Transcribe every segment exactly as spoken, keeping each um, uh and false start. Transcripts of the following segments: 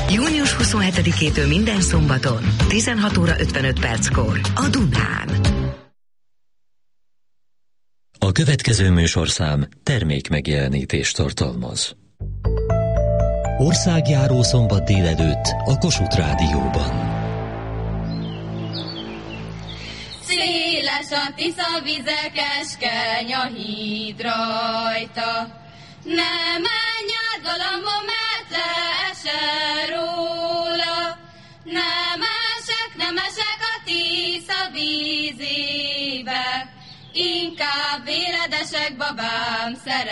június huszonhetedikétől minden szombaton, tizenhat óra ötvenöt perckor a Dunán. A következő műsorszám termékmegjelenítést tartalmaz. Országjáró szombat délelőtt a Kossuth Rádióban. Széles a Tisza vize, keskeny a híd rajta. Ne menj át galambon, mert leesel róla. Nem esek, nem esek a Tisza vízébe. Inkább véredesek, babám,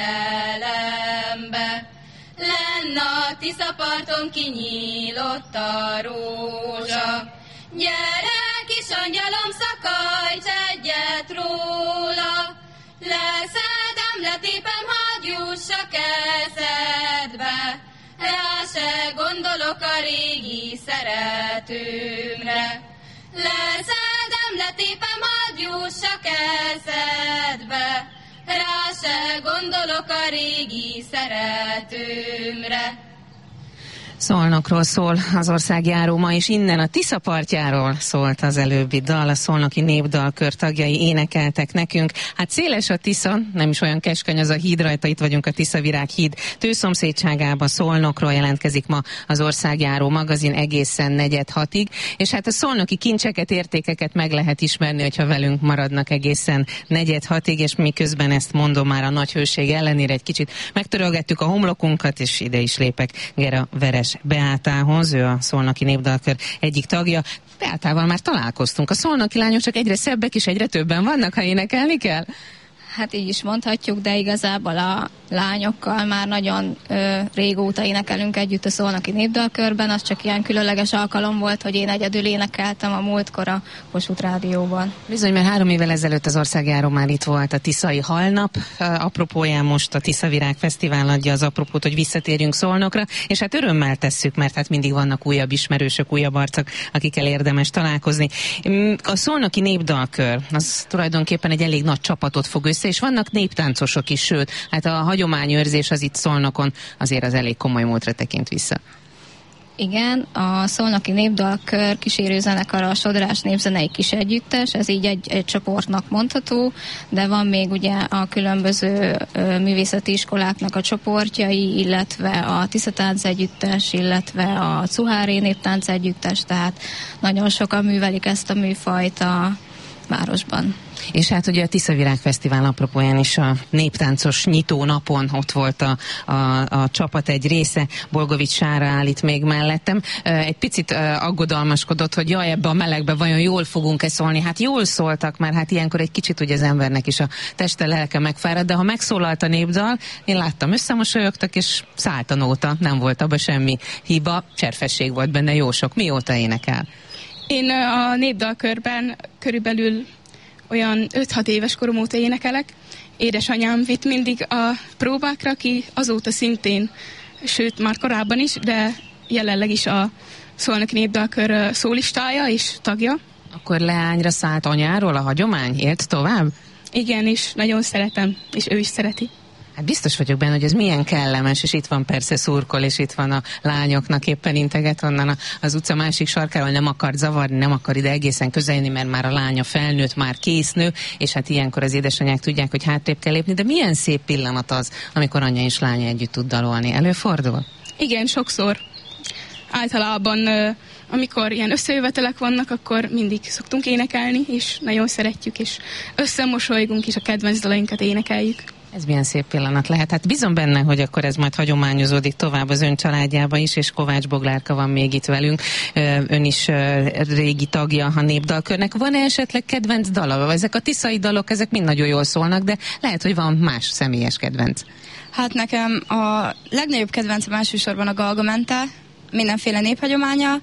szerelembe. Lenn a Tiszaparton kinyílott a rózsa. Gyere, kis angyalom, szakajts egyet róla. Leszedem, letépem, hadd juss a kezedbe. Rá se gondolok a régi szeretőmre. Leszedem, letépem, hadd juss a kezedbe. Rá se gondolok a régi szeretőmre. Szolnokról szól az országjáró ma, és innen a Tisza partjáról szólt az előbbi dal, a Szolnoki Népdalkör tagjai énekeltek nekünk. Hát széles a Tisza, nem is olyan keskeny az a híd rajta, itt vagyunk a Tiszavirág híd tőszomszédságában, Szolnokról jelentkezik ma az országjáró magazin egészen negyed hatig, és hát a szolnoki kincseket, értékeket meg lehet ismerni, hogyha velünk maradnak egészen negyed hatig, és miközben ezt mondom, már a nagy hőség ellenére egy kicsit megtörölgettük a homlokunkat, és ide is lépek Gera Veres Beátához, ő a Szolnoki Népdalkör egyik tagja. Beátával már találkoztunk. A szolnoki lányok csak egyre szebbek és egyre többen vannak, ha énekelni kell? Hát így is mondhatjuk, de igazából a lányokkal már nagyon ö, régóta énekelünk együtt a Szolnoki Népdalkörben, az csak ilyen különleges alkalom volt, hogy én egyedül énekeltem a múltkor a Kossuth Rádióban. Bizony, mert három évvel ezelőtt az országjáró már itt volt a Tiszai Halnap, apropóján most a Tiszavirág Fesztivál adja az apropót, hogy visszatérjünk Szolnokra, és hát örömmel tesszük, mert hát mindig vannak újabb ismerősök, újabb arcok, akikkel érdemes találkozni. A Szolnoki Népdalkör, az tulajdonképpen egy elég nagy csapatot fog össze, és vannak néptáncosok is, sőt, hát a hagyományőrzés az itt Szolnokon azért az elég komoly múltra tekint vissza. Igen, a Szolnoki Népdalkör kísérőzenekar a Sodrás Népzenei Kisegyüttes, ez így egy, egy csoportnak mondható, de van még ugye a különböző ö, művészeti iskoláknak a csoportjai, illetve a Tiszatánc Együttes, illetve a Cuhári Néptánc Együttes, tehát nagyon sokan művelik ezt a műfajt a városban. És hát ugye a Tiszavirág Fesztivál apropóján is a néptáncos nyitó napon ott volt a, a, a csapat egy része, Bolgovics Sára áll itt még mellettem. Egy picit aggodalmaskodott, hogy jaj, ebbe a melegbe vajon jól fogunk-e szólni. Hát jól szóltak, mert hát ilyenkor egy kicsit ugye az embernek is a teste, lelke megfárad, de ha megszólalt a népdal, én láttam, összemosolyogtak, és szállt a nóta, nem volt abban semmi hiba, cserfesség volt benne jó sok. Mióta énekel? Én a népdalkörben körülbelül olyan öt-hat éves korom óta énekelek. Édesanyám vitt mindig a próbákra, ki azóta szintén, sőt már korábban is, de jelenleg is a Szolnoki Népdalkör szólistája és tagja. Akkor leányra szállt anyáról a hagyomány? Élt tovább? Igen, és nagyon szeretem, és ő is szereti. Hát biztos vagyok benne, hogy ez milyen kellemes, és itt van persze szurkol, és itt van a lányoknak éppen integet onnan az utca másik sarkáról, nem akar zavarni, nem akar ide egészen közeljönni, mert már a lánya felnőtt, már késznő, és hát ilyenkor az édesanyák tudják, hogy hátrébb kell lépni, de milyen szép pillanat az, amikor anya és lánya együtt tud dalolni. Előfordul? Igen, sokszor. Általában, amikor ilyen összejövetelek vannak, akkor mindig szoktunk énekelni, és nagyon szeretjük, és összemosolygunk, és a kedvenc dalainkat énekeljük. Ez milyen szép pillanat lehet. Hát bízom benne, hogy akkor ez majd hagyományozódik tovább az ön családjába is, és Kovács Boglárka van még itt velünk. Ön is régi tagja a Népdalkörnek. Van-e esetleg kedvenc dala? Ezek a tiszai dalok, ezek mind nagyon jól szólnak, de lehet, hogy van más személyes kedvenc. Hát nekem a legnagyobb kedvencem elsősorban a Galgamente, mindenféle néphagyománya,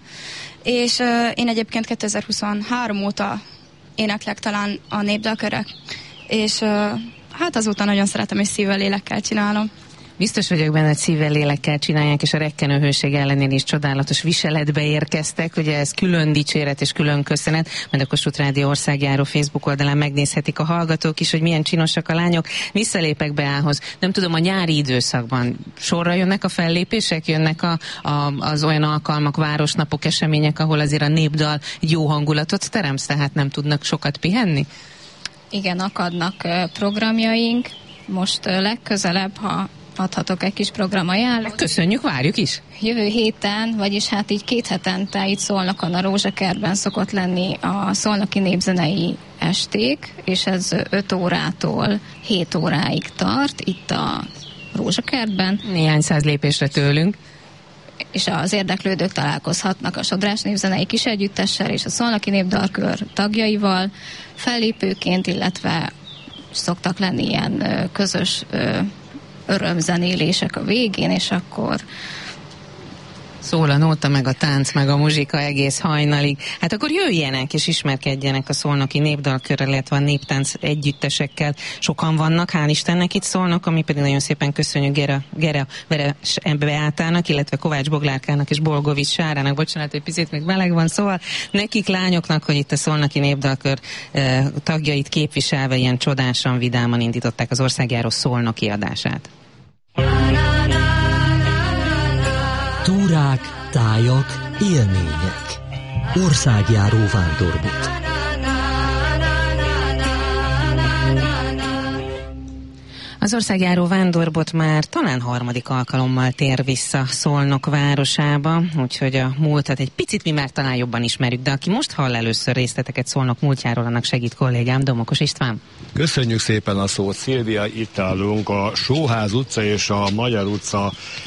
és én egyébként kétezer-huszonhárom óta éneklek talán a Népdalkörre, és hát azóta nagyon szeretem, és szívvel, lélekkel csinálom. Biztos vagyok benne, hogy szívvel, lélekkel csinálják, és a rekkenő hőség ellenére is csodálatos viseletbe érkeztek. Ugye ez külön dicséret és külön köszönet, majd a Kossuth Rádió országjáró Facebook oldalán megnézhetik a hallgatók is, hogy milyen csinosak a lányok. Visszalépek Beához. Nem tudom, a nyári időszakban sorra jönnek a fellépések, jönnek a, a, az olyan alkalmak, városnapok, események, ahol azért a népdal jó hangulatot teremsz, tehát nem tudnak sokat pihenni? Igen, akadnak programjaink. Most legközelebb, ha adhatok egy kis programajánlót. Köszönjük, várjuk is. Jövő héten, vagyis hát így két hetente itt Szolnokon a Rózsakertben szokott lenni a szolnoki népzenei esték, és ez öt órától hét óráig tart itt a Rózsakertben. Néhány száz lépésre tőlünk. És az érdeklődők találkozhatnak a Sodrás Népzenei Kisegyüttessel és a Szolnoki Népdalkör tagjaival fellépőként, illetve szoktak lenni ilyen közös örömzenélések a végén, és akkor szól a nóta, meg a tánc, meg a muzsika egész hajnalig. Hát akkor jöjjenek és ismerkedjenek a szolnoki népdalkörrel, illetve a néptánc együttesekkel. Sokan vannak, hál' Istennek itt Szolnok, ami pedig nagyon szépen köszönjük Gera, Gera Veres Beátának, illetve Kovács Boglárkának és Bolgovics Sárának. Bocsánat, hogy picit még meleg van, szóval nekik lányoknak, hogy itt a szolnoki népdalkör eh, tagjait képviselve ilyen csodásan, vidáman indították az országjáró szolnoki adását. Túrák, tájak, élmények. Országjáró vándorbolt. Az országjáró vándorbolt már talán harmadik alkalommal tér vissza Szolnok városába, úgyhogy a múltat egy picit mi már talán jobban ismerjük, de aki most hall először részleteket Szolnok múltjáról, annak segít kollégám, Domokos István. Köszönjük szépen a szót, Szilvia, itt állunk a Sóház utca és a Magyar utca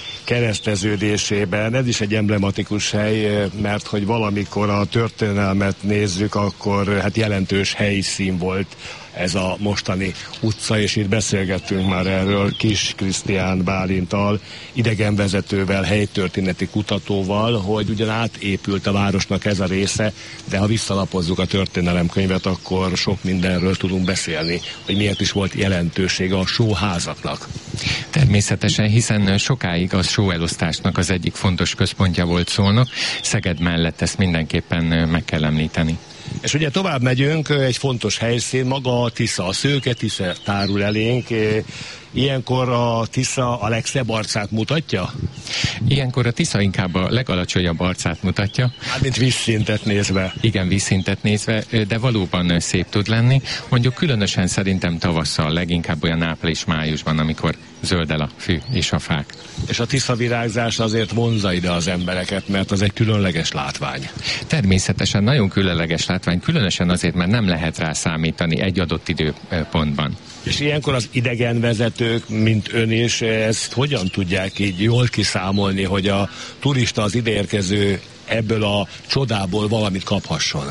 kereszteződésében. Ez is egy emblematikus hely, mert hogy valamikor a történelmet nézzük, akkor hát jelentős helyszín volt ez a mostani utca, és itt beszélgettünk már erről Kis Krisztián Bálinttal, idegenvezetővel, helytörténeti kutatóval, hogy ugyan átépült a városnak ez a része, de ha visszalapozzuk a történelemkönyvet, akkor sok mindenről tudunk beszélni, hogy miért is volt jelentősége a sóházaknak. Természetesen, hiszen sokáig a sóelosztásnak az egyik fontos központja volt Szolnok, Szeged mellett ezt mindenképpen meg kell említeni. És ugye tovább megyünk, egy fontos helyszín, maga a Tisza, a Szőke Tisza tárul elénk. Ilyenkor a Tisza a legszebb arcát mutatja? Ilyenkor a Tisza inkább a legalacsonyabb arcát mutatja. Mármint vízszintet nézve. Igen, vízszintet nézve, de valóban szép tud lenni. Mondjuk különösen szerintem tavasszal, leginkább olyan április-májusban, amikor zöldel a fű és a fák. És a Tisza virágzás azért vonzza ide az embereket, mert az egy különleges látvány. Természetesen nagyon különleges látvány, különösen azért, mert nem lehet rá számítani egy adott időpontban. És ilyenkor az idegenvezetők, mint ön is, ezt hogyan tudják így jól kiszámolni, hogy a turista, az ideérkező ebből a csodából valamit kaphasson?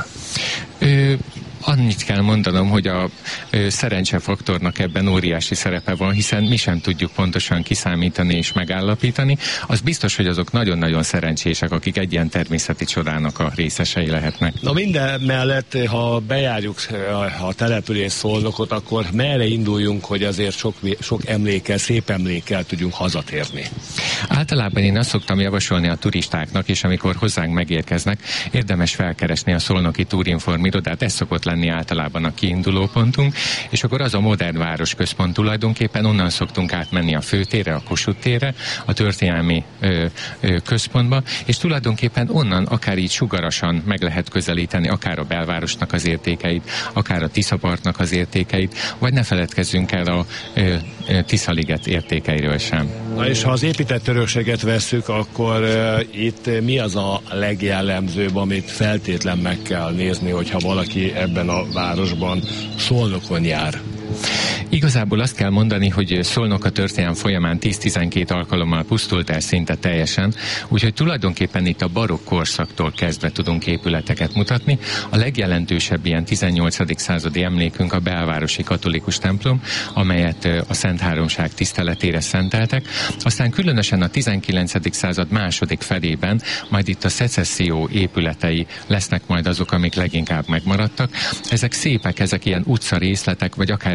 Ö, annyit kell mondanom, hogy a ö, szerencsefaktornak ebben óriási szerepe van, hiszen mi sem tudjuk pontosan kiszámítani és megállapítani. Az biztos, hogy azok nagyon-nagyon szerencsések, akik egy ilyen természeti csodának a részesei lehetnek. Na minden mellett, ha bejárjuk a település Szolnokot, akkor merre induljunk, hogy azért sok, sok emlékkel, szép emlékkel tudjunk hazatérni? Általában én azt szoktam javasolni a turistáknak, és amikor hozzánk megérkeznek, érdemes felkeresni a szolnoki Tourinform irodát, ez szokott lenni általában a kiinduló pontunk, és akkor az a modern városközpont tulajdonképpen, onnan szoktunk átmenni a főtérre, a Kossuth térre, a történelmi ö, ö, központba, és tulajdonképpen onnan akár így sugarasan meg lehet közelíteni, akár a belvárosnak az értékeit, akár a Tiszapartnak az értékeit, vagy ne feledkezzünk el a ö, ö, Tiszaliget értékeiről sem. Na és ha az épített örökséget vesszük, akkor uh, itt mi az a legjellemzőbb, amit feltétlen meg kell nézni, hogyha valaki ebben a városban, Szolnokon jár? Igazából azt kell mondani, hogy Szolnok a történelem folyamán tíz-tizenkét alkalommal pusztult el szinte teljesen, úgyhogy tulajdonképpen itt a barokk korszaktól kezdve tudunk épületeket mutatni. A legjelentősebb ilyen tizennyolcadik századi emlékünk a belvárosi katolikus templom, amelyet a Szent Háromság tiszteletére szenteltek. Aztán különösen a tizenkilencedik század második felében majd itt a szecesszió épületei lesznek majd azok, amik leginkább megmaradtak. Ezek szépek, ezek ilyen utcarészletek, vagy akár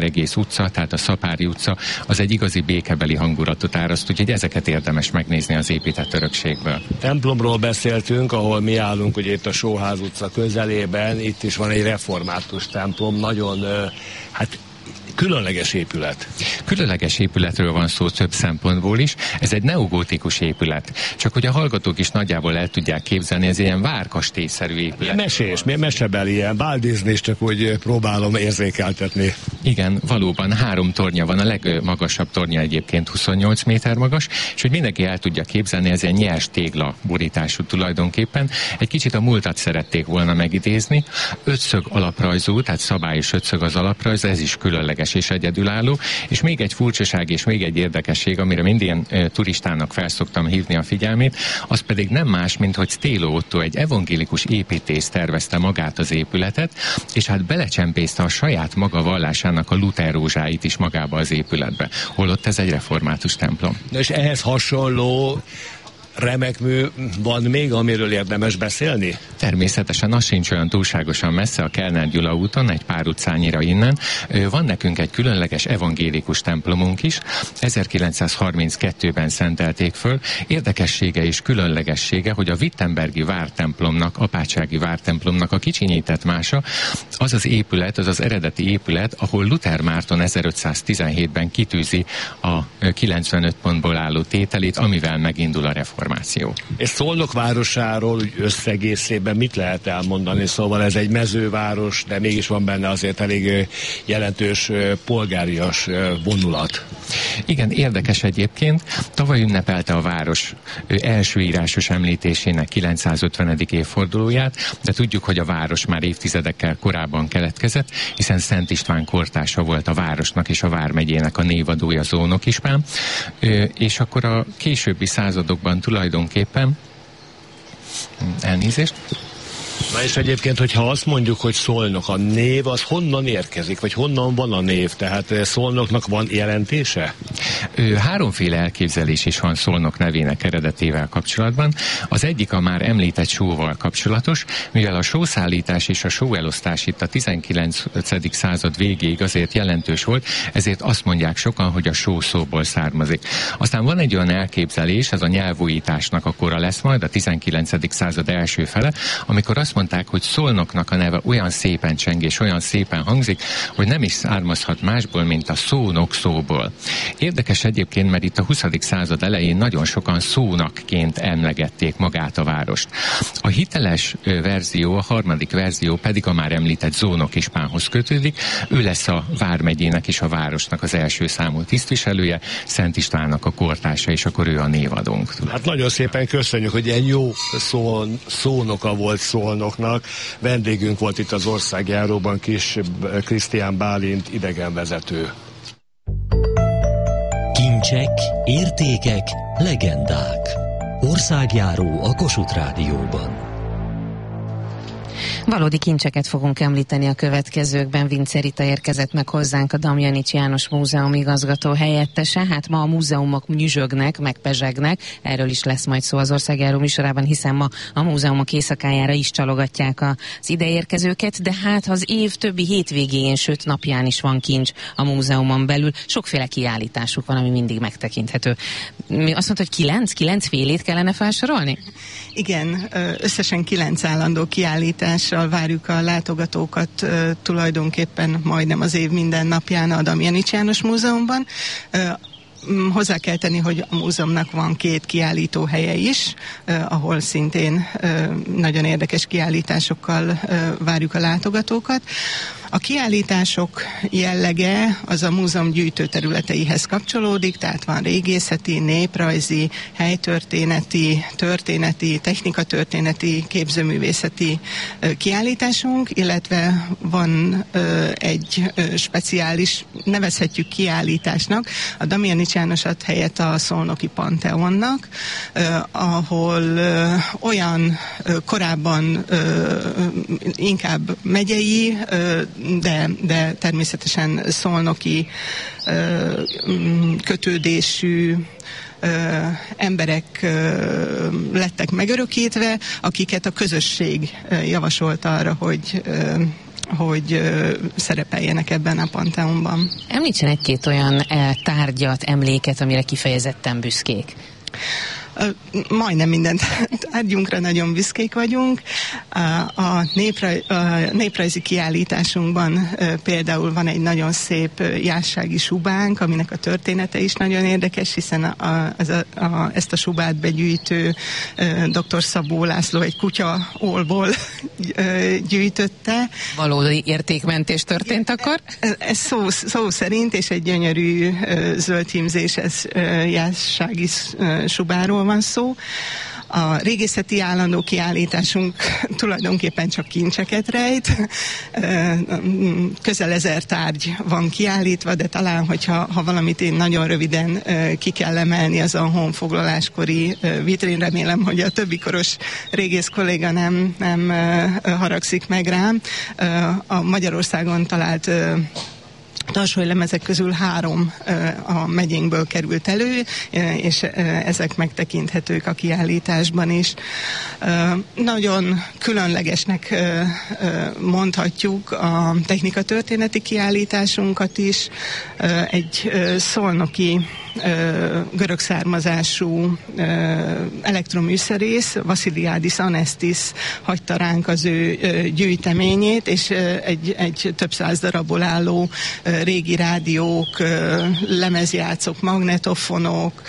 Váregész utca, tehát a Szapári utca, az egy igazi békebeli hangulatot áraszt, úgyhogy ezeket érdemes megnézni az épített örökségből. Templomról beszéltünk, ahol mi állunk, ugye itt a Sóház utca közelében, itt is van egy református templom, nagyon, hát különleges épület. Különleges épületről van szó több szempontból is. Ez egy neogótikus épület. Csak hogy a hallgatók is nagyjából el tudják képzelni, ez ilyen várkastélyszerű épület. Mesés, mesebeli ilyen, Báldizni is csak úgy próbálom érzékeltetni. Igen, valóban három tornya van, a legmagasabb tornya egyébként huszonnyolc méter magas, és hogy mindenki el tudja képzelni, ez egy nyers tégla borítású tulajdonképpen. Egy kicsit a múltat szerették volna megidézni. Ötszög alaprajzú, tehát szabályos ötszög az alaprajz, ez is különleges és egyedülálló, és még egy furcsaság és még egy érdekesség, amire minden e, turistának felszoktam hívni a figyelmét, az pedig nem más, mint hogy Stéló Otto, egy evangélikus építész tervezte magát az épületet, és hát belecsempészte a saját maga vallásának a Luther rózsáit is magába az épületbe. Holott ez egy református templom. És ehhez hasonló remek mű van még, amiről érdemes beszélni? Természetesen az sincs olyan túlságosan messze, a Kellner Gyula úton, egy pár utcányira innen. Van nekünk egy különleges evangélikus templomunk is, ezerkilencszázharminckettőben szentelték föl. Érdekessége és különlegessége, hogy a Wittenbergi vártemplomnak, apátsági vártemplomnak a kicsinyített mása, az az épület, az az eredeti épület, ahol Luther Márton ezerötszáztizenhétben kitűzi a kilencvenöt pontból álló tételét, amivel megindul a reformáció. És Szolnok városáról úgy összegészében mit lehet elmondani? Szóval ez egy mezőváros, de mégis van benne azért elég jelentős polgárias vonulat. Igen, érdekes egyébként. Tavaly ünnepelte a város első írásos említésének kilencszázötvenedik évfordulóját, de tudjuk, hogy a város már évtizedekkel korábban keletkezett, hiszen Szent István kortársa volt a városnak és a vármegyének a névadója Zónok István, és akkor a későbbi századokban tulajdonképpen elnézést. Na és egyébként, hogyha azt mondjuk, hogy Szolnok a név, az honnan érkezik, vagy honnan van a név? Tehát Szolnoknak van jelentése? Háromféle elképzelés is van Szolnok nevének eredetével kapcsolatban. Az egyik a már említett sóval kapcsolatos, mivel a sószállítás és a sóelosztás itt a tizenkilencedik század végéig azért jelentős volt, ezért azt mondják sokan, hogy a só szóból származik. Aztán van egy olyan elképzelés, ez a nyelvújításnak a kora lesz majd, a tizenkilencedik század első fele, amikor azt mondták, hogy Szolnoknak a neve olyan szépen cseng és olyan szépen hangzik, hogy nem is származhat másból, mint a szónok szóból. Érdekes egyébként, mert itt a huszadik század elején nagyon sokan szónakként emlegették magát a várost. A hiteles verzió, a harmadik verzió pedig a már említett Zónok Istvánhoz kötődik. Ő lesz a vármegyének és a városnak az első számú tisztviselője, Szent Istvánnak a kortársa, és akkor ő a névadónk. Hát nagyon szépen köszönjük, hogy ilyen jó szó, szónoka volt Szolnoknak. Vendégünk volt itt az Országjáróban Kis Krisztián Bálint, idegenvezető. Kincsek, értékek, legendák. Országjáró a Kossuth Rádióban. Valódi kincseket fogunk említeni a következőkben. Vince Rita érkezett meg hozzánk, a Damjanics János Múzeum igazgató helyettese. Hát ma a múzeumok nyüzsögnek, meg pezsegnek. Erről is lesz majd szó az Országjáró műsorában, hiszen ma a múzeumok éjszakájára is csalogatják az ideérkezőket, de hát az év többi hétvégén, sőt napján is van kincs a múzeumon belül. Sokféle kiállításuk van, ami mindig megtekinthető. Mi azt mondta, hogy kilenc, kilenc félét kellene felsorolni? Igen, összesen kilenc állandó kiállítással várjuk a látogatókat tulajdonképpen majdnem az év minden napján a Damjanics János Múzeumban. Hozzá kell tenni, hogy a múzeumnak van két kiállító helye is, eh, ahol szintén eh, nagyon érdekes kiállításokkal eh, várjuk a látogatókat. A kiállítások jellege az a múzeum gyűjtőterületeihez kapcsolódik, tehát van régészeti, néprajzi, helytörténeti, történeti, technikatörténeti, képzőművészeti eh, kiállításunk, illetve van eh, egy eh, speciális, nevezhetjük kiállításnak, a Damjanics Jánosat helyett a Szolnoki Panteonnak, eh, ahol eh, olyan eh, korábban eh, inkább megyei, eh, de, de természetesen szolnoki eh, kötődésű Ö, emberek ö, lettek megörökítve, akiket a közösség ö, javasolt arra, hogy ö, hogy szerepeljenek ebben a panteonban. Említsen egy-két olyan tárgyat, emléket, amire kifejezetten büszkék. Majdnem minden tárgyunkra nagyon büszkék vagyunk. A, népraj, a néprajzi kiállításunkban például van egy nagyon szép jássági subánk, aminek a története is nagyon érdekes, hiszen a, ez a, a, ezt a subát begyűjtő dr. Szabó László egy kutya ólból gyűjtötte. Valódi értékmentés történt akkor? Ez szó, szó szerint, és egy gyönyörű zöld hímzéses jássági subáról van szó. A régészeti állandó kiállításunk tulajdonképpen csak kincseket rejt. Közel ezer tárgy van kiállítva, de talán, hogyha ha valamit én nagyon röviden ki kell emelni, az a honfoglaláskori vitrén. Remélem, hogy a többi koros régész kolléga nem, nem haragszik meg rám. A Magyarországon talált tarsolylemezek közül három a megyénkből került elő, és ezek megtekinthetők a kiállításban is. Nagyon különlegesnek mondhatjuk a technikatörténeti kiállításunkat is. Egy szolnoki görög származású elektroműszerész, Vasiliadis Anestis hagyta ránk az ő gyűjteményét, és egy, egy több száz darabból álló régi rádiók, lemezjátszók, magnetofonok,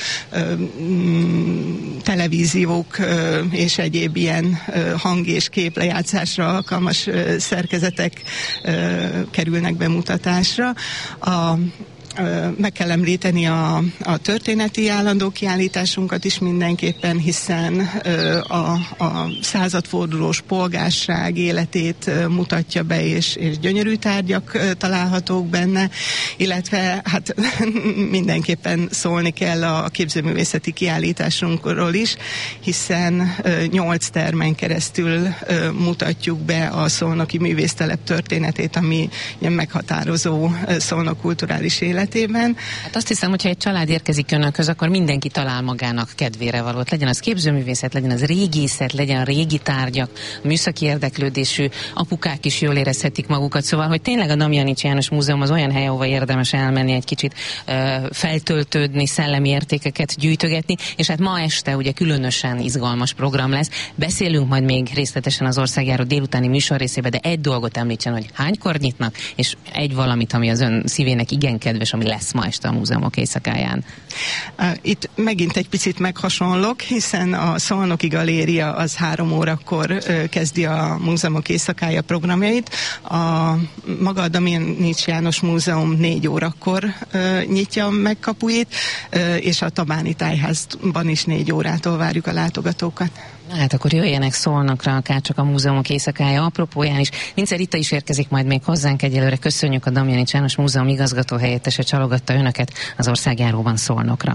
televíziók és egyéb ilyen hang- és képlejátszásra alkalmas szerkezetek kerülnek bemutatásra. A Meg kell említeni a, a történeti állandó kiállításunkat is mindenképpen, hiszen a, a századfordulós polgárság életét mutatja be, és, és gyönyörű tárgyak találhatók benne, illetve hát mindenképpen szólni kell a képzőművészeti kiállításunkról is, hiszen nyolc termen keresztül mutatjuk be a szolnoki művésztelep történetét, ami ilyen meghatározó Szolnok kulturális élet. Hát azt hiszem, hogyha egy család érkezik önökhöz, akkor mindenki talál magának kedvére valót. Legyen az képzőművészet, legyen az régészet, legyen régi tárgyak, műszaki érdeklődésű apukák is jól érezhetik magukat. Szóval, hogy tényleg a Damjanics János Múzeum az olyan hely, ahova érdemes elmenni, egy kicsit ö, feltöltődni, szellemi értékeket gyűjtögetni, és hát ma este ugye különösen izgalmas program lesz. Beszélünk majd még részletesen az országjáró délutáni műsor részébe, de egy dolgot említsen, hogy hánykor nyitnak, és egy valamit, ami az ön szívének igen kedves, ami lesz ma este a múzeumok éjszakáján. Itt megint egy picit meghasonlok, hiszen a Szolnoki Galéria az három órakor kezdi a múzeumok éjszakája programjait. A maga a Damjanics János Múzeum négy órakor nyitja meg kapuit, és a Tabáni Tájházban is négy órától várjuk a látogatókat. Na hát akkor jöjjenek Szolnokra, akár csak a múzeumok éjszakája apropóján is. Vince Rita is érkezik majd még hozzánk egyelőre. Köszönjük, a Damjanics János Múzeum igazgató helyettese csalogatta önöket az országjáróban Szolnokra.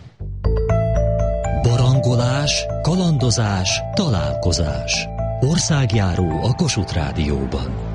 Barangolás, kalandozás, találkozás. Országjáró a Kossuth Rádióban.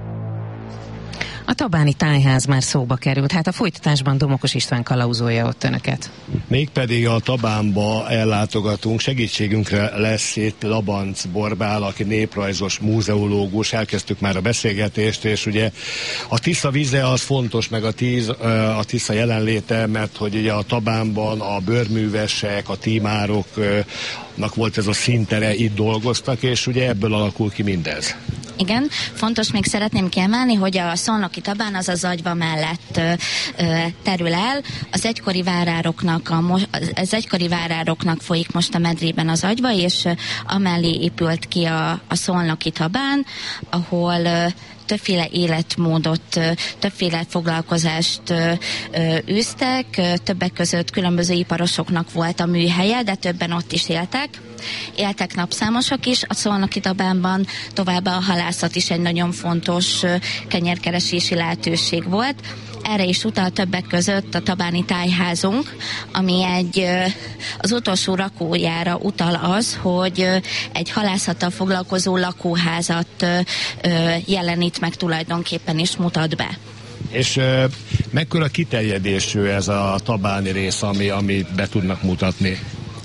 A Tabáni Tájház már szóba került, hát a folytatásban Domokos István kalauzolja ott önöket. Mégpedig a Tabánba ellátogatunk, segítségünkre lesz itt Labanc Borbál, aki néprajzos múzeológus, elkezdtük már a beszélgetést, és ugye a Tisza vize az fontos, meg a, tíz, a Tisza jelenléte, mert hogy ugye a Tabánban a bőrművesek, a tímároknak volt ez a színtere, itt dolgoztak, és ugye ebből alakul ki mindez. Igen, fontos még szeretném kiemelni, hogy a Szolnoki Tabán az a Zagyva mellett ö, ö, terül el. Az egykori várároknak, a, az egykori várároknak folyik most a medrében az Zagyva, és ö, amellé épült ki a, a Szolnoki Tabán, ahol ö, többféle életmódot, többféle foglalkozást űztek, többek között különböző iparosoknak volt a műhelye, de többen ott is éltek. Éltek napszámosok is, a Szolnoki Tabánban továbbá a halászat is egy nagyon fontos kenyérkeresési lehetőség volt. Erre is utal többek között a Tabáni Tájházunk, ami egy, az utolsó rakójára utal az, hogy egy halászattal foglalkozó lakóházat jelenít meg tulajdonképpen és mutat be. És uh, mekkora kiterjedésű ez a tabáni rész, ami, amit be tudnak mutatni?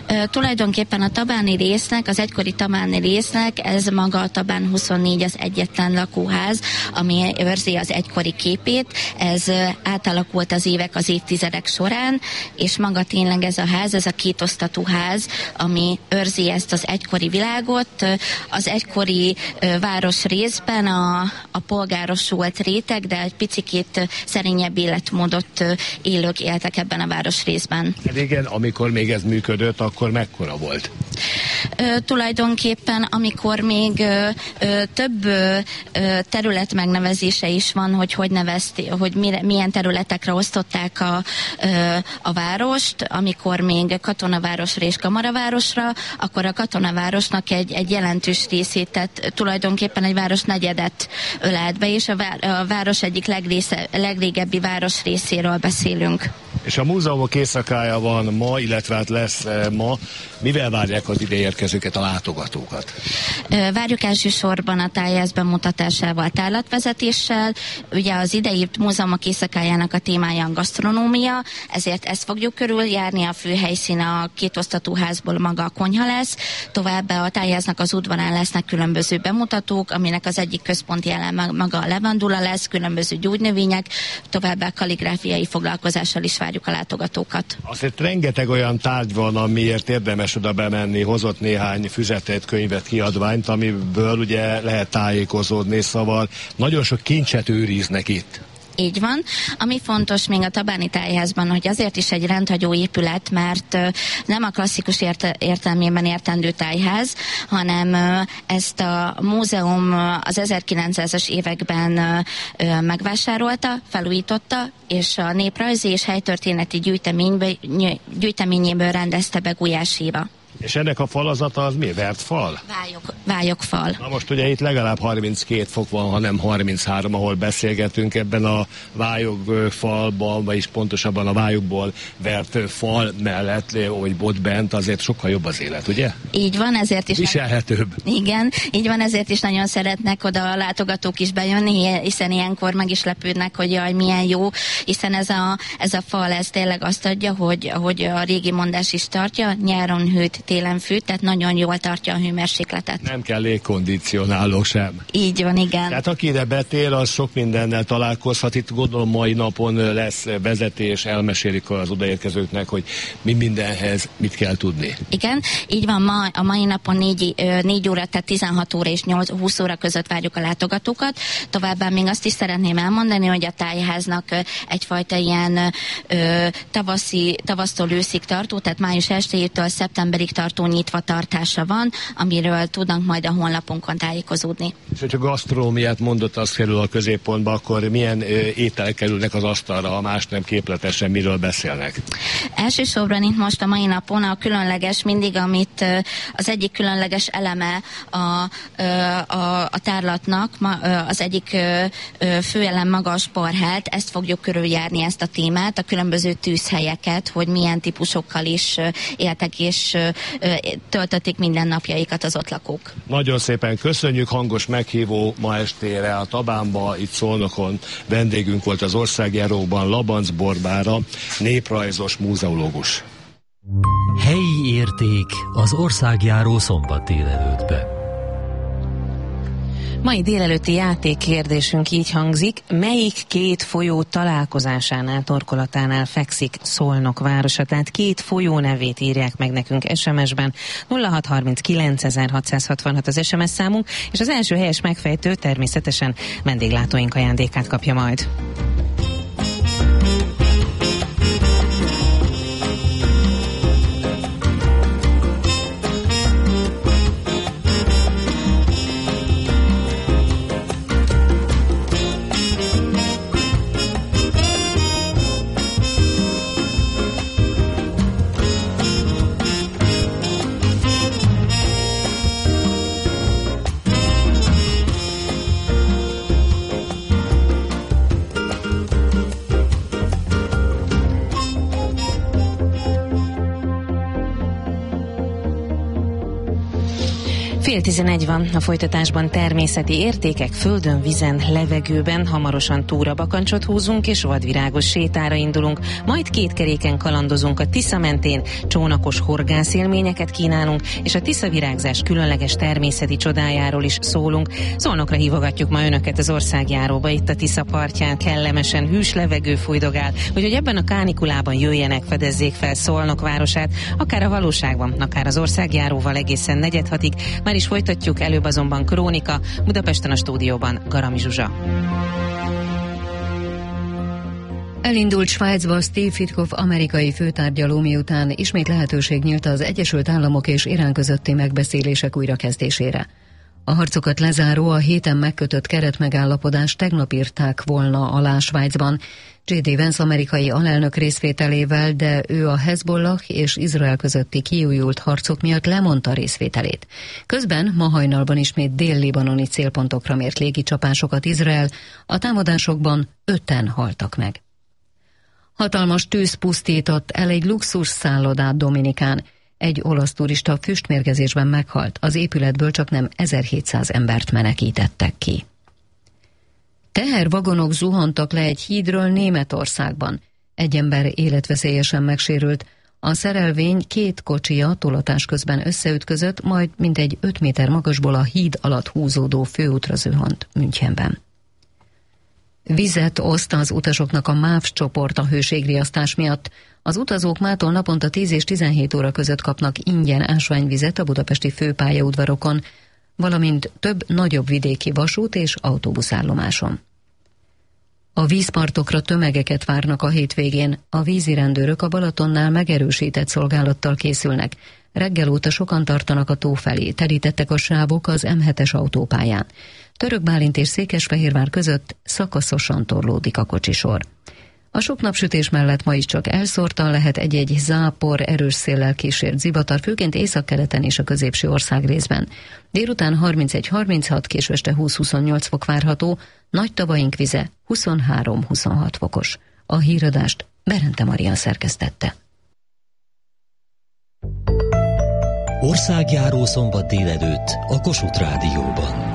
Uh, tulajdonképpen a tabáni résznek, az egykori tabáni résznek, ez maga a Tabán huszonnégy az egyetlen lakóház, ami őrzi az egykori képét. Ez uh, átalakult az évek, az évtizedek során, és maga tényleg ez a ház, ez a kétosztatú ház, ami őrzi ezt az egykori világot. Uh, az egykori uh, városrészben a, a polgárosult réteg, de egy picikét szerényebb életmódot uh, élők éltek ebben a városrészben. Igen, amikor még ez működött, akkor mekkora volt? Ö, tulajdonképpen, amikor még ö, ö, több ö, terület megnevezése is van, hogy hogy nevezti, hogy mire, milyen területekre osztották a, ö, a várost, amikor még katonavárosra és kamaravárosra, akkor a katonavárosnak egy, egy jelentős részét, tehát tulajdonképpen egy város negyedet ölelt be, és a, vár, a város egyik legrésze, legrégebbi város részéről beszélünk. És a múzeumok éjszakája van ma, illetve hát lesz ma. Mivel várják az ide érkezőket, a látogatókat? Várjuk elsősorban a tájház bemutatásával, tárlatvezetéssel. Ugye az idei múzeumok éjszakájának a témája a gasztronómia, ezért ezt fogjuk körüljárni. A fő helyszín a kétosztatú házból maga a konyha lesz. Továbbá a tájháznak az udvarán lesznek különböző bemutatók, aminek az egyik központi elem maga a levandula lesz, különböző gyógynövények, továbbá kalligráfiai foglalkozással is várjuk a látogatókat. Azért rengeteg olyan tárgy van, amiért érdemes oda bemenni, hozott néhány füzetet, könyvet, kiadványt, amiből ugye lehet tájékozódni, szóval nagyon sok kincset őriznek itt. Így van. Ami fontos még a tabáni tájházban, hogy azért is egy rendhagyó épület, mert nem a klasszikus érte- értelmében értendő tájház, hanem ezt a múzeum az ezerkilencszázas években megvásárolta, felújította, és a néprajzi és helytörténeti gyűjteményéből rendezte be Gulyás Éva. És ennek a falazata az mi? Vert fal? Vályok, vályokfal. Na most ugye itt legalább harminckét fok van, hanem harminchárom, ahol beszélgetünk ebben a vályogfalban, vagyis pontosabban a vályokból vert fal mellett, vagy bot bent, azért sokkal jobb az élet, ugye? Így van, ezért is... Viselhetőbb. Igen, így van, ezért is nagyon szeretnek oda a látogatók is bejönni, hiszen ilyenkor meg is lepődnek, hogy jaj, milyen jó, hiszen ez a, ez a fal, ez tényleg azt adja, hogy, hogy a régi mondás is tartja, nyáron hűt, télen fűt, tehát nagyon jól tartja a hőmérsékletet. Nem kell légkondicionáló sem. Így van, igen. Tehát aki ide betér, az sok mindennel találkozhat. Itt gondolom mai napon lesz vezetés, elmesélik az odaérkezőknek, hogy mi mindenhez mit kell tudni. Igen, így van, ma, a mai napon négy, négy óra, tehát tizenhat óra és húsz óra között várjuk a látogatókat. Továbbá még azt is szeretném elmondani, hogy a tájháznak egyfajta ilyen ö, tavaszi, tavasztól őszig tartó, tehát május elsejétől szeptemberig tartó nyitva tartása van, amiről tudnak majd a honlapunkon tájékozódni. És hogyha gasztronómiát mondott, az kerül a középpontba, akkor milyen ö, étel kerülnek az asztalra, ha más nem képletesen miről beszélnek? Elsősorban itt most a mai napon a különleges, mindig amit ö, az egyik különleges eleme a, ö, a, a tárlatnak, ma, ö, az egyik ö, ö, főelem maga a sparhelt, ezt fogjuk körüljárni, ezt a témát, a különböző tűzhelyeket, hogy milyen típusokkal is ö, éltek és ö, töltötték minden napjaikat az ott lakók. Nagyon szépen köszönjük, hangos meghívó ma estére a Tabánba, itt Szolnokon vendégünk volt az Országjáróban Labanc Borbára, néprajzos múzeológus. Helyi érték az Országjáró szombat délelőttbe. Mai délelőtti játékkérdésünk így hangzik: melyik két folyó találkozásánál, torkolatánál fekszik Szolnok városa? Tehát két folyó nevét írják meg nekünk es em es-ben. nulla hat harminckilenc hatszázhatvanhat az es em es számunk, és az első helyes megfejtő természetesen vendéglátóink ajándékát kapja majd. Fél tizenegy van, a folytatásban természeti értékek földön, vízen, levegőben, hamarosan túrabakancsot húzunk és vadvirágos sétára indulunk, majd két keréken kalandozunk a Tisza mentén, csónakos horgászélményeket kínálunk, és a tiszavirágzás különleges természeti csodájáról is szólunk. Szolnokra hívogatjuk ma önöket az országjáróba, itt a Tisza partján kellemesen hűs levegő fújdogál, úgyhogy ebben a kánikulában jöjjenek, fedezzék fel Szolnok városát, akár a valóságban, akár az országjáróval egészen negyedhatig. Már is folytatjuk, előbb azonban krónika, Budapesten a stúdióban Garami Zsuzsa. Elindult Svájcba Steve Witkoff amerikai főtárgyaló, miután ismét lehetőség nyílt az Egyesült Államok és Irán közötti megbeszélések újrakezdésére. A harcokat lezáró, a héten megkötött keretmegállapodást tegnap írták volna alá Svájcban jé dé Vance amerikai alelnök részvételével, de ő a Hezbollah és Izrael közötti kiújult harcok miatt lemondta részvételét. Közben ma hajnalban ismét dél-libanoni célpontokra mért légicsapásokat Izrael, a támadásokban öten haltak meg. Hatalmas tűz pusztított el egy luxus szállodát Dominikán. Egy olasz turista füstmérgezésben meghalt, az épületből csak nem ezerhétszáz embert menekítettek ki. Tehervagonok zuhantak le egy hídről Németországban. Egy ember életveszélyesen megsérült. A szerelvény két kocsija tolatás közben összeütközött, majd mintegy öt méter magasból a híd alatt húzódó főútra zuhant Münchenben. Vizet oszt az utasoknak a MÁV csoport a hőségriasztás miatt. Az utazók mától naponta tíz és tizenhét óra között kapnak ingyen ásványvizet a budapesti főpályaudvarokon, valamint több nagyobb vidéki vasút és autóbuszállomáson. A vízpartokra tömegeket várnak a hétvégén. A vízirendőrök a Balatonnál megerősített szolgálattal készülnek. Reggel óta sokan tartanak a tó felé, terítettek a sávok az em hetes autópályán. Török Bálint és Székesfehérvár között szakaszosan torlódik a kocsisor. A sok napsütés mellett ma is csak elszórtan lehet egy-egy zápor, erős széllel kísért zivatar, főként északkeleten és a középső országrészben. Délután harmincegy harminchat, késő este húsz-huszonnyolc fok várható, nagy tavaink vize huszonhárom-huszonhat fokos. A híradást Berente Maria szerkesztette. Országjáró szombat délelőtt a Kossuth Rádióban.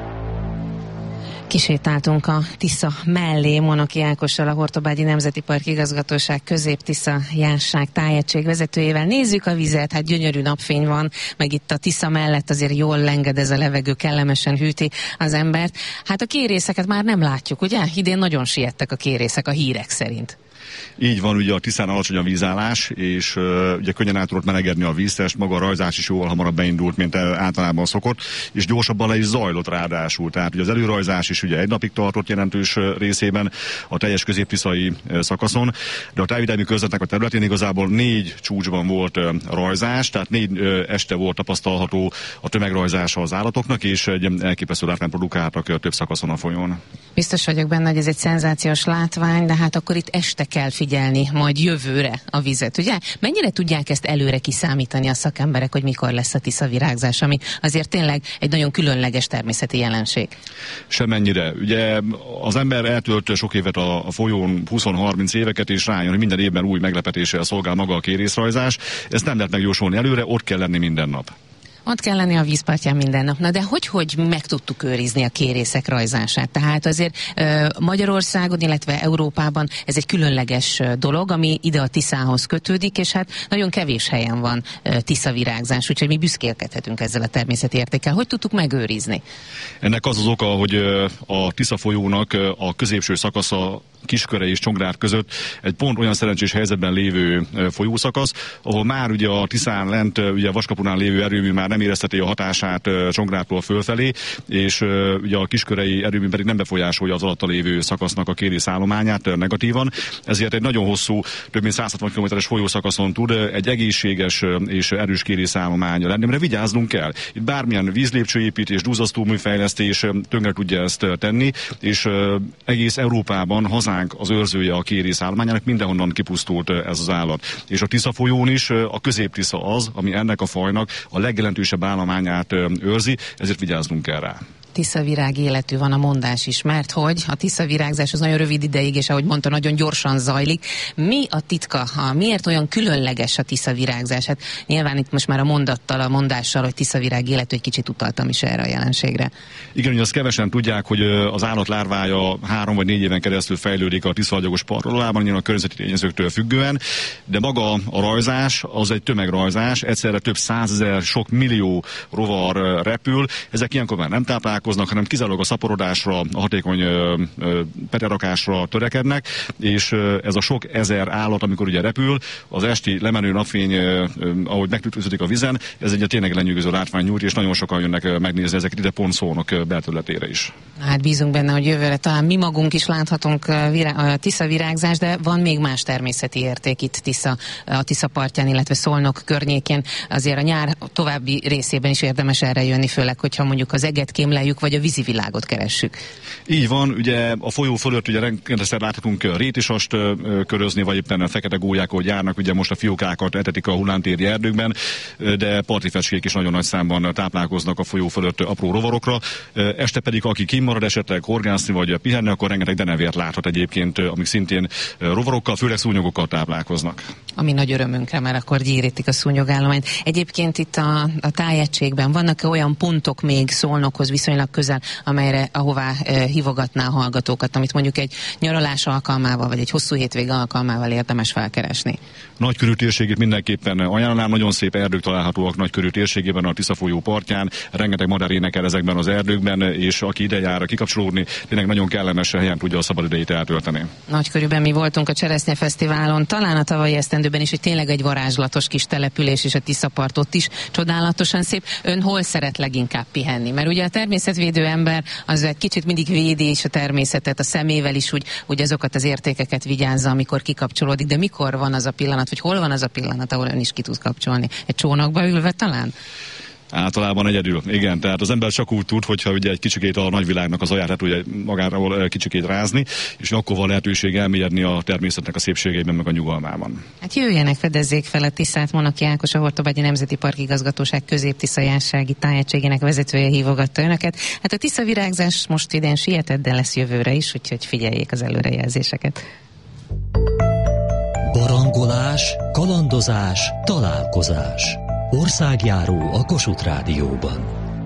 Kisétáltunk a Tisza mellé Monoki Ákossal, a Hortobágyi Nemzeti Park Igazgatóság Közép-Tisza járság tájegység vezetőjével. Nézzük a vizet, hát gyönyörű napfény van, meg itt a Tisza mellett azért jól lenged ez a levegő, kellemesen hűti az embert. Hát a kérészeket már nem látjuk, ugye? Idén nagyon siettek a kérészek a hírek szerint. Így van, ugye a Tiszán alacsony a vízállás, és uh, ugye könnyen át tudott melegedni a víztest, maga a rajzás is jóval hamarabb beindult, mint általában szokott, és gyorsabban le is zajlott ráadásul. Tehát ugye az előrajzás is ugye egy napig tartott jelentős részében a teljes középtiszai szakaszon, de a tájvédelmi körzetnek a területén igazából négy csúcsban volt uh, rajzás, tehát négy uh, este volt tapasztalható a tömegrajzása az állatoknak, és egy elképesztő látványt produkáltak uh, több szakaszon a folyón. Biztos vagyok benne, hogy ez egy szenzációs látvány, de hát akkor itt este kell figyelni majd jövőre a vizet, ugye? Mennyire tudják ezt előre kiszámítani a szakemberek, hogy mikor lesz a Tisza virágzás, ami azért tényleg egy nagyon különleges természeti jelenség? Semmennyire. Ugye az ember eltölt sok évet a, a folyón, húsz-harminc éveket, és rájön, hogy minden évben új meglepetéssel szolgál maga a kérészrajzás. Ezt nem lehet megjósolni előre, ott kell lenni minden nap. Ott kell lenni a vízpartján minden nap. Na de hogy, hogy meg tudtuk őrizni a kérészek rajzását? Tehát azért uh, Magyarországon, illetve Európában ez egy különleges dolog, ami ide a Tiszához kötődik, és hát nagyon kevés helyen van uh, Tisza virágzás, úgyhogy mi büszkélkedhetünk ezzel a természeti értékkel. Hogy tudtuk megőrizni? Ennek az az oka, hogy a Tisza folyónak a középső szakasza Kisköre és Csongrád között egy pont olyan szerencsés helyzetben lévő folyószakasz, ahol már ugye a Tiszán lent, ugye a Vaskapunál lévő erőmű már nem érezteti a hatását Csongrádtól fölfelé, és ugye a kiskörei erőmű pedig nem befolyásolja az alatta lévő szakasznak a kérészállományát negatívan. Ezért egy nagyon hosszú, több mint száz hatvan kilométeres folyószakaszon tud egy egészséges és erős kérészállomány lenni, mert vigyáznunk kell. Itt bármilyen vízlépcsőépítés, duzzasztóműfejlesztés tönkre tudja ezt tenni, és egész Európában hazánk az őrzője a kérészállományának, mindenhonnan kipusztult ez az állat. És a Tisza folyón is a Közép-Tisza az, ami ennek a fajnak a legjelentősebb állományát őrzi, ezért vigyáznunk kell rá. Tiszavirág életű van a mondás is, mert hogy a tiszavirágzás az nagyon rövid ideig, és ahogy mondta, nagyon gyorsan zajlik. Mi a titka? Ha miért olyan különleges a tiszavirágzás? Hát nyilván itt most már a mondattal, a mondással, hogy tiszavirág életű, egy kicsit utaltam is erre a jelenségre. Igen, hogy azt kevesen tudják, hogy az állat lárvája három vagy négy éven keresztül fejlődik a Tiszahagyagos parkolóában, nyilván a környezeti tényezőktől függően, de maga a rajzás az egy tömegrajzás, egyszerre több százezer, sok millió rovar repül, ezek ilyenkor már nem táplálkoznak, hanem kizárólag a szaporodásra, a hatékony ö, ö, peterakásra törekednek, és ö, ez a sok ezer állat, amikor ugye repül, az esti lemenő napfény, ö, ö, ahogy megtükröződik a vizen, ez egy tényleg lenyűgöző látvány nyújt, és nagyon sokan jönnek ö, megnézni ezeket ide pont Szolnok belterületére is. Hát bízunk benne, hogy jövőre talán mi magunk is láthatunk a tiszavirágzást, de van még más természeti érték itt Tisza, a Tisza partján, illetve Szolnok környékén. Azért a nyár további részében is érdemes erre jönni, főleg, hogyha mondjuk az eget kémleljük, vagy a vízi világot keressük. Így van, ugye a folyó fölött ugye rengeteg láthatunk rétisast körözni, vagy éppen a fekete gólyák, ahogy járnak, ugye most a fiókákat etetik a hullámtéri erdőkben, de parti fecskék is nagyon nagy számban táplálkoznak a folyó fölött apró rovarokra. Este pedig, aki kimarad esetleg horgászni vagy pihenni, akkor rengeteg denevért láthat egyébként, amik szintén rovarokkal, főleg szúnyogokkal táplálkoznak. Ami nagy örömünkre, mert akkor gyérítik a szúnyogállományt. Egyébként itt a, a tájegységben vannak olyan pontok még Szolnokhoz viszonylag közel, amelyre, ahová e, hívogatná a hallgatókat, amit mondjuk egy nyaralás alkalmával, vagy egy hosszú hétvég alkalmával érdemes felkeresni? Nagykörű térségét mindenképpen ajánlanám, nagyon szép erdők találhatóak Nagykörű térségében, a Tisza folyó partján, rengeteg madár énekel ezekben az erdőkben, és aki ide jár kikapcsolódni, tényleg nagyon kellemes helyen tudja a szabadidejét eltölteni. Nagykörűben mi voltunk a Cseresznye Fesztiválon, talán a tavalyi esztendőben is, hogy tényleg egy varázslatos kis település, és a Tiszapart ott is csodálatosan szép. Ön hol szeret leginkább pihenni? Mert ugye a természetvédő ember az egy kicsit mindig védi is a természetet, a szemével is úgy, úgy azokat az értékeket vigyázza, amikor kikapcsolódik, de mikor van az a pillanat, vagy hol van az a pillanat, ahol ön is ki tud kapcsolni? Egy csónakba ülve talán? Általában egyedül, igen, tehát az ember csak úgy tud, hogyha ugye egy kicsikét a nagyvilágnak az aját lehet ugye magáról kicsikét rázni, és akkor van lehetőség elmélyedni a természetnek a szépségeiben, meg a nyugalmában. Hát jöjjenek, fedezzék fel a Tiszát, Monaki Ákos, a Hortobágyi Nemzeti Park Igazgatóság Közép-Tisza jársági tájegységének vezetője hívogatta önöket. Hát a tiszavirágzás most idén sietett, de lesz jövőre is, úgyhogy figyeljék az előrejelzéseket. Barangolás, kalandozás, találkozás. Országjáró a Kossuth Rádióban.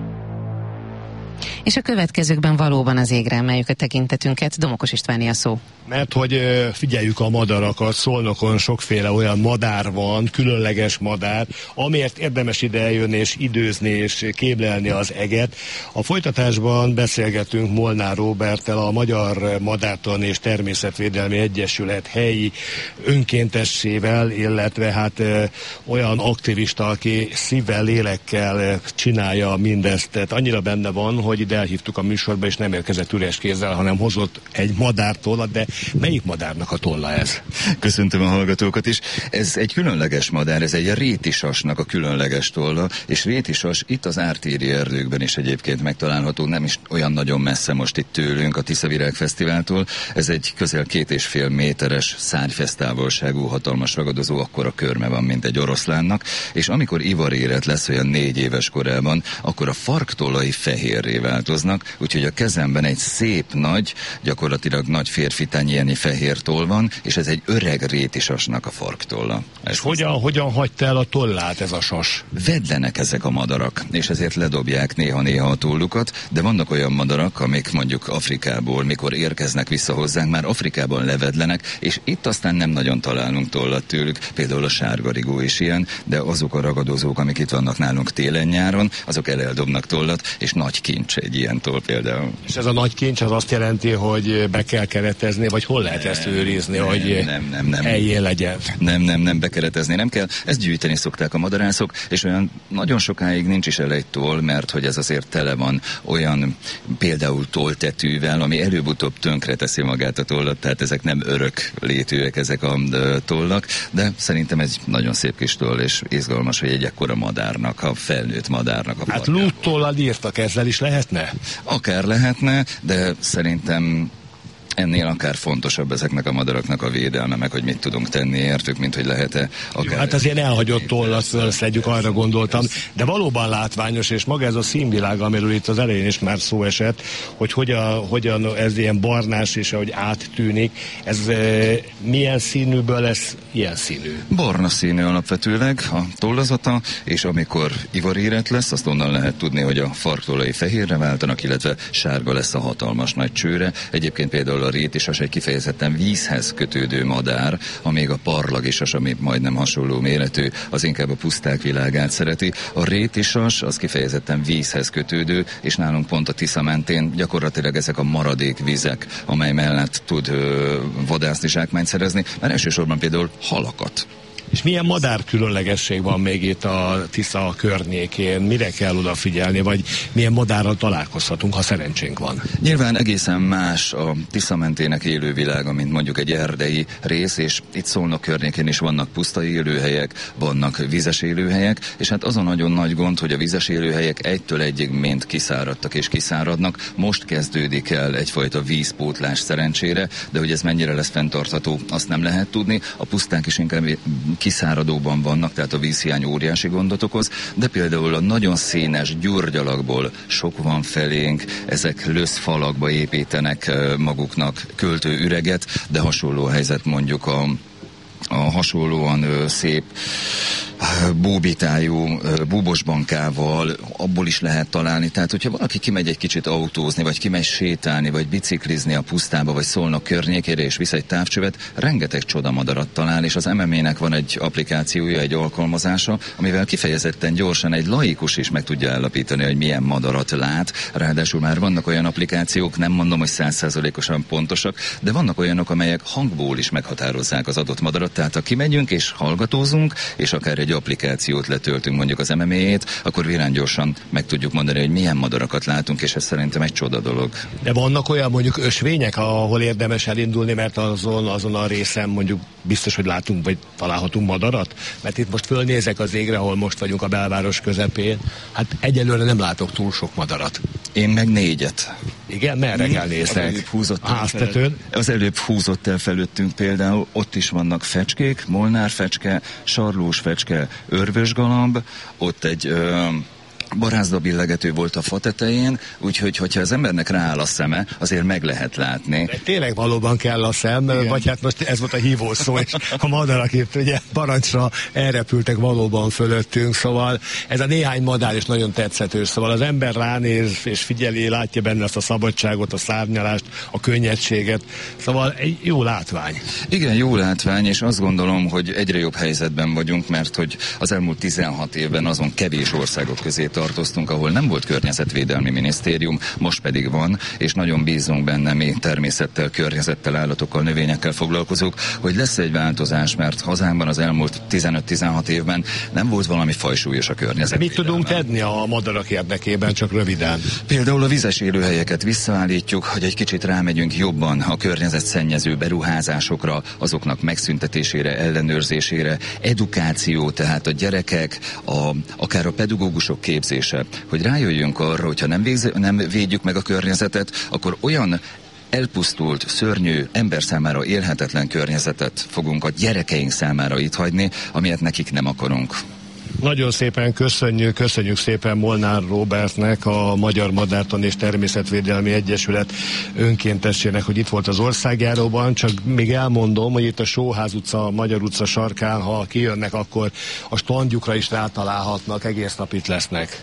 És a következőkben valóban az égre emeljük a tekintetünket. Domokos Istváné a szó. Mert hogy figyeljük a madarakat, Szolnokon sokféle olyan madár van, különleges madár, amiért érdemes ide eljönni és időzni és kéblelni az eget. A folytatásban beszélgetünk Molnár Róberttel, a Magyar Madártan és Természetvédelmi Egyesület helyi önkéntessével, illetve hát e, olyan aktivista, aki szívvel, lélekkel csinálja mindezt. Tehát annyira benne van, hogy ide elhívtuk a műsorba, és nem érkezett üres kézzel, hanem hozott egy madártollat, de melyik madárnak a tolla ez? Köszöntöm a hallgatókat is. Ez egy különleges madár, ez egy rétisasnak a különleges tolla, és rétisas itt az ártéri erdőkben is egyébként megtalálható, nem is olyan nagyon messze most itt tőlünk a Tiszavirág Fesztiváltól. Ez egy közel két és fél méteres szárnyfesztávolságú hatalmas ragadozó, akkora körme van, mint egy oroszlánnak, és amikor ivarérett lesz olyan négy éves korában, akkor a farktollai fehérré változnak, úgyhogy a kezemben egy szép nagy, gyakorlatilag nagy férfitányi fehér toll van, és ez egy öreg rétisasnak a farktolla. És hogyan, hogyan hagyta el a tollát ez a sas? Vedlenek ezek a madarak, és ezért ledobják néha-néha a tollukat, de vannak olyan madarak, amik mondjuk Afrikából, mikor érkeznek vissza hozzánk, már Afrikában levedlenek, és itt aztán nem nagyon találunk tollat tőlük, például a sárgarigó is ilyen, de azok a ragadozók, amik itt vannak nálunk télen-nyáron, azok eldobnak tollat, és nagy kincs egy ilyen toll például. És ez a nagy kincs az azt jelenti, hogy be kell keretezni, vagy hol lehet ezt őrizni, nem, hogy nem, nem, nem. helyén legyen? Nem, nem, nem, bekeretezni nem kell. Ezt gyűjteni szokták a madarászok, és olyan nagyon sokáig nincs is el egy toll, mert hogy ez azért tele van olyan például tolltetűvel, ami előbb-utóbb tönkre teszi magát a tollat, tehát ezek nem örök létűek ezek a tollak, de szerintem ez nagyon szép kis toll, és izgalmas, hogy egy ekkora madárnak, a felnőtt madárnak a Hát lúttollal írtak, ezzel is lehetne? Akár lehetne, de szerintem ennél akár fontosabb ezeknek a madaraknak a védelme, meg hogy mit tudunk tenni értük, mint hogy lehet-e akár... Hát az ilyen elhagyott tollat fölszedjük, arra gondoltam, de valóban látványos, és maga ez a színvilág, amiről itt az elején is már szó esett, hogy hogyan, hogyan ez ilyen barnás és ahogy áttűnik, ez e, milyen színűből lesz ilyen színű? Barna színű alapvetőleg a tollazata, és amikor ivarérett lesz, azt onnan lehet tudni, hogy a farktollai fehérre váltanak, illetve sárga lesz a hatalmas nagy csőre. Egyébként például a rétisas egy kifejezetten vízhez kötődő madár, amíg a parlagisas, ami majdnem hasonló méretű, az inkább a puszták világát szereti. A rétisas az kifejezetten vízhez kötődő, és nálunk pont a Tisza mentén gyakorlatilag ezek a maradék vizek, amely mellett tud ö, vadászni, zsákmányt szerezni, mert elsősorban például halakat. És milyen madár különlegesség van még itt a Tisza környékén? Mire kell odafigyelni, vagy milyen madárral találkozhatunk, ha szerencsénk van? Nyilván egészen más a Tisza mentének élővilága, mint mondjuk egy erdei rész, és itt Szolnok környékén is vannak puszta élőhelyek, vannak vizes élőhelyek, és hát az a nagyon nagy gond, hogy a vizes élőhelyek egytől egyig mind kiszáradtak és kiszáradnak. Most kezdődik el egyfajta vízpótlás szerencsére, de hogy ez mennyire lesz fenntartható, azt nem lehet tudni. A puszták is inkább kiszáradóban vannak, tehát a vízhiány óriási gondot okoz, de például a nagyon színes gyurgyalakból sok van felénk, ezek löszfalakba építenek maguknak költő üreget, de hasonló helyzet mondjuk a, a hasonlóan ö, szép bóbitájú búbosbankával, abból is lehet találni. Tehát, hogyha valaki kimegy egy kicsit autózni, vagy kimegy sétálni, vagy biciklizni a pusztába, vagy Szolnok környékére, és visz egy távcsövet, rengeteg csodamadarat talál, és az em em é-nek van egy applikációja, egy alkalmazása, amivel kifejezetten gyorsan egy laikus is meg tudja állapítani, hogy milyen madarat lát. Ráadásul már vannak olyan applikációk, nem mondom, hogy száz százalékosan pontosak, de vannak olyanok, amelyek hangból is meghatározzák az adott madarat. Tehát, ha kimegyünk és hallgatózunk, és akár egy applikációt letöltünk mondjuk az em em é-ét, akkor virángyorsan meg tudjuk mondani, hogy milyen madarakat látunk, és ez szerintem egy csoda dolog. De vannak olyan mondjuk ösvények, ahol érdemes elindulni, mert azon, azon a részen mondjuk biztos, hogy látunk, vagy találhatunk madarat? Mert itt most fölnézek az égre, ahol most vagyunk a belváros közepén, hát egyelőre nem látok túl sok madarat. Én meg négyet. Igen, merre kell nézek? Az előbb húzott el, felett, az előbb húzott el felőttünk például, ott is vannak fecskék, molnárfecske, sarlós fecske, örvösgalamb, ott egy ö, barázda billegető volt a fa tetején, úgyhogy hogyha az embernek rááll a szeme, azért meg lehet látni. De tényleg valóban kell a szem, igen. Vagy hát most ez volt a hívó szó, és a madarak itt ugye parancsra elrepültek valóban fölöttünk, szóval ez a néhány madár is nagyon tetszetős, szóval az ember ránéz és figyeli, látja benne azt a szabadságot, a szárnyalást, a könnyedséget, szóval egy jó látvány. Igen, jó látvány, és azt gondolom, hogy egyre jobb helyzetben vagyunk, mert hogy az elmúlt tizenhat évben azon kevés országok közé tartoztunk, ahol nem volt környezetvédelmi minisztérium, most pedig van, és nagyon bízunk benne, mi természettel, környezettel, állatokkal, növényekkel foglalkozók, hogy lesz egy változás, mert hazánkban az elmúlt tizenöt-tizenhat évben nem volt valami fajsúlyos a környezet. Mit tudunk tenni a madarak érdekében, csak röviden? Például a vizes élőhelyeket visszaállítjuk, hogy egy kicsit rámegyünk jobban a környezetszennyező beruházásokra, azoknak megszüntetésére, ellenőrzésére, edukáció, tehát a gyerekek, a, akár a pedagógusok képzése, hogy rájöjjünk arra, hogyha nem, végze, nem védjük meg a környezetet, akkor olyan elpusztult, szörnyű, ember számára élhetetlen környezetet fogunk a gyerekeink számára itt hagyni, amilyet nekik nem akarunk. Nagyon szépen köszönjük, köszönjük szépen Molnár Róbertnek, a Magyar Madártan és Természetvédelmi Egyesület önkéntesének, hogy itt volt az országjáróban, csak még elmondom, hogy itt a Sóház utca, Magyar utca sarkán, ha kijönnek, akkor a standjukra is rátalálhatnak, egész nap itt lesznek.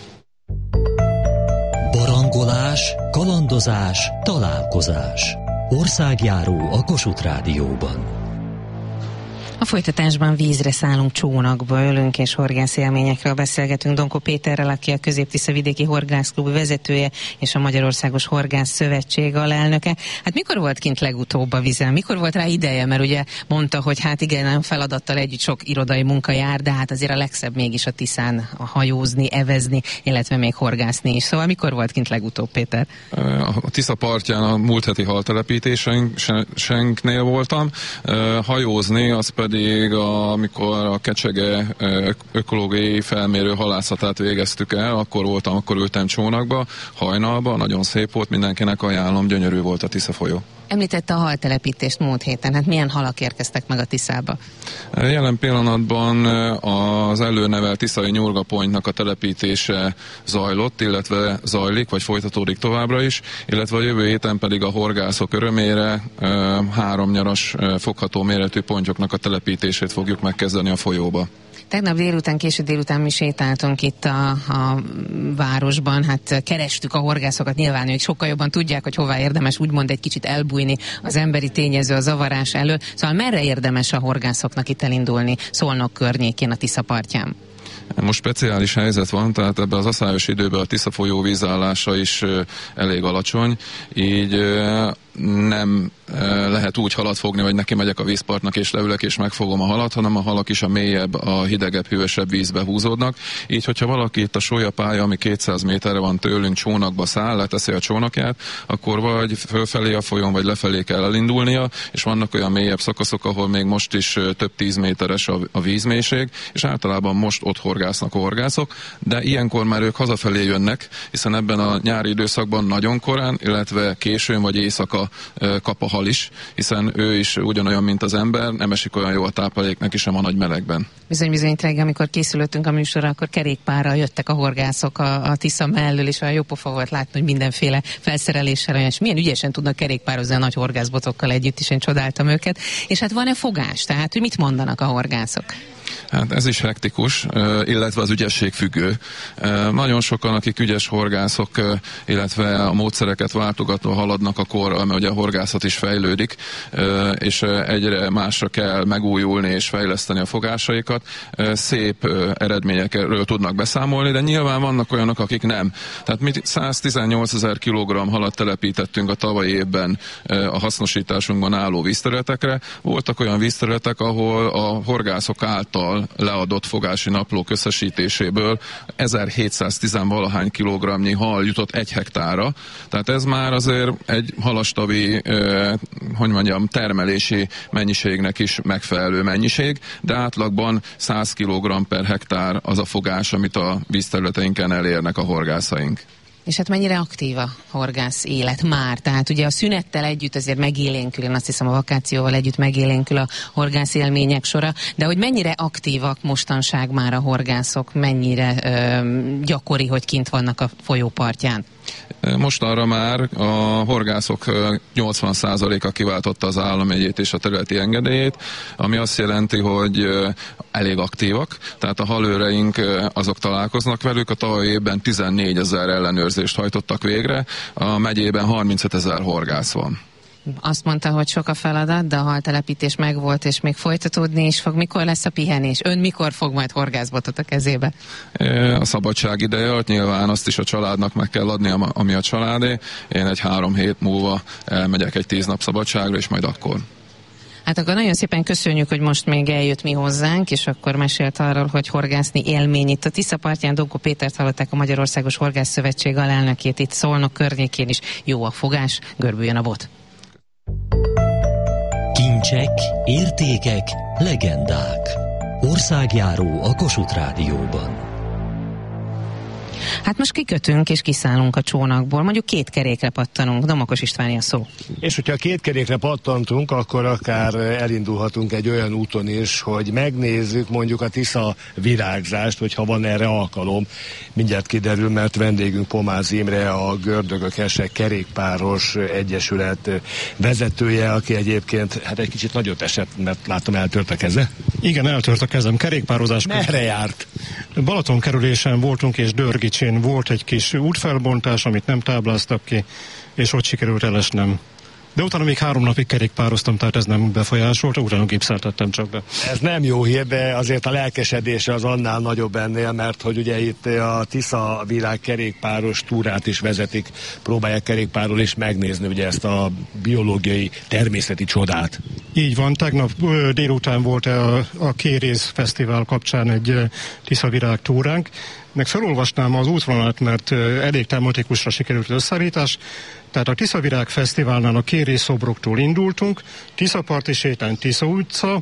Barangolás, kalandozás, találkozás. Országjáró a Kossuth Rádióban. A folytatásban vízre szállunk, csónakba ölünk és horgászélményekről beszélgetünk Donkó Péterrel, aki a Közép-Tisza Vidéki Horgászklub vezetője és a Magyarországos Horgász Szövetség alelnöke. Hát mikor volt kint legutóbb a vízen? Mikor volt rá ideje? Mert ugye mondta, hogy hát igen, nem feladattal együtt sok irodai munka jár, de hát azért a legszebb mégis a Tiszán hajózni, evezni, illetve még horgászni is. Szóval mikor volt kint legutóbb, Péter? A Tisza partján a múlt heti haltelepítésenknél voltam. Hajózni az pedig pedig amikor a Kecsege ökológiai felmérő halászatát végeztük el, akkor voltam, akkor ültem csónakba, hajnalba, nagyon szép volt, mindenkinek ajánlom, gyönyörű volt a Tisza folyó. Említette a haltelepítést múlt héten, hát milyen halak érkeztek meg a Tiszába? Jelen pillanatban az előnevelt tiszai nyurgapontnak a telepítése zajlott, illetve zajlik, vagy folytatódik továbbra is, illetve a jövő héten pedig a horgászok örömére három nyaras fogható méretű pontyoknak a telepítését fogjuk megkezdeni a folyóba. Tegnap délután, késő délután mi sétáltunk itt a, a városban, hát kerestük a horgászokat, nyilván ők sokkal jobban tudják, hogy hová érdemes úgymond egy kicsit elbújni az emberi tényező, a zavarás elől. Szóval merre érdemes a horgászoknak itt elindulni Szolnok környékén, a Tisza partján? Most speciális helyzet van, tehát ebben az aszályos időben a Tisza folyó vízállása is elég alacsony, így nem lehet úgy halat fogni, hogy neki megyek a vízpartnak és leülök és megfogom a halat, hanem a halak is a mélyebb, a hidegebb, hűvösebb vízbe húzódnak. Így, hogyha valaki itt a sólyapálya, ami kétszáz méterre van tőlünk, csónakba száll, leteszi a csónakját, akkor vagy fölfelé a folyón, vagy lefelé kell elindulnia, és vannak olyan mélyebb szakaszok, ahol még most is több tíz méteres a, a vízmélység, és általában most ott horgásznak a horgászok, de ilyenkor már ők hazafelé jönnek, hiszen ebben a nyári időszakban nagyon korán, illetve későn vagy éjszaka kap a hal is, hiszen ő is ugyanolyan, mint az ember, nem esik olyan jó a táplálék neki sem a nagy melegben. Bizony, bizony, reggel, amikor készülöttünk a műsorra, akkor kerékpárral jöttek a horgászok a, a Tisza mellől, és olyan jó pofa volt látni, hogy mindenféle felszereléssel, és milyen ügyesen tudnak kerékpározni a nagy horgászbotokkal együtt, és én csodáltam őket. És hát van-e fogás? Tehát, hogy mit mondanak a horgászok? Hát ez is hektikus, illetve az ügyesség függő. Nagyon sokan, akik ügyes horgászok, illetve a módszereket váltogatva haladnak a korral, mert ugye a horgászat is fejlődik, és egyre másra kell megújulni és fejleszteni a fogásaikat. Szép eredményekről tudnak beszámolni, de nyilván vannak olyanok, akik nem. Tehát mi száztizennyolcezer kilogramm halat telepítettünk a tavalyi évben a hasznosításunkban álló vízterületekre. Voltak olyan vízterületek, ahol a horgászok által leadott fogási naplók összesítéséből ezerhétszáztíz valahány kilogramnyi hal jutott egy hektárra. Tehát ez már azért egy halastavi, eh, hogy mondjam, termelési mennyiségnek is megfelelő mennyiség, de átlagban száz kilogramm per hektár az a fogás, amit a vízterületeinken elérnek a horgászaink. És hát mennyire aktív a horgász élet már? Tehát ugye a szünettel együtt azért megélénkül, én azt hiszem a vakációval együtt megélénkül a horgász élmények sora, de hogy mennyire aktívak mostanság már a horgászok, mennyire ö, gyakori, hogy kint vannak a folyópartján? Most arra már a horgászok nyolcvan százaléka kiváltotta az államjegyét és a területi engedélyét, ami azt jelenti, hogy elég aktívak, tehát a halőreink azok találkoznak velük, a tavalyi évben tizennégyezer ellenőrzést hajtottak végre, a megyében harmincötezer horgász van. Azt mondta, hogy sok a feladat, de a haltelepítés megvolt, és még folytatódni is fog. Mikor lesz a pihenés? Ön mikor fog majd horgászbotot a kezébe? A szabadság ideje, nyilván azt is a családnak meg kell adni, ami a családé. Én egy három hét múlva elmegyek egy tíz nap szabadságra, és majd akkor. Hát akkor nagyon szépen köszönjük, hogy most még eljött mi hozzánk, és akkor mesélt arról, hogy horgászni élmény itt a Tisza partján. Donkó Pétert hallották, a Magyarországos Horgászszövetség alelnökét, itt Szolnok környékén is. Jó a fogás, görbüljön a bot. Kincsek, értékek, legendák. Országjáró a Kossuth Rádióban. Hát most kikötünk és kiszállunk a csónakból, mondjuk két kerékre pattanunk. Domokos Istváni a szó. És hogyha két kerékre pattantunk, akkor akár elindulhatunk egy olyan úton is, hogy megnézzük mondjuk a Tisza virágzást, hogyha van erre alkalom. Mindjárt kiderül, mert vendégünk Pomáz Imre, a Gördögök Esek Kerékpáros Egyesület vezetője, aki egyébként hát egy kicsit nagyot esett, mert láttam, eltört a keze. Igen, eltört a kezem. Kerékpározás. Merre járt? Balaton kerülésen voltunk, és Dörgicsén volt egy kis útfelbontás, amit nem tábláztak ki, és ott sikerült elesnem. De utána még három napig kerékpároztam, tehát ez nem befolyásolta, utána gipszeltettem csak be. Ez nem jó hír, de azért a lelkesedése az annál nagyobb ennél, mert hogy ugye itt a Tisza világ kerékpáros túrát is vezetik, próbálják kerékpárról is megnézni ugye ezt a biológiai, természeti csodát. Így van, tegnap délután volt a, a Kéréz Fesztivál kapcsán egy Tisza virág túránk, meg felolvasnám az útvonalat, mert elég tematikusra sikerült az összeállítás. Tehát a Tisza Virág Fesztiválnál a Kéréz szobroktól indultunk, Tiszaparti sétány, Tisza utca,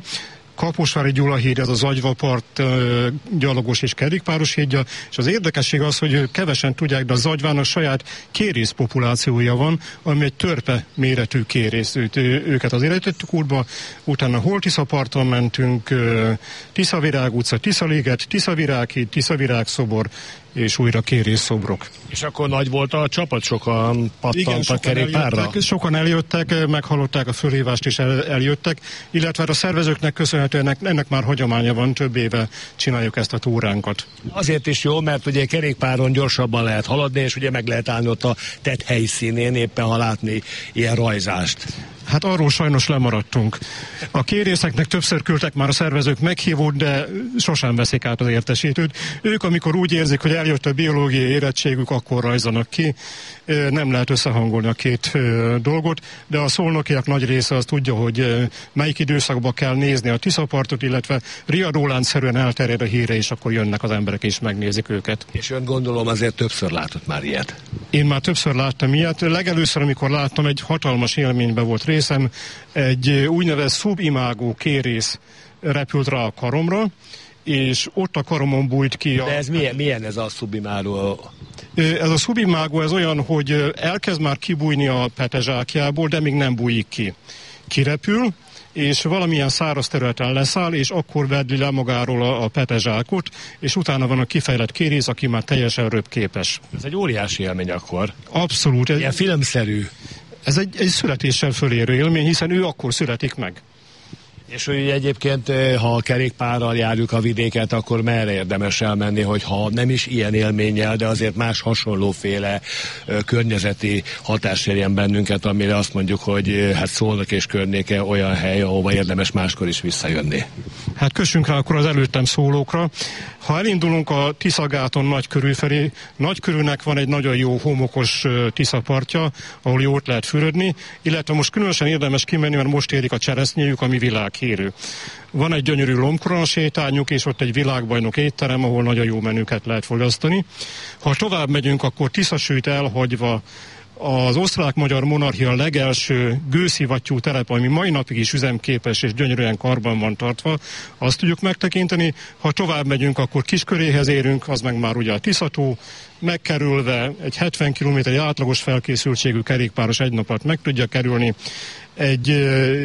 Kaposvári Gyula híd, ez az Agyvapart gyalogos és kerékpáros hídja, és az érdekesség az, hogy kevesen tudják, de a Zagyvának saját kérész populációja van, ami egy törpe méretű kérész. Ő, őket az életettük útba, utána Hol-Tisza-parton mentünk, Tiszavirág utca, Tiszaliget, Tiszavirághíd, Tiszavirágszobor, és újra kérészszobrok. És akkor nagy volt a csapat, sokan pattantak kerékpárra? Eljöttek, sokan eljöttek, meghallották a fölhívást és el, eljöttek, illetve a szervezőknek köszönhetően ennek, ennek már hagyománya van, több éve csináljuk ezt a túránkat. Azért is jó, mert ugye kerékpáron gyorsabban lehet haladni, és ugye meg lehet állni ott a tett helyszínén éppen, ha látni ilyen rajzást. Hát arról sajnos lemaradtunk. A kérészeknek többször küldtek már a szervezők meghívót, de sosem veszik át az értesítőt. Ők, amikor úgy érzik, hogy eljött a biológiai érettségük, akkor rajzanak ki. Nem lehet összehangolni a két dolgot, de a szolnokiak nagy része az tudja, hogy melyik időszakban kell nézni a Tiszapartot, illetve riadóláncszerűen elterjed a híre, és akkor jönnek az emberek és megnézik őket. És ön gondolom azért többször látott már ilyet? Én már többször láttam ilyet. Legelőször, amikor láttam, egy hatalmas élményben volt részem, egy úgynevezett subimágó kérész repült rá a karomra, és ott a karomon bújt ki a... De ez milyen, milyen ez a subimágó? Ez a subimágó, ez olyan, hogy elkezd már kibújni a petezsákjából, de még nem bújik ki. Kirepül, és valamilyen száraz területen leszáll, és akkor vedli le magáról a, a petezsákot, és utána van a kifejlett kérész, aki már teljesen röpképes. Ez egy óriási élmény akkor. Abszolút. Ilyen filmszerű. Ez egy, egy születéssel fölérő élmény, hiszen ő akkor születik meg. És hogy egyébként, ha kerékpárral járjuk a vidéket, akkor merre érdemes elmenni, hogyha nem is ilyen élménnyel, de azért más hasonlóféle környezeti hatás érjen bennünket, amire azt mondjuk, hogy hát Szolnok és környéke olyan hely, ahova érdemes máskor is visszajönni. Hát kössünk rá akkor az előttem szólókra. Ha elindulunk a Tiszagáton Nagykörű felé, Nagykörűnek van egy nagyon jó homokos Tiszapartja, ahol jót lehet fürödni, illetve most különösen érdemes kimenni, mert most érik a cseresznyéjük, ami világhírű. Van egy gyönyörű lombkorona sétányuk, és ott egy világbajnok étterem, ahol nagyon jó menüket lehet fogyasztani. Ha tovább megyünk, akkor Tiszasűt elhagyva az osztrák-magyar monarchia legelső gőszivattyú telep, ami mai napig is üzemképes és gyönyörűen karban van tartva, azt tudjuk megtekinteni. Ha tovább megyünk, akkor Kisköréhez érünk, az meg már ugye a Tiszató, megkerülve egy hetven kilométer átlagos felkészültségű kerékpáros egy nap alatt meg tudja kerülni. Egy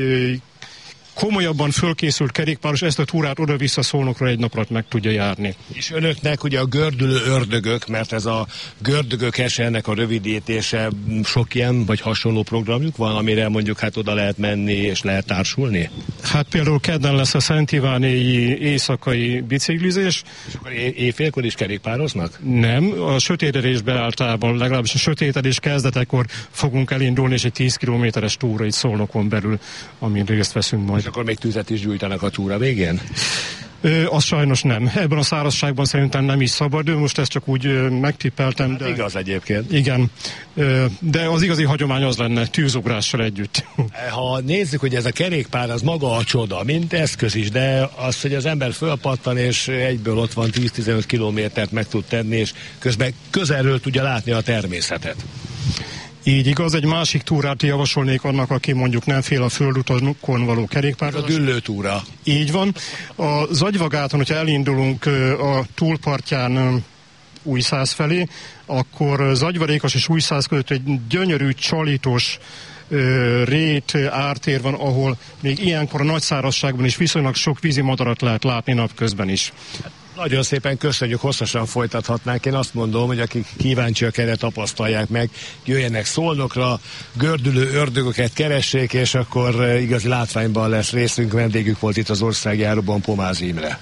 komolyabban fölkészült kerékpáros ezt a túrát oda-vissza Szolnokra egy nap alatt meg tudja járni. És önöknek ugye a gördülő ördögök, mert ez a gördögök esernek a rövidítése, sok ilyen vagy hasonló programjuk van, amire mondjuk hát oda lehet menni és lehet társulni? Hát például kedden lesz a Szent Ivánéi éjszakai biciklizés. És akkor éjfélkor is kerékpároznak? Nem, a sötétedésben általában, legalábbis a sötétedés kezdetekor fogunk elindulni, és egy tíz kilométeres túra itt Szolnokon belül, amin részt veszünk majd. És akkor még tüzet is gyújtanak a túra végén? Ö, az sajnos nem. Ebben a szárazságban szerintem nem is szabad. Most ezt csak úgy ö, megtippeltem. Hát de... igaz egyébként. Igen. Ö, de az igazi hagyomány az lenne, tűzugrással együtt. Ha nézzük, hogy ez a kerékpár, az maga a csoda, mint eszköz is, de az, hogy az ember fölpattan, és egyből ott van tíz-tizenöt kilométert meg tud tenni, és közben közelről tudja látni a természetet. Így igaz, egy másik túrát javasolnék annak, aki mondjuk nem fél a földutakon való kerékpározás. A Düllő túra. Így van. A Zagyvagáton, hogyha elindulunk a túlpartján Újszász felé, akkor Zagyvarékas és Újszász között egy gyönyörű, csalítós rét ártér van, ahol még ilyenkor a nagy szárazságban is viszonylag sok vízimadarat lehet látni napközben is. Nagyon szépen köszönjük, hosszasan folytathatnánk. Én azt mondom, hogy akik kíváncsiak erre, tapasztalják meg, jöjjenek Szolnokra, gördülő ördögöket keressék, és akkor igazi látványban lesz részünk. Vendégük volt itt az Országjáróban Pomáz Imre.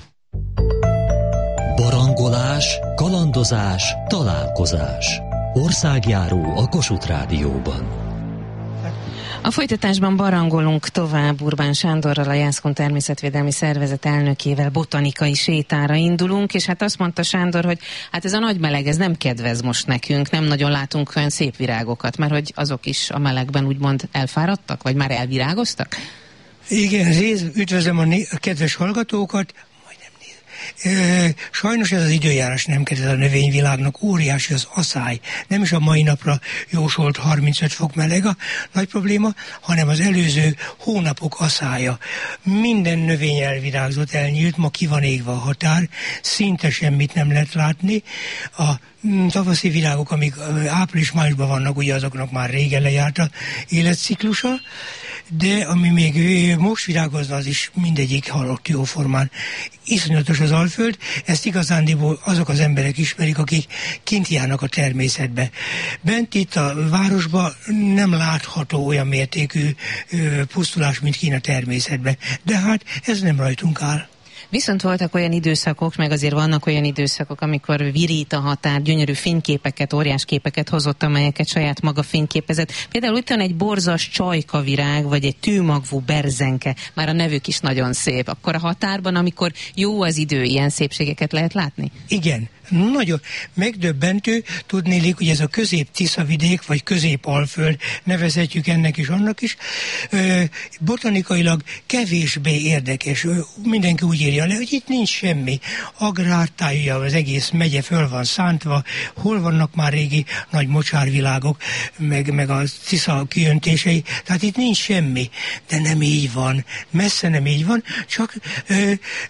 Barangolás, kalandozás, találkozás. Országjáró a Kossuth Rádióban. A folytatásban barangolunk tovább Urbán Sándorral, a Jászkun Természetvédelmi Szervezet elnökével, botanikai sétára indulunk, és hát azt mondta Sándor, hogy hát ez a nagy meleg, ez nem kedvez most nekünk, nem nagyon látunk olyan szép virágokat, mert hogy azok is a melegben úgymond elfáradtak, vagy már elvirágoztak? Igen, rész, üdvözlöm a, né- a kedves hallgatókat. Sajnos ez az időjárás nem kedvez a növényvilágnak, óriási az aszály. Nem is a mai napra jósolt harmincöt fok meleg a nagy probléma, hanem az előző hónapok aszálya. Minden növény elvirágzott, elnyílt, ma ki van égve a határ, szinte semmit nem lehet látni. A tavaszi virágok, amik április-májusban vannak, ugye azoknak már régen lejárt a életciklusa, de ami még most virágozna, az is mindegyik halott jóformán. Iszonyatos az Alföld, ezt igazándiból azok az emberek ismerik, akik kint járnak a természetbe. Bent itt a városban nem látható olyan mértékű pusztulás, mint kint a természetben. De hát ez nem rajtunk áll. Viszont voltak olyan időszakok, meg azért vannak olyan időszakok, amikor virít a határ, gyönyörű fényképeket, óriás képeket hozott, amelyeket saját maga fényképezett. Például itt van egy borzas csajkavirág, vagy egy tűmagvú berzenke, már a nevük is nagyon szép. Akkor a határban, amikor jó az idő, ilyen szépségeket lehet látni? Igen. Nagyon megdöbbentő, tudnélik, hogy ez a közép-Tiszavidék, vagy közép-Alföld, nevezhetjük ennek is, annak is, ö, botanikailag kevésbé érdekes. Mindenki úgy írja le, hogy itt nincs semmi. Agrártájúja az egész megye föl van szántva, hol vannak már régi nagy mocsárvilágok, meg, meg a Tisza kiöntései, tehát itt nincs semmi. De nem így van, messze nem így van, csak ö,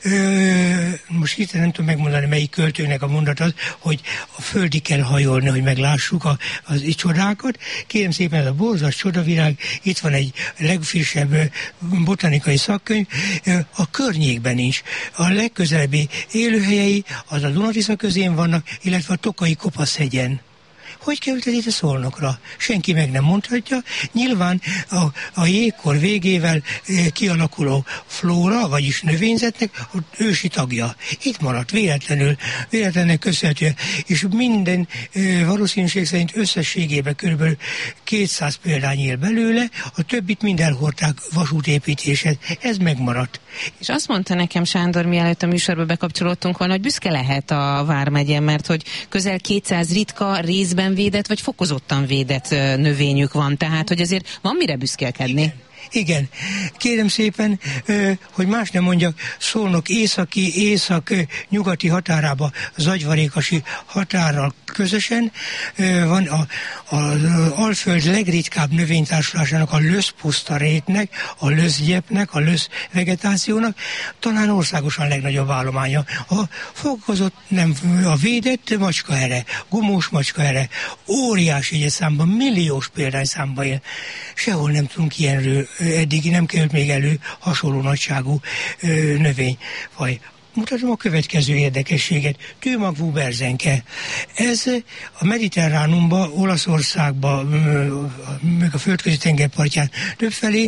ö, most itt nem tudom megmondani, melyik költőnek a mondat az, hogy a földig kell hajolni, hogy meglássuk a, az itt csodákat. Kérem szépen, ez a borzas csodavirág, itt van egy legfrissebb botanikai szakkönyv, a környékben is. A legközelebbi élőhelyei az a Dunatisza közén vannak, illetve a Tokai Kopaszhegyen. Hogy került ez itt a Szolnokra? Senki meg nem mondhatja. Nyilván a, a jégkor végével e, kialakuló flóra, vagyis növényzetnek a ősi tagja. Itt maradt véletlenül, véletlenül köszönhetően, és minden e, valószínűség szerint összességében kb. kétszáz példány él belőle, a többit mind elhordták vasútépítéshez. Ez megmaradt. És azt mondta nekem Sándor, mielőtt a műsorba bekapcsolódtunk volna, hogy büszke lehet a Vármegye, mert hogy közel kétszáz ritka, részben védett, vagy fokozottan védett növényük van, tehát hogy azért van mire büszkélkedni. Igen. Igen. Kérem szépen, hogy más nem mondjak, Szolnok északi, észak-nyugati határába, Zagyvarékasi határral közösen van a, az Alföld legritkább növénytársulásának, a löszpusztarétnek, a löszgyepnek, a lösz vegetációnak, talán országosan legnagyobb állománya. A fokozott, nem a védett macskaere, gumós macskaere, óriási egyetszámban, milliós példányszámban él. Sehol nem tudunk ilyenről, eddig nem került még elő hasonló nagyságú ö, növényfaj. Mutatom a következő érdekességet. Tűmagvú berzenke. Ez a Mediterránumban, Olaszországban, meg a földközi tengerpartján többfelé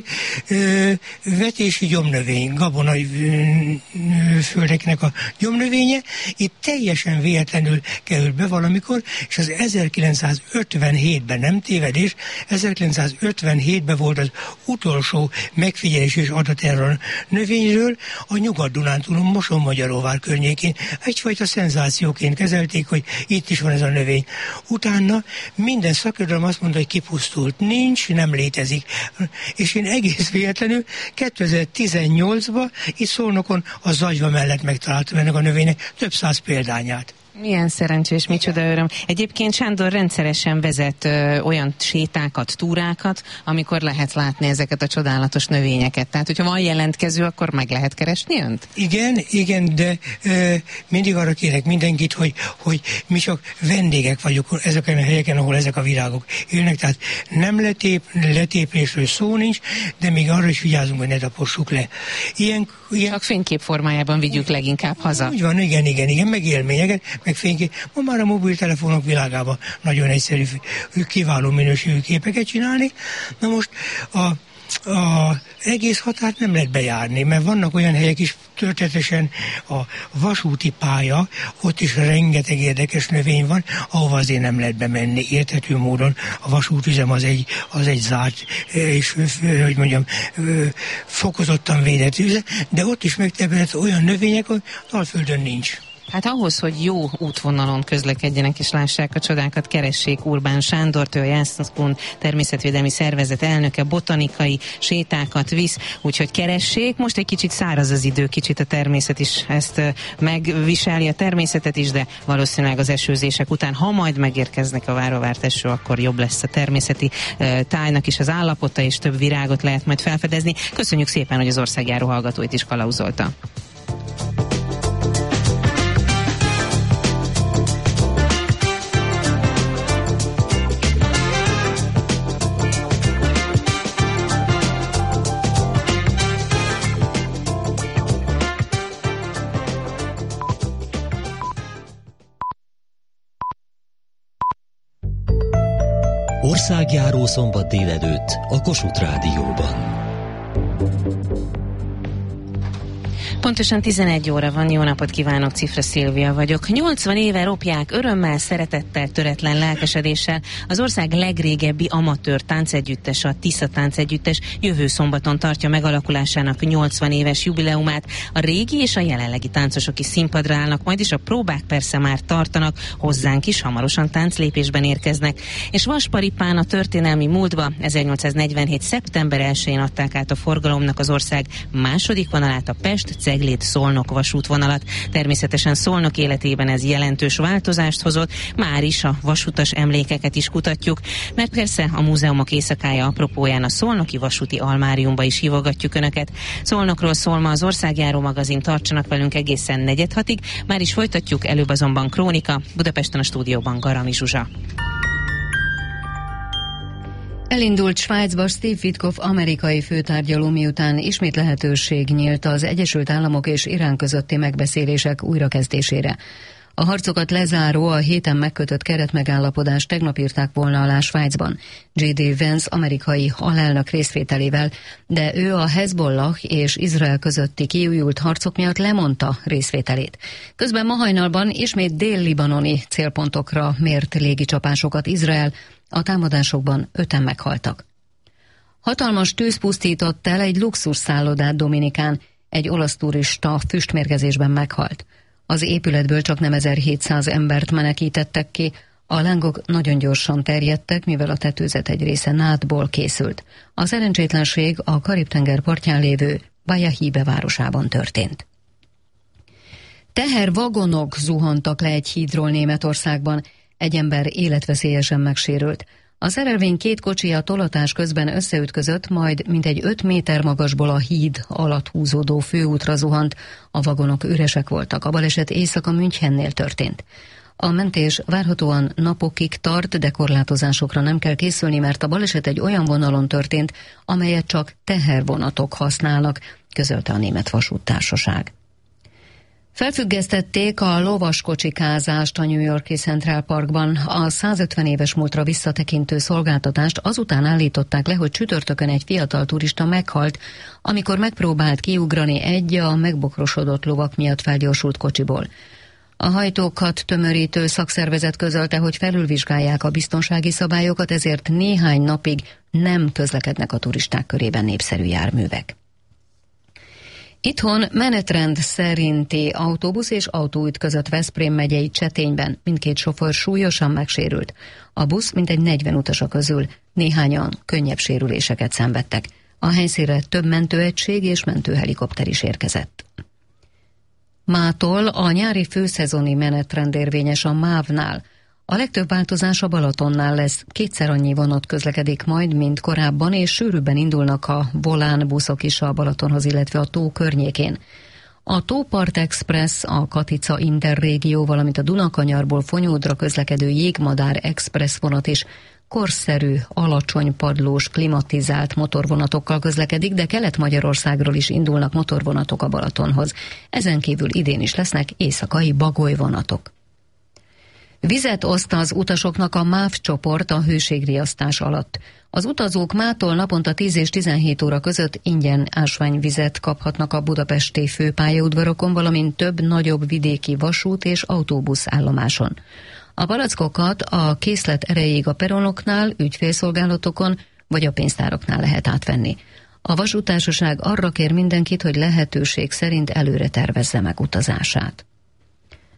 vetési gyomnövényi, gabonai földeknek a gyomnövénye. Itt teljesen véletlenül került be valamikor, és az ezerkilencszázötvenhétben, nem tévedés, ezerkilencszázötvenhétben volt az utolsó megfigyelés és adat erről a növényről a Nyugat-Dunántúlon, Moson-Magyaróvár környékén. Egyfajta szenzációként kezelték, hogy itt is van ez a növény. Utána minden szakirodalom azt mondta, hogy kipusztult. Nincs, nem létezik. És én egész véletlenül kétezer-tizennyolcban itt Szolnokon a Zagyva mellett megtaláltam ennek a növénynek több száz példányát. Milyen szerencsés, micsoda öröm. Egyébként Sándor rendszeresen vezet ö, olyan sétákat, túrákat, amikor lehet látni ezeket a csodálatos növényeket. Tehát, hogyha van jelentkező, akkor meg lehet keresni önt? Igen, igen, de ö, mindig arra kérek mindenkit, hogy, hogy mi csak vendégek vagyunk ezeken a helyeken, ahol ezek a virágok élnek. Tehát nem letép, letéplésről szó nincs, de még arra is vigyázunk, hogy ne tapossuk le. Ilyen, ilyen... Csak fénykép formájában vigyük leginkább haza. Úgy van, igen, igen, igen, meg élményeket, meg fénykép. Ma már a mobiltelefonok világában nagyon egyszerű, kiváló minőségű képeket csinálni. Na most a a egész határt nem lehet bejárni, mert vannak olyan helyek is, történetesen a vasúti pálya, ott is rengeteg érdekes növény van, ahova azért nem lehet bemenni érthető módon. A vasútüzem az egy, az egy zárt, és hogy mondjam, fokozottan védett üzem, de ott is megteremtett olyan növények, hogy Alföldön nincs. Hát ahhoz, hogy jó útvonalon közlekedjenek és lássák a csodákat, keressék Urbán Sándort, ő a Jászkun Természetvédelmi Szervezet elnöke, botanikai sétákat visz, úgyhogy keressék. Most egy kicsit száraz az idő, kicsit a természet is ezt megviseli, a természetet is, de valószínűleg az esőzések után, ha majd megérkeznek a várva várt eső, akkor jobb lesz a természeti uh, tájnak is az állapota, és több virágot lehet majd felfedezni. Köszönjük szépen, hogy az országjáró hallgatóit is kalauzolta. Országjáró szombat délelőtt a Kossuth Rádióban. Pontosan tizenegy óra van, jó napot kívánok, Cifra Szilvia vagyok. nyolcvan éve ropják örömmel, szeretettel, töretlen lelkesedéssel az ország legrégebbi amatőr táncegyüttes, a Tisza táncegyüttes jövő szombaton tartja megalakulásának nyolcvan éves jubileumát. A régi és a jelenlegi táncosok is színpadra állnak, majd is a próbák persze már tartanak, hozzánk is hamarosan tánclépésben érkeznek. És Vasparipán a történelmi múltba ezernyolcszáznegyvenhét. szeptember elsején adták át a forgalomnak az ország második vonalát, a Pest Cegléd-Szolnok vasútvonalat. Természetesen Szolnok életében ez jelentős változást hozott, már is a vasutas emlékeket is kutatjuk, mert persze a múzeumok éjszakája apropóján a Szolnoki Vasúti Almáriumba is hívogatjuk Önöket. Szolnokról szól ma az Országjáró magazin, tartsanak velünk egészen negyed hatig, már is folytatjuk, előbb azonban krónika, Budapesten a stúdióban Garami Zsuzsa. Elindult Svájcba Steve Witkoff amerikai főtárgyaló, miután ismét lehetőség nyílt az Egyesült Államok és Irán közötti megbeszélések újrakezdésére. A harcokat lezáró, a héten megkötött keretmegállapodást tegnap írták volna alá Svájcban J D Vance amerikai alelnök részvételével, de ő a Hezbollah és Izrael közötti kiújult harcok miatt lemondta részvételét. Közben ma hajnalban ismét dél-libanoni célpontokra mért légicsapásokat Izrael, a támadásokban öten meghaltak. Hatalmas tűz pusztított el egy luxus szállodát Dominikán, egy olasz turista füstmérgezésben meghalt. Az épületből csak nem ezerhétszáz embert menekítettek ki, a lángok nagyon gyorsan terjedtek, mivel a tetőzet egy része nádból készült. A szerencsétlenség a Karib-tenger partján lévő Bayahibe városában történt. Tehervagonok zuhantak le egy hídról Németországban, egy ember életveszélyesen megsérült. A szerelvény két kocsija tolatás közben összeütközött, majd mintegy öt méter magasból a híd alatt húzódó főútra zuhant, a vagonok üresek voltak. A baleset éjszaka Münchennél történt. A mentés várhatóan napokig tart, de korlátozásokra nem kell készülni, mert a baleset egy olyan vonalon történt, amelyet csak tehervonatok használnak, közölte a Német Vasúttársaság. Felfüggesztették a lovaskocsikázást a New York-i Central Parkban. A százötven éves múltra visszatekintő szolgáltatást azután állították le, hogy csütörtökön egy fiatal turista meghalt, amikor megpróbált kiugrani egy a megbokrosodott lovak miatt felgyorsult kocsiból. A hajtókat tömörítő szakszervezet közölte, hogy felülvizsgálják a biztonsági szabályokat, ezért néhány napig nem közlekednek a turisták körében népszerű járművek. Itthon menetrend szerinti autóbusz és autóütközött Veszprém megyei Csetényben, mindkét sofőr súlyosan megsérült. A busz mintegy negyven utasa közül néhányan könnyebb sérüléseket szenvedtek. A helyszínre több mentőegység és mentőhelikopter is érkezett. Mától a nyári főszezoni menetrend érvényes a mávnál. A legtöbb változás a Balatonnál lesz, kétszer annyi vonat közlekedik majd, mint korábban, és sűrűbben indulnak a volán buszok is a Balatonhoz, illetve a tó környékén. A Tópart Express, a Katica Interrégió, valamint a Dunakanyarból Fonyódra közlekedő Jégmadár Express vonat is korszerű, alacsony padlós, klimatizált motorvonatokkal közlekedik, de Kelet-Magyarországról is indulnak motorvonatok a Balatonhoz. Ezen kívül idén is lesznek éjszakai bagolyvonatok. Vizet oszt az utasoknak a MÁV csoport a hőségriasztás alatt. Az utazók mától naponta tíz és tizenhét óra között ingyen ásványvizet kaphatnak a budapesti főpályaudvarokon, valamint több nagyobb vidéki vasút és autóbusz állomáson. A palackokat a készlet erejéig a peronoknál, ügyfélszolgálatokon vagy a pénztáraknál lehet átvenni. A vasúttársaság arra kér mindenkit, hogy lehetőség szerint előre tervezze meg utazását.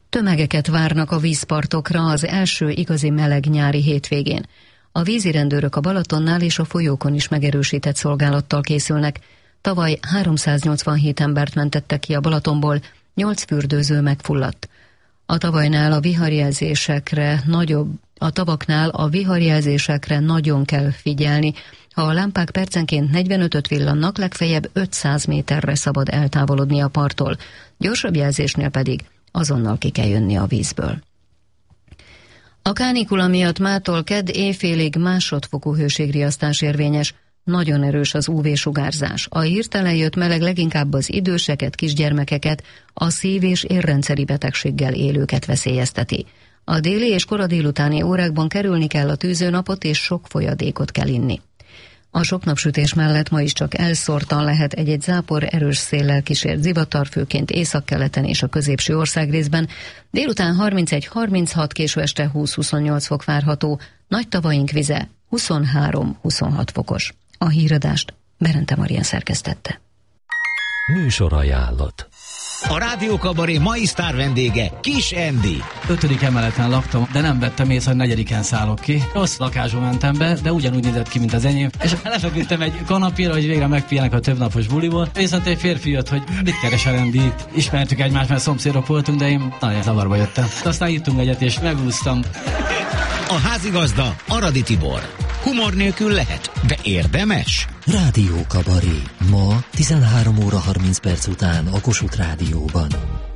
Tömegeket várnak a vízpartokra az első igazi meleg nyári hétvégén. A vízirendőrök a Balatonnál és a folyókon is megerősített szolgálattal készülnek. Tavaly háromszáznyolcvanhét embert mentettek ki a Balatonból, nyolc fürdőző megfulladt. A tavajnál a viharjelzésekre nagyobb, a tavaknál a viharjelzésekre nagyon kell figyelni. Ha a lámpák percenként negyvenötöt villannak, legfeljebb ötszáz méterre szabad eltávolodni a parttól. Gyorsabb jelzésnél pedig azonnal ki kell jönni a vízből. A kánikula miatt mától kedd éjfélig másodfokú hőségriasztás érvényes. Nagyon erős az ú vé-sugárzás. A hirtelen jött meleg leginkább az időseket, kisgyermekeket, a szív- és érrendszeri betegséggel élőket veszélyezteti. A déli és kora délutáni órákban kerülni kell a tűzőnapot, és sok folyadékot kell inni. A sok napsütés mellett ma is csak elszórtan lehet egy-egy zápor, erős széllel kísért zivatar, főként északkeleten és a középső országrészben. Délután harmincegy harminchat, késő este húsz-huszonnyolc fok várható, nagy tavaink vize huszonhárom-huszonhat fokos. A híradást Berente Marian szerkesztette. Műsorajánlat. A Rádió Kabaré mai sztár vendége Kis Endi. Ötödik emeleten laktam, de nem vettem észre, hogy negyediken szállok ki. Rossz lakásba mentem be, de ugyanúgy nézett ki, mint az enyém. És lefeküdtem egy kanapéra, hogy végre megpihenek a többnapos buliból. Viszont egy férfi jött, hogy mit keres a Endi itt. Ismertük egymást, mert szomszédok voltunk, de én nagyon zavarba jöttem. Aztán ittunk egyet, és megúsztam. A házigazda Aradi Tibor. Humor nélkül lehet, de érdemes. Rádió Kabaré. Ma tizenhárom óra harminc perc után a Kossuth Rádióban.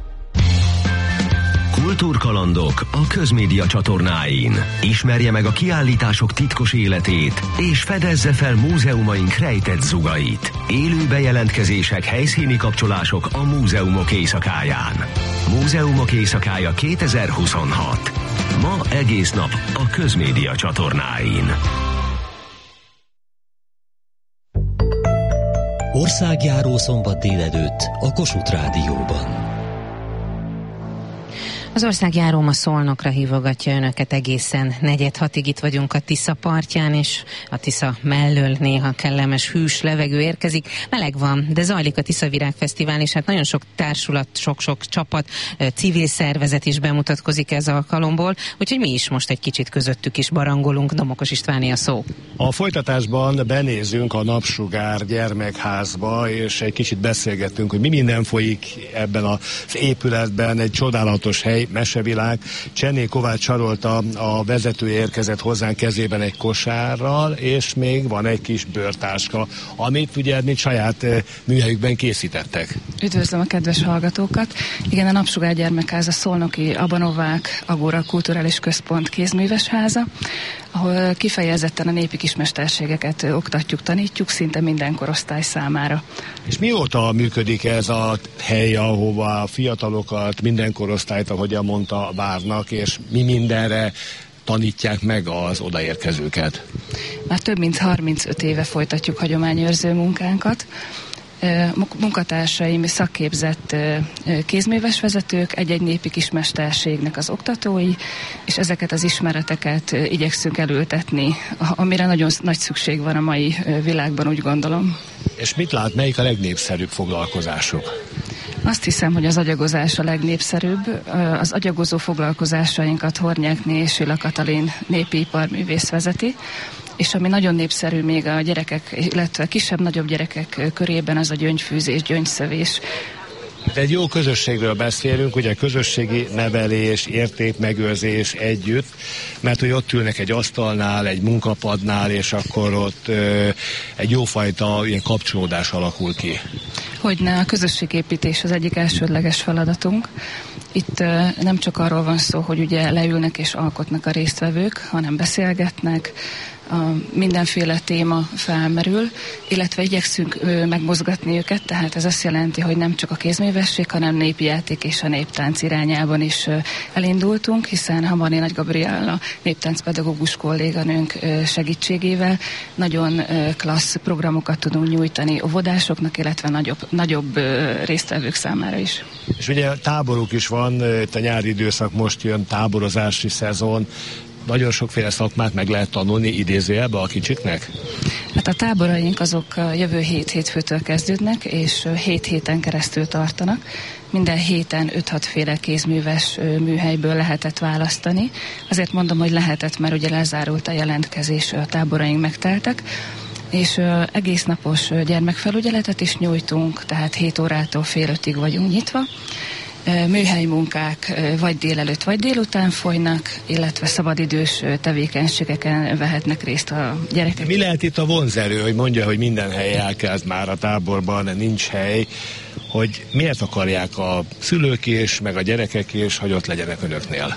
Kultúrkalandok a Közmédia csatornáin. Ismerje meg a kiállítások titkos életét, és fedezze fel múzeumaink rejtett zugait. Élő bejelentkezések, helyszíni kapcsolások a múzeumok éjszakáján. Múzeumok éjszakája kétezer-huszonhat. Ma egész nap a Közmédia csatornáin. Országjáró szombat délelőtt a Kossuth Rádióban. Az országjáró ma Szolnokra hívogatja önöket egészen negyed hatig. Itt vagyunk a Tisza partján, és a Tisza mellől néha kellemes hűs levegő érkezik. Meleg van, de zajlik a Tisza Virágfesztivál, és hát nagyon sok társulat, sok-sok csapat, civil szervezet is bemutatkozik ez alkalomból, úgyhogy mi is most egy kicsit közöttük is barangolunk. Domokos Istváné a szó. A folytatásban benézünk a Napsugár gyermekházba, és egy kicsit beszélgettünk, hogy mi minden folyik ebben az épületben, egy csodálatos hely, mesevilág. Csenné Kovács Sarolta, a vezetője érkezett hozzánk kezében egy kosárral, és még van egy kis bőrtáska, amit ugye mi saját műhelyükben készítettek. Üdvözlöm a kedves hallgatókat! Igen, a Napsugár gyermekház a szolnoki Abanovák Agora Kulturális Központ kézműves háza, ahol kifejezetten a népi kismesterségeket oktatjuk, tanítjuk szinte minden korosztály számára. És mióta működik ez a hely, ahova a fiatalokat, minden korosztályt, ahogyan mondta, várnak, és mi mindenre tanítják meg az odaérkezőket? Már több mint harmincöt éve folytatjuk hagyományőrző munkánkat. Munkatársaim szakképzett kézműves vezetők, egy-egy népi kismesterségnek az oktatói, és ezeket az ismereteket igyekszünk elültetni, amire nagyon nagy szükség van a mai világban, úgy gondolom. És mit lát, melyik a legnépszerűbb foglalkozások? Azt hiszem, hogy az agyagozás a legnépszerűbb. Az agyagozó foglalkozásainkat Hornyákné és Sila Katalin népi iparművész vezeti, és ami nagyon népszerű még a gyerekek, illetve kisebb-nagyobb gyerekek körében, az a gyöngyfűzés, gyöngyszövés. De egy jó közösségről beszélünk, ugye közösségi nevelés, értékmegőrzés együtt, mert hogy ott ülnek egy asztalnál, egy munkapadnál, és akkor ott ö, egy jófajta ilyen kapcsolódás alakul ki. Hogyne, a közösségépítés az egyik elsődleges feladatunk. Itt ö, nem csak arról van szó, hogy ugye leülnek és alkotnak a résztvevők, hanem beszélgetnek, a mindenféle téma felmerül, illetve igyekszünk ö, megmozgatni őket, tehát ez azt jelenti, hogy nem csak a kézművesség, hanem népi játék és a néptánc irányában is ö, elindultunk, hiszen Hamarné Nagy Gabriella néptáncpedagógus kolléganőnk ö, segítségével nagyon ö, klassz programokat tudunk nyújtani óvodásoknak, illetve nagyobb, nagyobb ö, résztvevők számára is. És ugye táboruk is van, itt a nyári időszak most jön, táborozási szezon. nagyon sokféle szakmát meg lehet tanulni idézőjelbe a kicsiknek? Hát a táboraink azok jövő hét hétfőtől kezdődnek, és hét héten keresztül tartanak. Minden héten öt-hat féle kézműves műhelyből lehetett választani. Azért mondom, hogy lehetett, mert ugye lezárult a jelentkezés, a táboraink megteltek, és uh, egész napos uh, gyermekfelügyeletet is nyújtunk, tehát hét órától fél ötig vagyunk nyitva. Uh, műhelyi munkák uh, vagy délelőtt, vagy délután folynak, illetve szabadidős uh, tevékenységeken vehetnek részt a gyerekek. Mi lehet itt a vonzerő, hogy mondja, hogy minden hely elkezd már a táborban, nincs hely, hogy miért akarják a szülők is, meg a gyerekek is, hogy ott legyenek önöknél?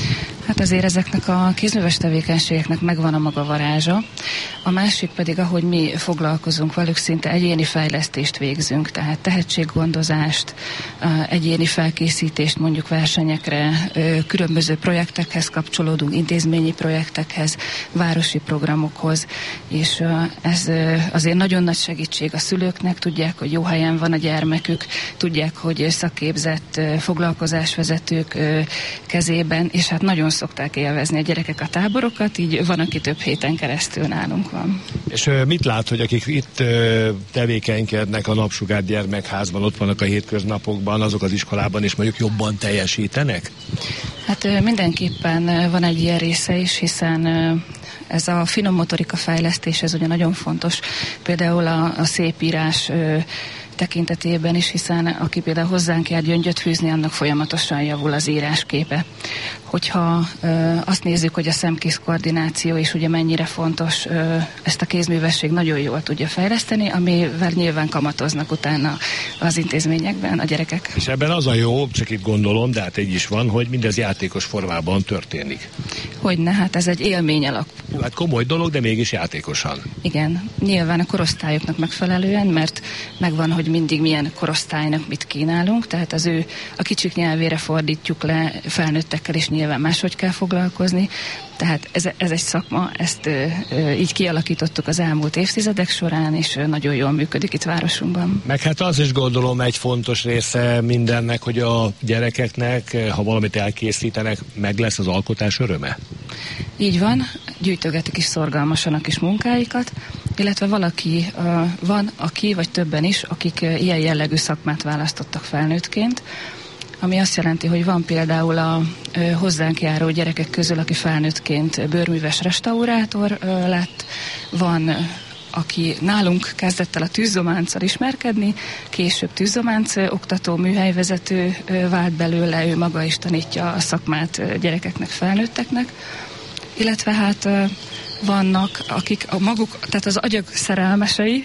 Hát azért ezeknek a kézműves tevékenységeknek megvan a maga varázsa. A másik pedig, ahogy mi foglalkozunk velük, szinte egyéni fejlesztést végzünk, tehát tehetséggondozást, egyéni felkészítést mondjuk versenyekre, különböző projektekhez kapcsolódunk, intézményi projektekhez, városi programokhoz, és ez azért nagyon nagy segítség a szülőknek, tudják, hogy jó helyen van a gyermekük, tudják, hogy szakképzett foglalkozásvezetők kezében, és hát nagyon szokták élvezni a gyerekek a táborokat, így van, aki több héten keresztül nálunk van. És ö, mit lát, hogy akik itt ö, tevékenykednek a Napsugár Gyermekházban, ott vannak a hétköznapokban, azok az iskolában is mondjuk jobban teljesítenek? Hát ö, mindenképpen van egy ilyen része is, hiszen ö, ez a finom motorika fejlesztés, ez ugye nagyon fontos. Például a, a szépírás ö, tekintetében is, hiszen aki például hozzánk jár gyöngyöt fűzni, annak folyamatosan javul az írásképe. Hogyha ö, azt nézzük, hogy a szemkész koordináció is ugye mennyire fontos, ö, ezt a kézművesség nagyon jól tudja fejleszteni, amivel nyilván kamatoznak utána az intézményekben a gyerekek. És ebben az a jó, csak itt gondolom, de hát így is van, hogy mindez játékos formában történik. Hogyne, hát ez egy élmény alak. Hát komoly dolog, de mégis játékosan. Igen, nyilván a korosztályoknak megfelelően, mert megvan, hogy mindig milyen korosztálynak mit kínálunk, tehát az ő a kicsik nyelvére fordítjuk le, felnőttekkel is nyilván máshogy kell foglalkozni, tehát ez, ez egy szakma, ezt ö, ö, így kialakítottuk az elmúlt évtizedek során, és ö, nagyon jól működik itt városunkban. Meg hát az is gondolom egy fontos része mindennek, hogy a gyerekeknek, ha valamit elkészítenek, meg lesz az alkotás öröme? Így van, gyűjtögetik is szorgalmasan a kis munkáikat, illetve valaki uh, van, aki, vagy többen is, akik uh, ilyen jellegű szakmát választottak felnőttként, ami azt jelenti, hogy van például a uh, hozzánk járó gyerekek közül, aki felnőttként bőrműves restaurátor uh, lett, van uh, aki nálunk kezdett el a tűzzománccal ismerkedni, később tűzzománc oktató, műhelyvezető uh, vált belőle, ő maga is tanítja a szakmát uh, gyerekeknek, felnőtteknek, illetve hát uh, vannak, akik a maguk, tehát az agyag szerelmesei,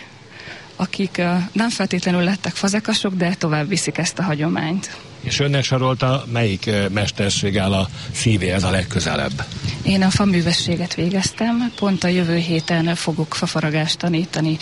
akik uh, nem feltétlenül lettek fazekasok, de tovább viszik ezt a hagyományt. És önnek sorolta, melyik uh, mesterség áll a szívéhez a legközelebb? Én a faművességet végeztem, pont a jövő héten fogok fafaragást tanítani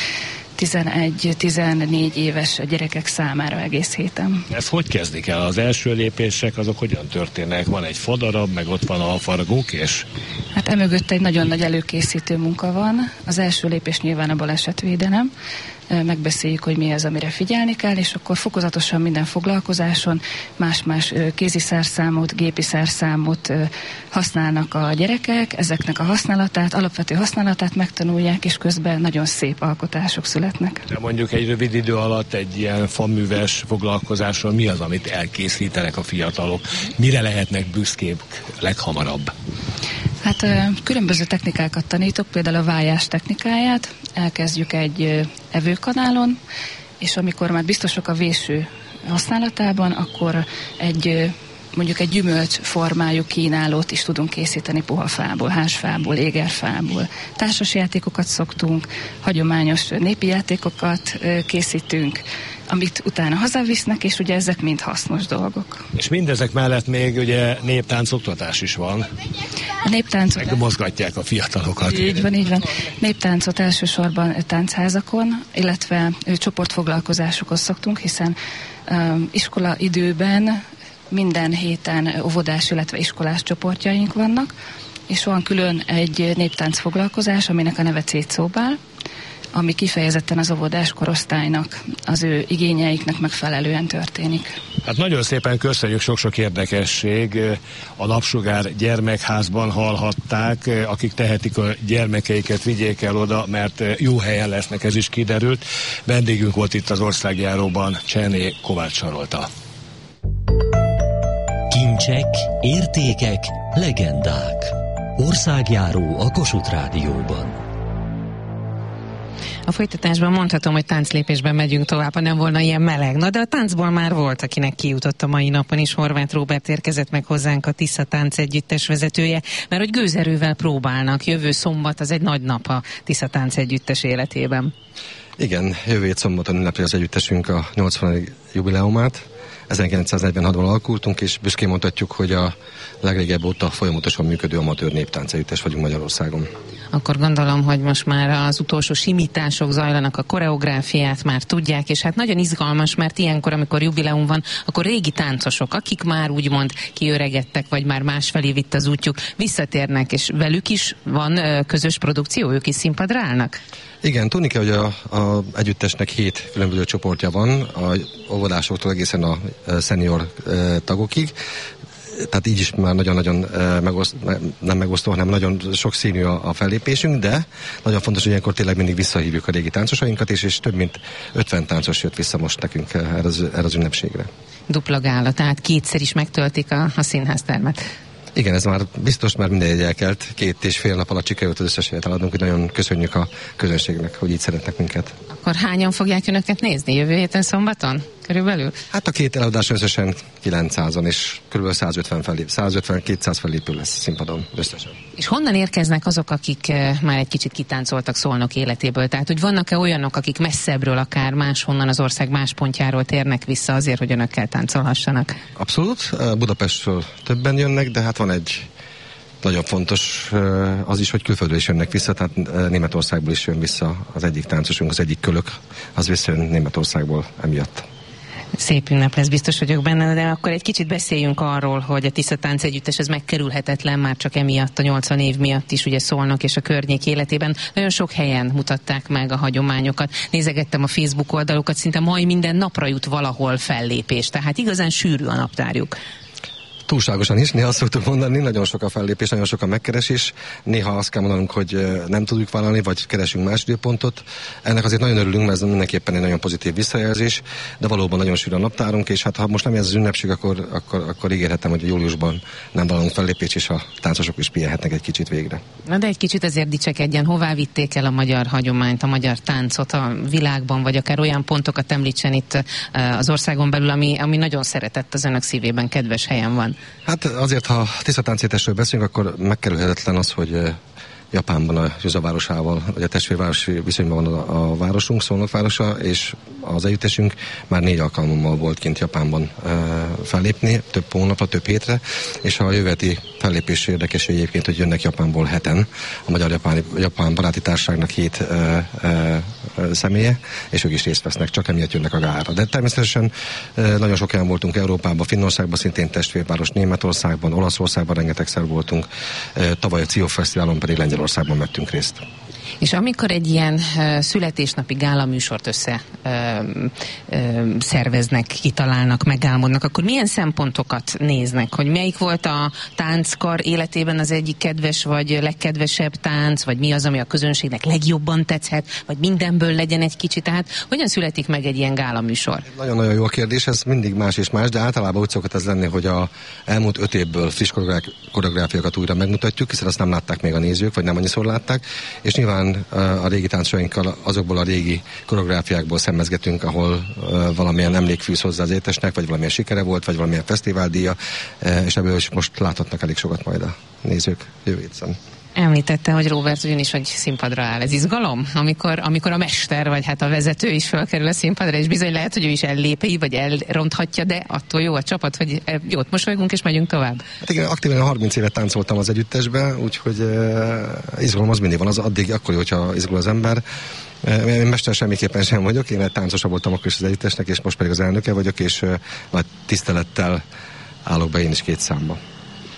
tizenegy-tizennégy éves gyerekek számára egész héten. Ez hogy kezdik el? Az első lépések azok hogyan történnek? Van egy fadarab, meg ott van a faragókés? Hát emögött egy nagyon nagy előkészítő munka van. Az első lépés nyilván a balesetvédelem. Megbeszéljük, hogy mi az, amire figyelni kell, és akkor fokozatosan minden foglalkozáson más-más kézi szerszámot, gépi szerszámot használnak a gyerekek, ezeknek a használatát, alapvető használatát megtanulják, és közben nagyon szép alkotások születnek. De mondjuk egy rövid idő alatt egy ilyen faműves foglalkozásról mi az, amit elkészítenek a fiatalok? Mire lehetnek büszkék leghamarabb? Hát különböző technikákat tanítok, például a vájás technikáját, elkezdjük egy evőkanálon, és amikor már biztosak a véső használatában, akkor egy mondjuk egy gyümölcs formájú kínálót is tudunk készíteni puha fából, házfából, égerfából. Társasjátékokat szoktunk, hagyományos népi játékokat készítünk, amit utána hazavisznek, és ugye ezek mind hasznos dolgok. És mindezek mellett még ugye néptánc oktatás is van. A néptáncot... Megmozgatják a fiatalokat. Így van, így van. Néptáncot elsősorban táncházakon, illetve csoportfoglalkozásokhoz szoktunk, hiszen um, iskola időben minden héten óvodás, illetve iskolás csoportjaink vannak, és van külön egy néptánc foglalkozás, aminek a neve Cétszóbál, ami kifejezetten az óvodás korosztálynak, az ő igényeiknek megfelelően történik. Hát nagyon szépen köszönjük, sok-sok érdekesség. A Napsugár gyermekházban hallhatták, akik tehetik a gyermekeiket, vigyék el oda, mert jó helyen lesznek, ez is kiderült. Vendégünk volt itt az Országjáróban, Cserné Kovács Sarolta. Kincsek, értékek, legendák. Országjáró a Kossuth Rádióban. A folytatásban mondhatom, hogy tánclépésben megyünk tovább, ha nem volna ilyen meleg. Na de a táncból már volt, akinek kijutott a mai napon is. Horváth Róbert érkezett meg hozzánk, a Tisza Tánc Együttes vezetője, mert hogy gőzerővel próbálnak. Jövő szombat az egy nagy nap a Tisza Tánc Együttes életében. Igen, jövő hét szombaton ünnepli az együttesünk a nyolcvanadik jubileumát. ezerkilencszáznegyvenhatban alakultunk, és büszkén mondhatjuk, hogy a legrégebb óta folyamatosan működő amatőr néptánc együttes vagyunk Magyarországon. Akkor gondolom, hogy most már az utolsó simítások zajlanak, a koreográfiát már tudják, és hát nagyon izgalmas, mert ilyenkor, amikor jubileum van, akkor régi táncosok, akik már úgymond kiöregedtek, vagy már másfelé vitt az útjuk, visszatérnek, és velük is van közös produkció, ők is színpadra állnak? Igen, tudni kell, hogy a, a együttesnek hét különböző csoportja van, a óvodásoktól egészen a szenior tagokig, tehát így is már nagyon-nagyon megoszt, nem megosztó, hanem nagyon sokszínű a, a fellépésünk, de nagyon fontos, hogy ilyenkor tényleg mindig visszahívjuk a régi táncosainkat, és, és több mint ötven táncos jött vissza most nekünk erre az, erre az ünnepségre. Dupla gála, tehát kétszer is megtöltik a, a színháztermet. Igen, ez már biztos, mert minden egy elkelt. Két és fél nap alatt sikerült az összes helyet eladnunk, hogy nagyon köszönjük a közönségnek, hogy így szeretnek minket. Akkor hányan fogják önöket nézni jövő héten szombaton? Körülbelül? Hát a két eladás összesen kilencszázan, és körülbelül százötven fellép, százötven-kétszáz fellépő lesz színpadon összesen. És honnan érkeznek azok, akik uh, már egy kicsit kitáncoltak Szolnok életéből? Tehát, hogy vannak-e olyanok, akik messzebbről, akár máshonnan az ország más pontjáról térnek vissza azért, hogy önökkel táncolhassanak? Abszolút. Budapestről többen jönnek, de hát van egy nagyon fontos az is, hogy külföldről is jönnek vissza, tehát Németországból is jön vissza az egyik táncosunk, az egyik kölök, az visszajön Németországból emiatt. Szép ünnep lesz, biztos vagyok benne, de akkor egy kicsit beszéljünk arról, hogy a Tisza Tánc Együttes ez megkerülhetetlen már csak emiatt, a nyolcvan év miatt is, ugye Szolnok és a környék életében. Nagyon sok helyen mutatták meg a hagyományokat. Nézegettem a Facebook oldalukat, szinte majd minden napra jut valahol fellépés, tehát igazán sűrű a naptárjuk. Túlságosan is, néha azt szoktuk mondani, nagyon sok a fellépés, nagyon sok a megkeresés. Néha azt kell mondanunk, hogy nem tudjuk vállalni, vagy keresünk más időpontot. Ennek azért nagyon örülünk, mert ez mindenképpen egy nagyon pozitív visszajelzés, de valóban nagyon sűrű a naptárunk, és hát ha most nem ez az ünnepség, akkor, akkor, akkor ígérhetem, hogy júliusban nem vállalunk fellépés, és a táncosok is pihenhetnek egy kicsit végre. Na de egy kicsit azért dicsekedjen, hová vitték el a magyar hagyományt, a magyar táncot a világban, vagy akár olyan pontokat említsen itt az országon belül, ami, ami nagyon szeretett az önök szívében, kedves helyen van. Hát azért, ha Tisza Tánc Együttesről beszélünk, akkor megkerülhetetlen az, hogy Japánban a Józa városával, vagy a testvérvárosi viszonyban van a, a városunk, Szolnok városa, és az együttesünk már négy alkalommal volt kint Japánban e, fellépni, több hónapra, több hétre, és a jövőti fellépés érdekes egyébként, hogy jönnek Japánból heten, a Magyar-Japán Japán Baráti Társaságnak hét e, e, személye, és ők is részt vesznek, csak emiatt jönnek a gára. De természetesen e, nagyon sok helyen voltunk Európában, Finnországban, szintén testvérváros, Németországban, Olaszországban rengetegszer voltunk, e, tavaly a CIO Fesztiválon pedig Lengyelországban vettünk részt. És amikor egy ilyen uh, születésnapi gálaműsort össze uh, uh, szerveznek, kitalálnak, megálmodnak, akkor milyen szempontokat néznek? Hogy melyik volt a tánckar életében az egyik kedves, vagy legkedvesebb tánc, vagy mi az, ami a közönségnek legjobban tetszhet, vagy mindenből legyen egy kicsit. Tehát hogyan születik meg egy ilyen gálaműsor? Nagyon-nagyon jó a kérdés, ez mindig más és más, de általában úgy szokott ez lenni, hogy a elmúlt öt évből friss koreográfiákat újra megmutatjuk, hiszen azt nem látták még a nézők, vagy nem annyiszor látták, és nyilván a régi táncosainkkal azokból a régi koreográfiákból szemmezgetünk, ahol uh, valamilyen emlékfűz hozzá az étesnek, vagy valamilyen sikere volt, vagy valamilyen fesztiváldíja, uh, és ebből is most láthatnak elég sokat majd a nézők jövő héten. Említette, hogy Róbert ugyanis, hogy színpadra áll. Ez izgalom? Amikor, amikor a mester, vagy hát a vezető is fölkerül a színpadra, és bizony lehet, hogy ő is ellépi, vagy elronthatja, de attól jó a csapat, hogy jót mosolygunk, és megyünk tovább. Hát igen, aktívan harminc évet táncoltam az együttesbe, úgyhogy uh, izgalom az mindig van, az addig akkor jó, hogyha izgul az ember. Uh, én mester semmiképpen sem vagyok, én egy táncosa voltam akkor is az együttesnek, és most pedig az elnöke vagyok, és uh, nagy tisztelettel állok be én is két számba.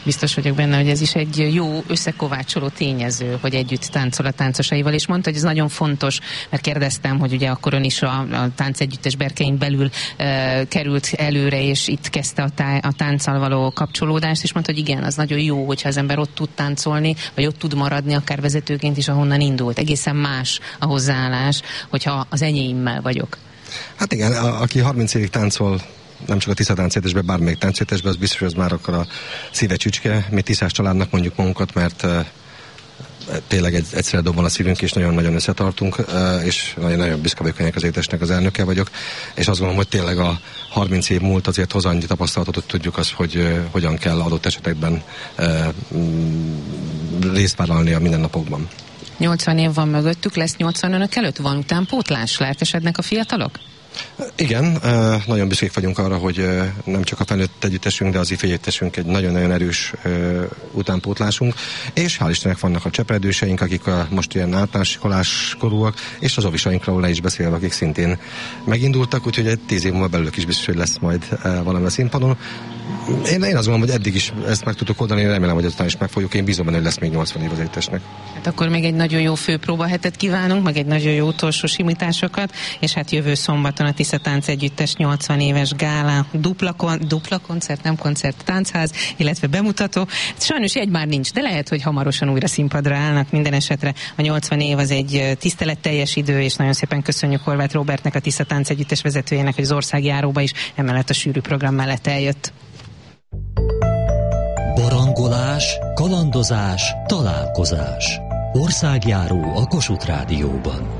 Biztos vagyok benne, hogy ez is egy jó összekovácsoló tényező, hogy együtt táncol a táncosaival, és mondta, hogy ez nagyon fontos, mert kérdeztem, hogy ugye akkor ön is a, a táncegyüttes berkein belül e, került előre, és itt kezdte a, tá- a tánccal való kapcsolódást, és mondta, hogy igen, az nagyon jó, hogyha az ember ott tud táncolni, vagy ott tud maradni, akár vezetőként is, ahonnan indult. Egészen más a hozzáállás, hogyha az enyéimmel vagyok. Hát igen, a, aki harminc évig táncol, nem csak a Tisza Táncegyüttesben, bármelyik táncegyüttesben, az biztos, hogy az már akkor a szíve csücske. Mi Tiszás családnak mondjuk magunkat, mert uh, tényleg egy, egyszerre dobban a szívünk, és nagyon-nagyon összetartunk, uh, és nagyon-nagyon büszke vagyok, hogy az együttesnek az elnöke vagyok, és azt gondolom, hogy tényleg a harminc év múlt azért hoz annyi tapasztalatot, hogy tudjuk azt, hogy uh, hogyan kell adott esetekben uh, részt vállalni a mindennapokban. nyolcvan év van mögöttük, lesz nyolcvan önök előtt? Van utánpótlás? Lelkesednek a fiatalok? Igen, nagyon büszkék vagyunk arra, hogy nem csak a felnőtt együttesünk, de az ifjú együttesünk egy nagyon-nagyon erős utánpótlásunk, és hál' Istennek vannak a csepedőseink, akik most ilyen általános iskolás korúak, és az ovisainkról le is beszélve, akik szintén megindultak, úgyhogy egy tíz év múlva belőlük is biztos, hogy lesz majd valami a színpadon. Én, én azt gondolom, hogy eddig is ezt meg tudtuk oldani, én remélem, hogy aztán is meg fogjuk, én bízom benne, hogy lesz még nyolcvan év az együttesnek. Hát akkor még egy nagyon jó főpróbahetet kívánunk, meg egy nagyon jó utolsó simításokat, és hát jövő szombaton a Tisza Táncegyüttes nyolcvan éves gála, dupla, kon, dupla koncert, nem koncert, táncház, illetve bemutató. Sajnos egy már nincs, de lehet, hogy hamarosan újra színpadra állnak. Minden esetre a nyolcvan év az egy tiszteletteljes idő, és nagyon szépen köszönjük Horváth Róbertnek, a Tisza Táncegyüttes vezetőjének, hogy az országjáróba is emellett a sűrű program mellett eljött. Barangolás, kalandozás, találkozás. Országjáró a Kossuth Rádióban.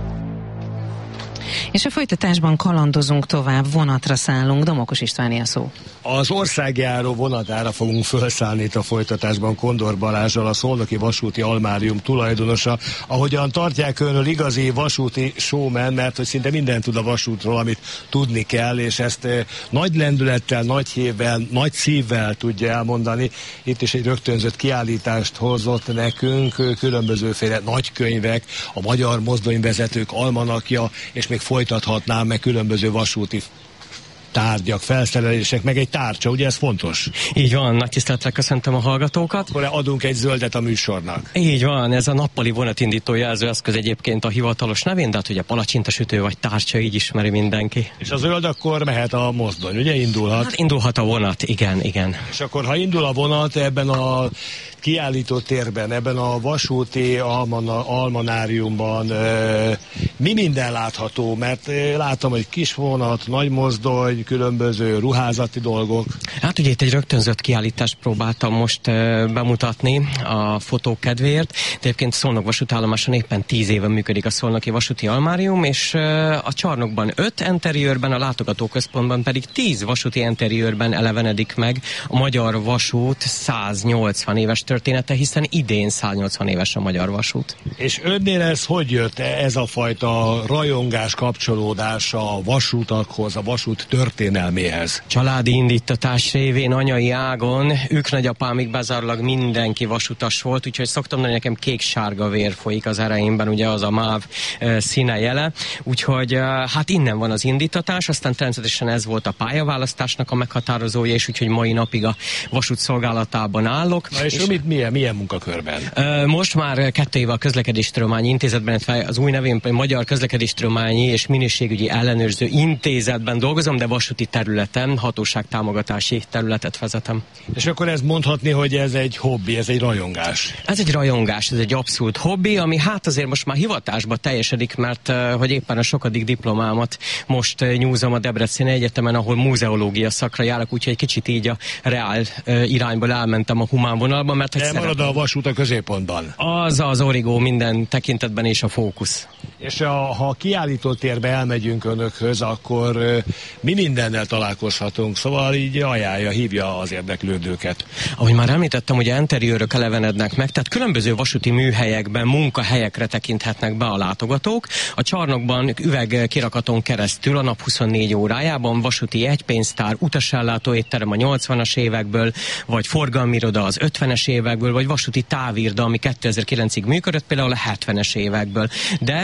És a folytatásban kalandozunk tovább, vonatra szállunk. Domokos Istváné a szó. Az országjáró vonatára fogunk felszállni itt a folytatásban Kondor Balázsral, a Szolnoki Vasúti Almárium tulajdonosa. Ahogyan tartják önről, igazi vasúti showman, mert hogy szinte mindent tud a vasútról, amit tudni kell, és ezt eh, nagy lendülettel, nagy hévvel, nagy szívvel tudja elmondani. Itt is egy rögtönzött kiállítást hozott nekünk, különbözőféle nagykönyvek, a Magyar Mozdonyvezetők almanakja, és még folytathatnám meg különböző vasúti tárgyak, felszerelések, meg egy tárcsa, ugye ez fontos? Így van, nagy tisztelettel köszöntöm a hallgatókat. Akkor adunk egy zöldet a műsornak. Így van, ez a nappali vonatindító jelzőeszköz egyébként a hivatalos nevén, de hát ugye palacsintasütő vagy tárcsa, így ismeri mindenki. És a zöld akkor mehet a mozdony, ugye indulhat? Hát indulhat a vonat, igen, igen. És akkor ha indul a vonat ebben a kiállító térben, ebben a vasúti almana, almanáriumban e, mi minden látható? Mert e, látom, hogy kis vonat, nagy mozdony, különböző ruházati dolgok. Hát ugye itt egy rögtönzött kiállítást próbáltam most e, bemutatni a fotók kedvéért. De egyébként Szolnok vasútállomáson éppen tíz éve működik a Szolnoki Vasúti Almárium, és e, a csarnokban öt enteriőrben, a látogatóközpontban pedig tíz vasúti enteriőrben elevenedik meg a magyar vasút száznyolcvan éves története, hiszen idén száznyolcvan éves a magyar vasút. És önnél ez hogy jött, ez a fajta rajongás, kapcsolódás a vasútakhoz, a vasút történelméhez? Családi indítatás révén anyai ágon, ők nagyapámig bezárólag mindenki vasutas volt, úgyhogy szoktam mondani, nekem kék-sárga vér folyik az ereimben, ugye az a MÁV e, színe jele, úgyhogy e, hát innen van az indítatás, aztán természetesen ez volt a pályaválasztásnak a meghatározója, és úgyhogy mai napig a vasút szolgálatában állok. Na és, és mit, milyen, milyen munkakörben? E, most már kettő éve a Közlekedéstudományi Intézetben, az új nevén Magyar Közlekedéstudományi és Minőségügyi Ellenőrző Intézetben dolgozom, de vasúti területen, hatóságtámogatási területet vezetem. És akkor ez mondhatni, hogy ez egy hobbi, ez egy rajongás? Ez egy rajongás, ez egy abszolút hobbi, ami hát azért most már hivatásba teljesedik, mert hogy éppen a sokadik diplomámat most nyúzom a Debreceni Egyetemen, ahol múzeológia szakra járok, úgyhogy kicsit így a reál irányból elmentem a humán vonalba, mert hogy marad a vasút a középpontban. Az az origó minden tekintetben és a fókusz. És a, ha a kiállítótérbe elmegyünk önökhöz, akkor uh, mi mindennel találkozhatunk, szóval így ajánlja, hívja az érdeklődőket. Ahogy már említettem, ugye enteriőrök elevenednek meg, tehát különböző vasúti műhelyekben, munkahelyekre tekinthetnek be a látogatók. A csarnokban üvegkirakaton keresztül a nap huszonnégy órájában vasúti egypénztár, utasellátó étterem a nyolcvanas évekből, vagy forgalmiroda az ötvenes évekből, vagy vasúti távirda, ami kétezer-kilencig működött, például a hetvenes évekből. De fönn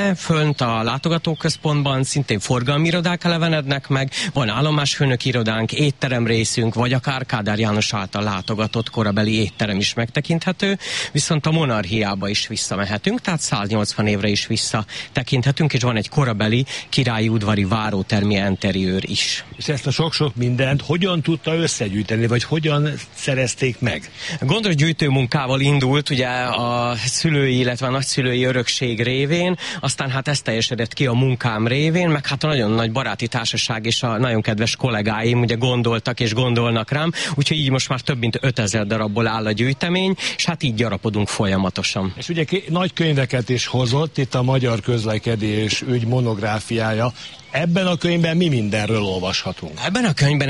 egyébként a látogatóközpontban szintén forgalmi irodák elevenednek meg, van állomásfőnök irodánk, étterem részünk, vagy akár Kádár János által látogatott korabeli étterem is megtekinthető, viszont a monarchiába is visszamehetünk, tehát száznyolcvan évre is visszatekinthetünk, és van egy korabeli királyi udvari várótermi interiőr is. És ezt a sok-sok mindent hogyan tudta összegyűjteni, vagy hogyan szerezték meg? Gondosgyűjtő munkával indult ugye a szülői, illetve a nagyszülői örökség révén, aztán hát ez teljesedett ki a munkám révén, meg hát a nagyon nagy baráti társaság és a nagyon kedves kollégáim ugye gondoltak és gondolnak rám, úgyhogy így most már több mint ötezer darabból áll a gyűjtemény, és hát így gyarapodunk folyamatosan. És ugye nagy könyveket is hozott, itt a Magyar Közlekedés ügy monográfiája. Ebben a könyvben mi mindenről olvashatunk? Ebben a könyvben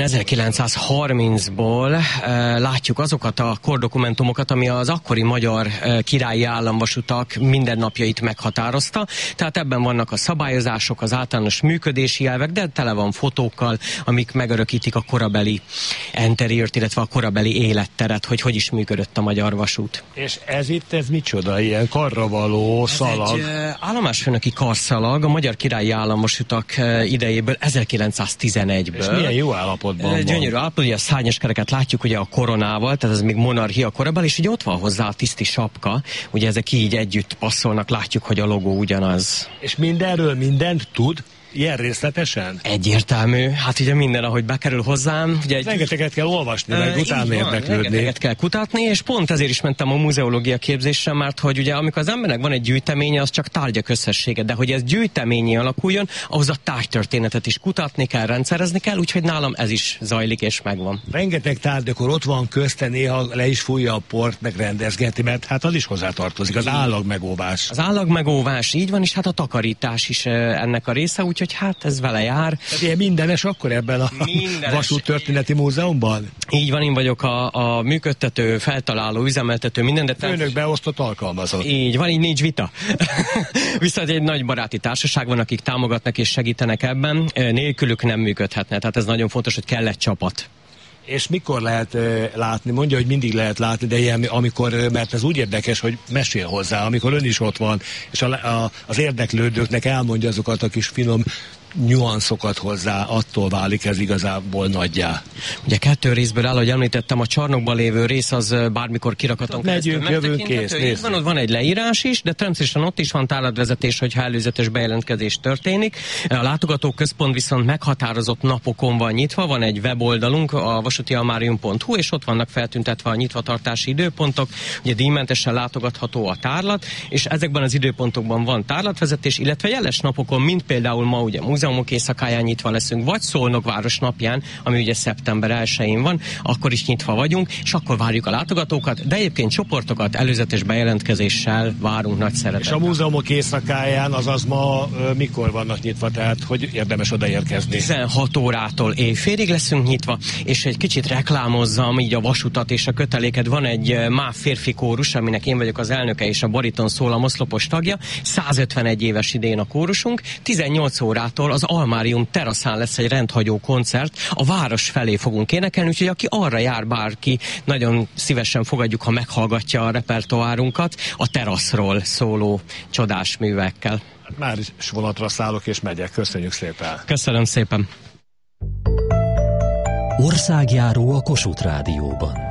ezerkilencszázharmincból e, látjuk azokat a kordokumentumokat, ami az akkori magyar e, királyi államvasutak mindennapjait meghatározta. Tehát ebben vannak a szabályozások, az általános működési elvek, de tele van fotókkal, amik megörökítik a korabeli interiőrt, illetve a korabeli életteret, hogy hogy is működött a magyar vasút. És ez itt, ez micsoda? Ilyen karravaló szalag? Ez egy e, állomásfőnöki karszalag, a magyar királyi államvasutak e, idejéből, ezerkilencszáztizenegyből. És milyen jó állapotban van. Gyönyörű állapotban, ugye a szárnyas kereket látjuk ugye a koronával, tehát ez még monarchia korabeli, és ugye ott van hozzá a tiszti sapka, ugye ezek így együtt passzolnak, látjuk, hogy a logó ugyanaz. És mindenről mindent tud? Ilyen részletesen? Egyértelmű. Hát ugye minden, ahogy bekerül hozzám. Ugye egy... Rengeteget kell olvasni, meg utána érdeklődni. Rengeteget kell kutatni, és pont ezért is mentem a muzeológia képzésre, mert hogy ugye amikor az embernek van egy gyűjteménye, az csak tárgyak összessége, de hogy ez gyűjteményé alakuljon, ahhoz a tárgytörténetet is kutatni kell, rendszerezni kell, úgyhogy nálam ez is zajlik és megvan. Rengeteg tárgy, akkor ott van közte, néha le is fújja a port, meg rendezgeti, mert hát az is hozzátartozik, az állagmegóvás. Az állagmegóvás, így van, és hát a takarítás is ennek a része, úgyhogy hát ez vele jár. Tehát ilyen mindenes akkor ebben a Vasúttörténeti Múzeumban? Így van, én vagyok a, a működtető, feltaláló, üzemeltető, minden. De Főnök beosztott alkalmazott. Így van, így nincs vita. Viszont egy nagy baráti társaság van, akik támogatnak és segítenek ebben. Nélkülük nem működhetne, tehát ez nagyon fontos, hogy kell egy csapat. És mikor lehet uh, látni? Mondja, hogy mindig lehet látni, de ilyen, amikor, uh, mert ez úgy érdekes, hogy mesél hozzá, amikor ön is ott van, és a, a, az érdeklődőknek elmondja azokat a kis finom nyuanszokat hozzá, attól válik ez igazából nagyjá. Ugye kettő részből áll, ahogy említettem, a csarnokban lévő rész az bármikor kirakaton keresztül megtekinthető. Van, ott van egy leírás is, de természetesen ott is van tárlatvezetés, hogyha előzetes bejelentkezés történik. A látogatóközpont viszont meghatározott napokon van nyitva, van egy weboldalunk, a vasútialmárium pont hu, és ott vannak feltüntetve a nyitvatartási időpontok, ugye díjmentesen látogatható a tárlat, és ezekben az időpontokban van tárlatvezetés, illetve jeles napokon, mint például ma ugye múzeumok éjszakáján nyitva leszünk, vagy Szolnok város napján, ami ugye szeptember elsején van, akkor is nyitva vagyunk, és akkor várjuk a látogatókat, de egyébként csoportokat előzetes bejelentkezéssel várunk nagy szeretettel. És a múzeumok éjszakáján, azaz ma ö, mikor vannak nyitva, tehát hogy érdemes odaérkezni? tizenhat órától éjfélig leszünk nyitva, és egy kicsit reklámozzam így a vasutat és a köteléket. Van egy MÁV férfi kórus, aminek én vagyok az elnöke, és a bariton szól a moszlopos tagja. százötvenegy éves idén a kórusunk. tizennyolc órától az Almárium teraszán lesz egy rendhagyó koncert, a város felé fogunk énekelni, úgyhogy aki arra jár, bárki, nagyon szívesen fogadjuk, ha meghallgatja a repertoárunkat a teraszról szóló csodás művekkel. Már is vonatra szállok és megyek. Köszönjük szépen. Köszönöm szépen. Országjáró a Kossuth Rádióban.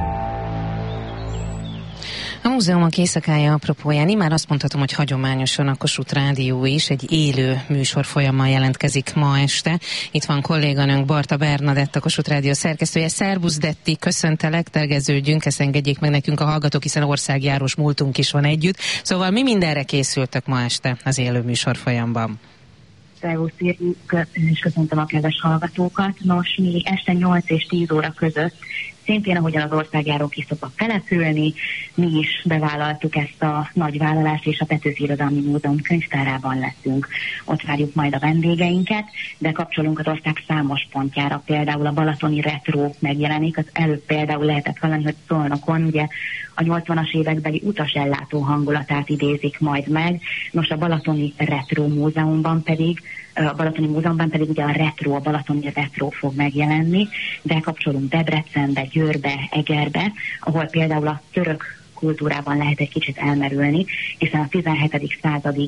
A múzeumok éjszakája apropóján immár azt mondhatom, hogy hagyományosan a Kossuth Rádió is egy élő műsorfolyammal jelentkezik ma este. Itt van kolléganőnk Barta Bernadett, a Kossuth Rádió szerkesztője. Szerbusz Detti, köszöntelek, tegeződjünk, ezt engedjék meg nekünk a hallgatók, hiszen országjárós múltunk is van együtt. Szóval mi mindenre készültök ma este az élő műsorfolyamban? Szervusz, és köszöntöm a kedves hallgatókat. Nos, mi este nyolc és tíz óra között, szintén ahogyan az országjárók is szoktak települni, mi is bevállaltuk ezt a nagy vállalást, és a Petőfi Irodalmi Múzeum könyvtárában leszünk. Ott várjuk majd a vendégeinket, de kapcsolunk az ország számos pontjára, például a balatoni retro megjelenik, az előbb például lehetett hallani, hogy Szolnokon ugye a nyolcvanas évekbeli utasellátó hangulatát idézik majd meg. Nos, a Balatoni Retro Múzeumban pedig, a Balatoni Múzeumban pedig ugye a retro, a balatoni retro fog megjelenni, de kapcsolunk Debrecenbe, Győrbe, Egerbe, ahol például a török kultúrában lehet egy kicsit elmerülni, hiszen a tizenhetedik századi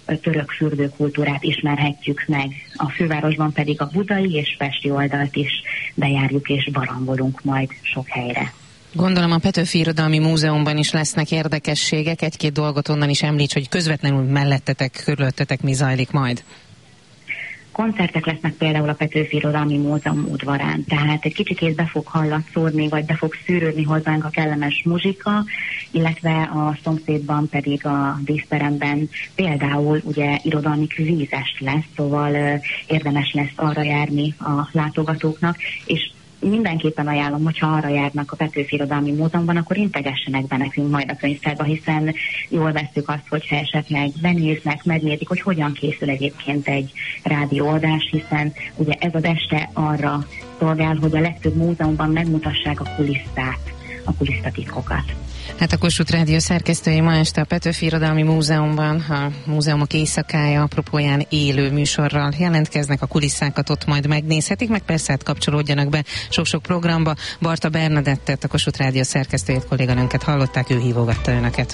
török fürdőkultúrát ismerhetjük meg. A fővárosban pedig a budai és pesti oldalt is bejárjuk és barangolunk majd sok helyre. Gondolom a Petőfi Irodalmi Múzeumban is lesznek érdekességek, egy-két dolgot onnan is említs, hogy közvetlenül mellettetek, körülöttetek mi zajlik majd. Koncertek lesznek például a Petőfi Irodalmi Múzeum udvarán, tehát egy kicsikét be fog hallatszódni, vagy be fog szűrődni hozzánk a kellemes muzsika, illetve a szomszédban pedig a díszteremben például ugye irodalmi kvízest lesz, szóval uh, érdemes lesz arra járni a látogatóknak, és mindenképpen ajánlom, hogyha arra járnak a Petőfi Irodalmi Múzeumban, akkor integessenek be nekünk majd a könyvtárba, hiszen jól vesszük azt, hogyha esetleg benéznek, megnézik, hogy hogyan készül egyébként egy rádióadás, hiszen ugye ez az este arra szolgál, hogy a legtöbb múzeumban megmutassák a kulisszát, a kulisszatitkokat. Hát a Kossuth Rádió szerkesztői ma este a Petőfi Irodalmi Múzeumban, a múzeumok éjszakája apropóján élő műsorral jelentkeznek, a kulisszákat ott majd megnézhetik, meg persze hát kapcsolódjanak be sok-sok programba. Barta Bernadettet, a Kossuth Rádió szerkesztőjét, kolléganőnket hallották, ő hívogatta önöket.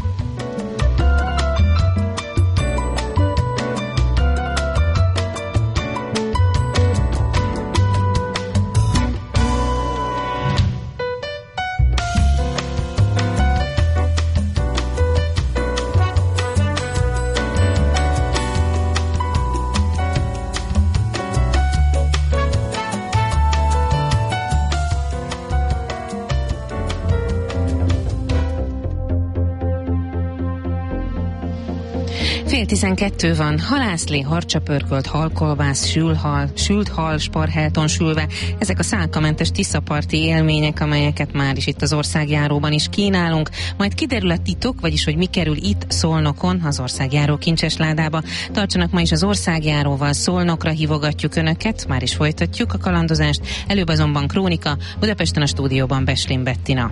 Fél tizenkettő van, halászlé, harcsapörkölt, halkolbász, sülhal, sült hal, sparhelton sülve. Ezek a szálkamentes tiszaparti élmények, amelyeket már is itt az országjáróban is kínálunk. Majd kiderül a titok, vagyis hogy mi kerül itt Szolnokon, az országjáró kincses ládába. Tartsanak ma is az országjáróval, Szolnokra hívogatjuk önöket, már is folytatjuk a kalandozást. Előbb azonban krónika, Budapesten a stúdióban Beslin Bettina.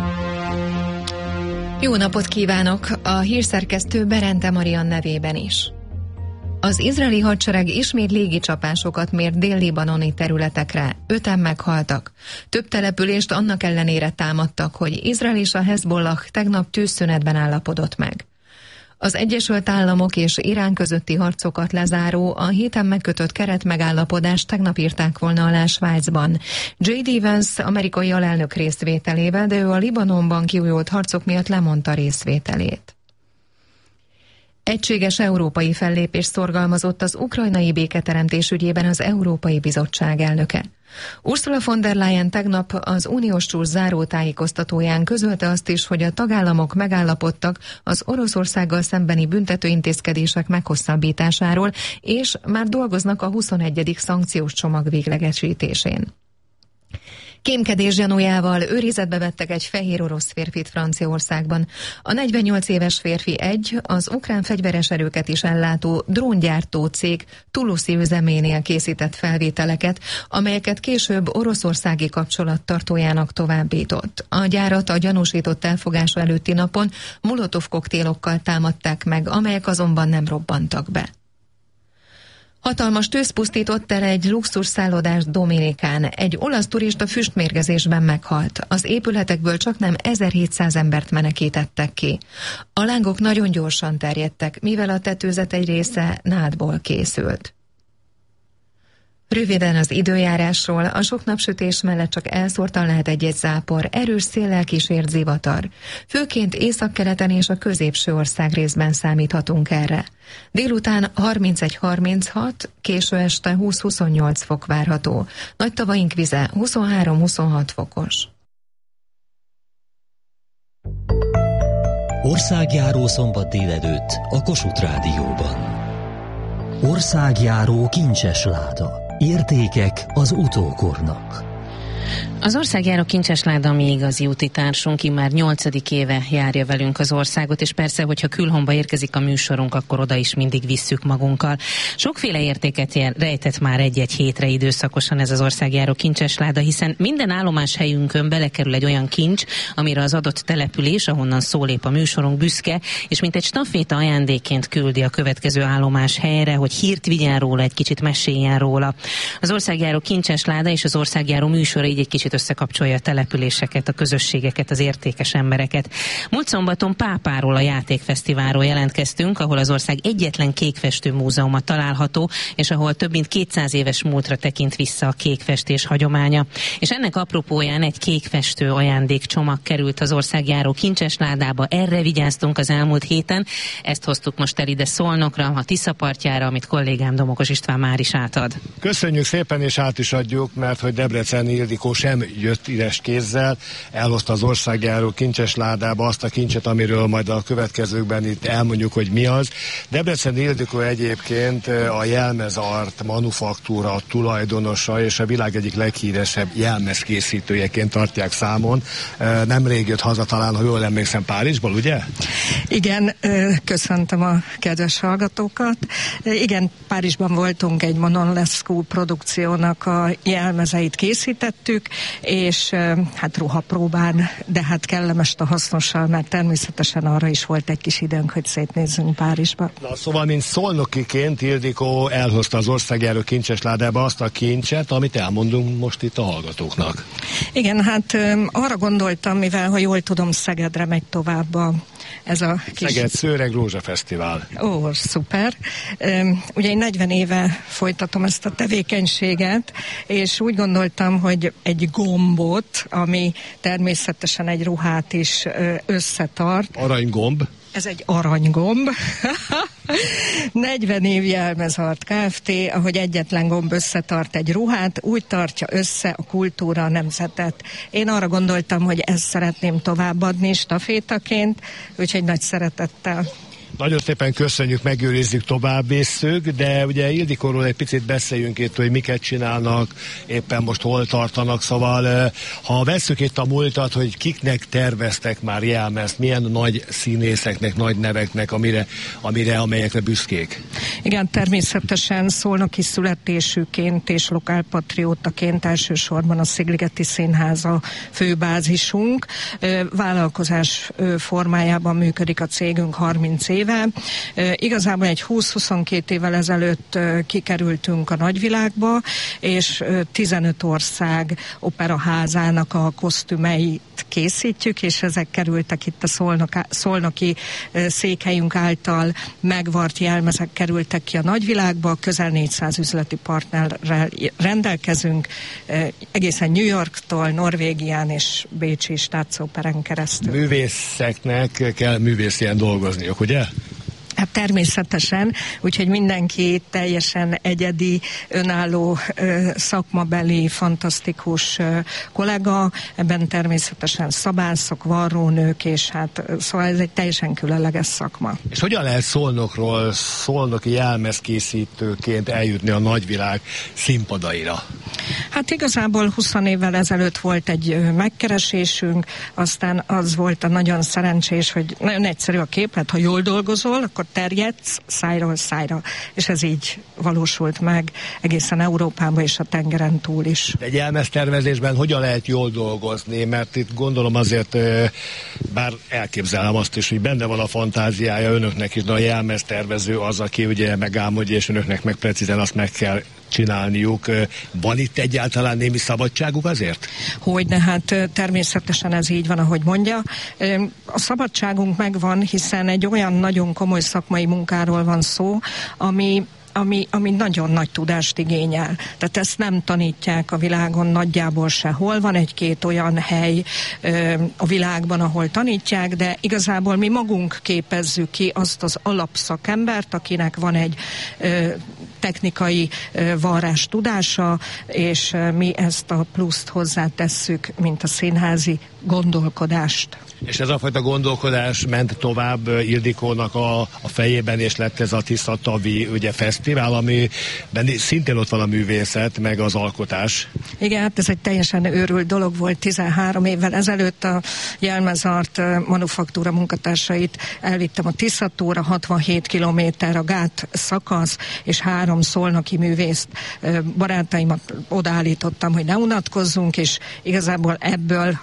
Jó napot kívánok! A hírszerkesztő Berente Marian nevében is. Az izraeli hadsereg ismét légicsapásokat mért dél-libanoni területekre. Öten meghaltak. Több települést annak ellenére támadtak, hogy Izrael és a Hezbollah tegnap tűzszünetben állapodott meg. Az Egyesült Államok és Irán közötti harcokat lezáró, a héten megkötött keretmegállapodást tegnap írták volna alá Svájcban. J D Vance amerikai alelnök részvételével, de ő a Libanonban kiújult harcok miatt lemondta részvételét. Egységes európai fellépést szorgalmazott az ukrajnai béketeremtés ügyében az Európai Bizottság elnöke. Ursula von der Leyen tegnap az uniós csúcs záró tájékoztatóján közölte azt is, hogy a tagállamok megállapodtak az Oroszországgal szembeni büntetőintézkedések meghosszabbításáról, és már dolgoznak a huszonegyedik szankciós csomag véglegesítésén. Kémkedés gyanújával őrizetbe vettek egy fehér orosz férfit Franciaországban. A negyvennyolc éves férfi egy, az ukrán fegyveres erőket is ellátó dróngyártó cég Toulouse-i üzeménél készített felvételeket, amelyeket később oroszországi kapcsolattartójának továbbított. A gyárat a gyanúsított elfogása előtti napon molotov koktélokkal támadták meg, amelyek azonban nem robbantak be. Hatalmas tűz pusztított el egy luxus szállodás Dominikán. Egy olasz turista füstmérgezésben meghalt. Az épületekből csaknem ezerhétszáz embert menekítettek ki. A lángok nagyon gyorsan terjedtek, mivel a tetőzet egy része nádból készült. Röviden az időjárásról, a sok napsütés mellett csak elszórtan lehet egy-egy zápor, erős széllel kísért zivatar. Főként északkeleten és a középső ország részben számíthatunk erre. Délután harmincegy harminchat, késő este húsz-huszonnyolc fok várható. Nagy tavaink vize huszonhárom-huszonhat fokos. Országjáró szombat délelőtt a Kossuth Rádióban. Országjáró kincses láda. Értékek az utókornak. Az országjáró kincses láda mi igazi útitársunk, immár nyolcadik éve járja velünk az országot, és persze, hogyha külhomba érkezik a műsorunk, akkor oda is mindig visszük magunkkal. Sokféle értéket rejtett már egy-egy hétre időszakosan ez az országjáró kincses láda, hiszen minden állomás helyünkön belekerül egy olyan kincs, amire az adott település, ahonnan szólép a műsorunk büszke, és mint egy staféta ajándékként küldi a következő állomás helyre, hogy hírt vigyen róla, egy kicsit meséljen róla. Az országjáró kincses láda és az országjáró műsora így egy kicsit kicsit összekapcsolja a településeket, a közösségeket, az értékes embereket. Múlt szombaton Pápáról, a játékfesztiválról jelentkeztünk, ahol az ország egyetlen kékfestő múzeuma található, és ahol több mint kétszáz éves múltra tekint vissza a kékfestés hagyománya. És ennek apropóján egy kékfestő ajándékcsomag került az országjáró kincsesládába, erre vigyáztunk az elmúlt héten, ezt hoztuk most el ide Szolnokra, a Tisza partjára, amit kollégám Domokos István már is átad. Köszönjük szépen, és át is adjuk, mert hogy Debreceni Ildikó sem jött üres kézzel, elhozta az országjáró kincsesládába azt a kincset, amiről majd a következőkben itt elmondjuk, hogy mi az. Debreceni Ildikó egyébként a jelmezart manufaktúra tulajdonosa, és a világ egyik leghíresebb jelmezkészítőjeként tartják számon. Nemrég jött haza, talán, ha jól emlékszem, Párizsból, ugye? Igen, köszöntöm a kedves hallgatókat. Igen, Párizsban voltunk, egy Monolescu produkciónak a jelmezeit készítettük, és hát ruhapróbán, de hát kellemes a hasznossal, mert természetesen arra is volt egy kis időnk, hogy szétnézzünk Párizsba. Na, szóval, mint szolnokiként Ildikó elhozta az országjáró kincsesládába azt a kincset, amit elmondunk most itt a hallgatóknak. Igen, hát arra gondoltam, mivel, ha jól tudom, Szegedre megy tovább a ez a kis... Szeged Szőreg Rózsa Fesztivál. Ó, szuper. Ugye én negyven éve folytatom ezt a tevékenységet, és úgy gondoltam, hogy egy gombot, ami természetesen egy ruhát is összetart. Aranygomb. Ez egy aranygomb. negyven év Jelmezart Kft., ahogy egyetlen gomb összetart egy ruhát, úgy tartja össze a kultúra, a nemzetet. Én arra gondoltam, hogy ezt szeretném továbbadni stafétaként, úgyhogy nagy szeretettel. Nagyon szépen köszönjük, megőrizzük, tovább visszük, de ugye Ildikóról egy picit beszéljünk itt, hogy miket csinálnak, éppen most hol tartanak, szóval ha vesszük itt a múltat, hogy kiknek terveztek már jelmezt, milyen nagy színészeknek, nagy neveknek, amire, amire amelyekre büszkék? Igen, természetesen szolnoki születésűként és lokálpatriótaként elsősorban a Szigligeti Színház a főbázisunk. Vállalkozás formájában működik a cégünk harminc éve. Igazából egy húsz-huszonkettő évvel ezelőtt kikerültünk a nagyvilágba, és tizenöt ország operaházának a kosztümeit készítjük, és ezek kerültek itt a szolnoka, szolnoki székhelyünk által megvart jelmezek kerültek ki a nagyvilágba, közel négyszáz üzleti partnerrel rendelkezünk, egészen New Yorktól, Norvégián és Bécsi Státszóperen keresztül. Művészeknek kell művészien dolgozniuk, ugye? Hát természetesen, úgyhogy mindenki teljesen egyedi, önálló, szakmabeli, fantasztikus kollega, ebben természetesen szabászok, varrónők, és hát szóval ez egy teljesen különleges szakma. És hogyan lehet Szolnokról, szolnoki jelmezkészítőként eljutni a nagyvilág színpadaira? Hát igazából húsz évvel ezelőtt volt egy megkeresésünk, aztán az volt a nagyon szerencsés, hogy nagyon egyszerű a képlet, ha jól dolgozol, akkor terjedsz szájról szájra, és ez így valósult meg egészen Európában és a tengeren túl is. Egy jelmeztervezésben hogyan lehet jól dolgozni, mert itt gondolom azért, bár elképzelem azt is, hogy benne van a fantáziája önöknek is, de a jelmeztervező az, aki ugye megálmodja, és önöknek meg precízen azt meg kell csinálniuk. Van itt egyáltalán némi szabadságuk azért? Hogyne, hát természetesen ez így van, ahogy mondja. A szabadságunk megvan, hiszen egy olyan nagyon komoly szakmai munkáról van szó, ami Ami, ami nagyon nagy tudást igényel. Tehát ezt nem tanítják a világon nagyjából sehol. Van egy-két olyan hely ö, a világban, ahol tanítják, de igazából mi magunk képezzük ki azt az alapszakembert, akinek van egy ö, technikai ö, varrás tudása, és ö, mi ezt a pluszt hozzátesszük, mint a színházi gondolkodást. És ez a fajta gondolkodás ment tovább Ildikónak a, a fejében, és lett ez a Tisza Tavi ugye, fesztivál, amiben szintén ott van a művészet, meg az alkotás. Igen, hát ez egy teljesen őrült dolog volt. tizenhárom évvel ezelőtt a Jelmezart manufaktúra munkatársait elvittem a Tiszatóra, hatvanhét kilométer a gát szakasz, és három szolnoki művészt, barátaimat odaállítottam, hogy ne unatkozzunk, és igazából ebből alakult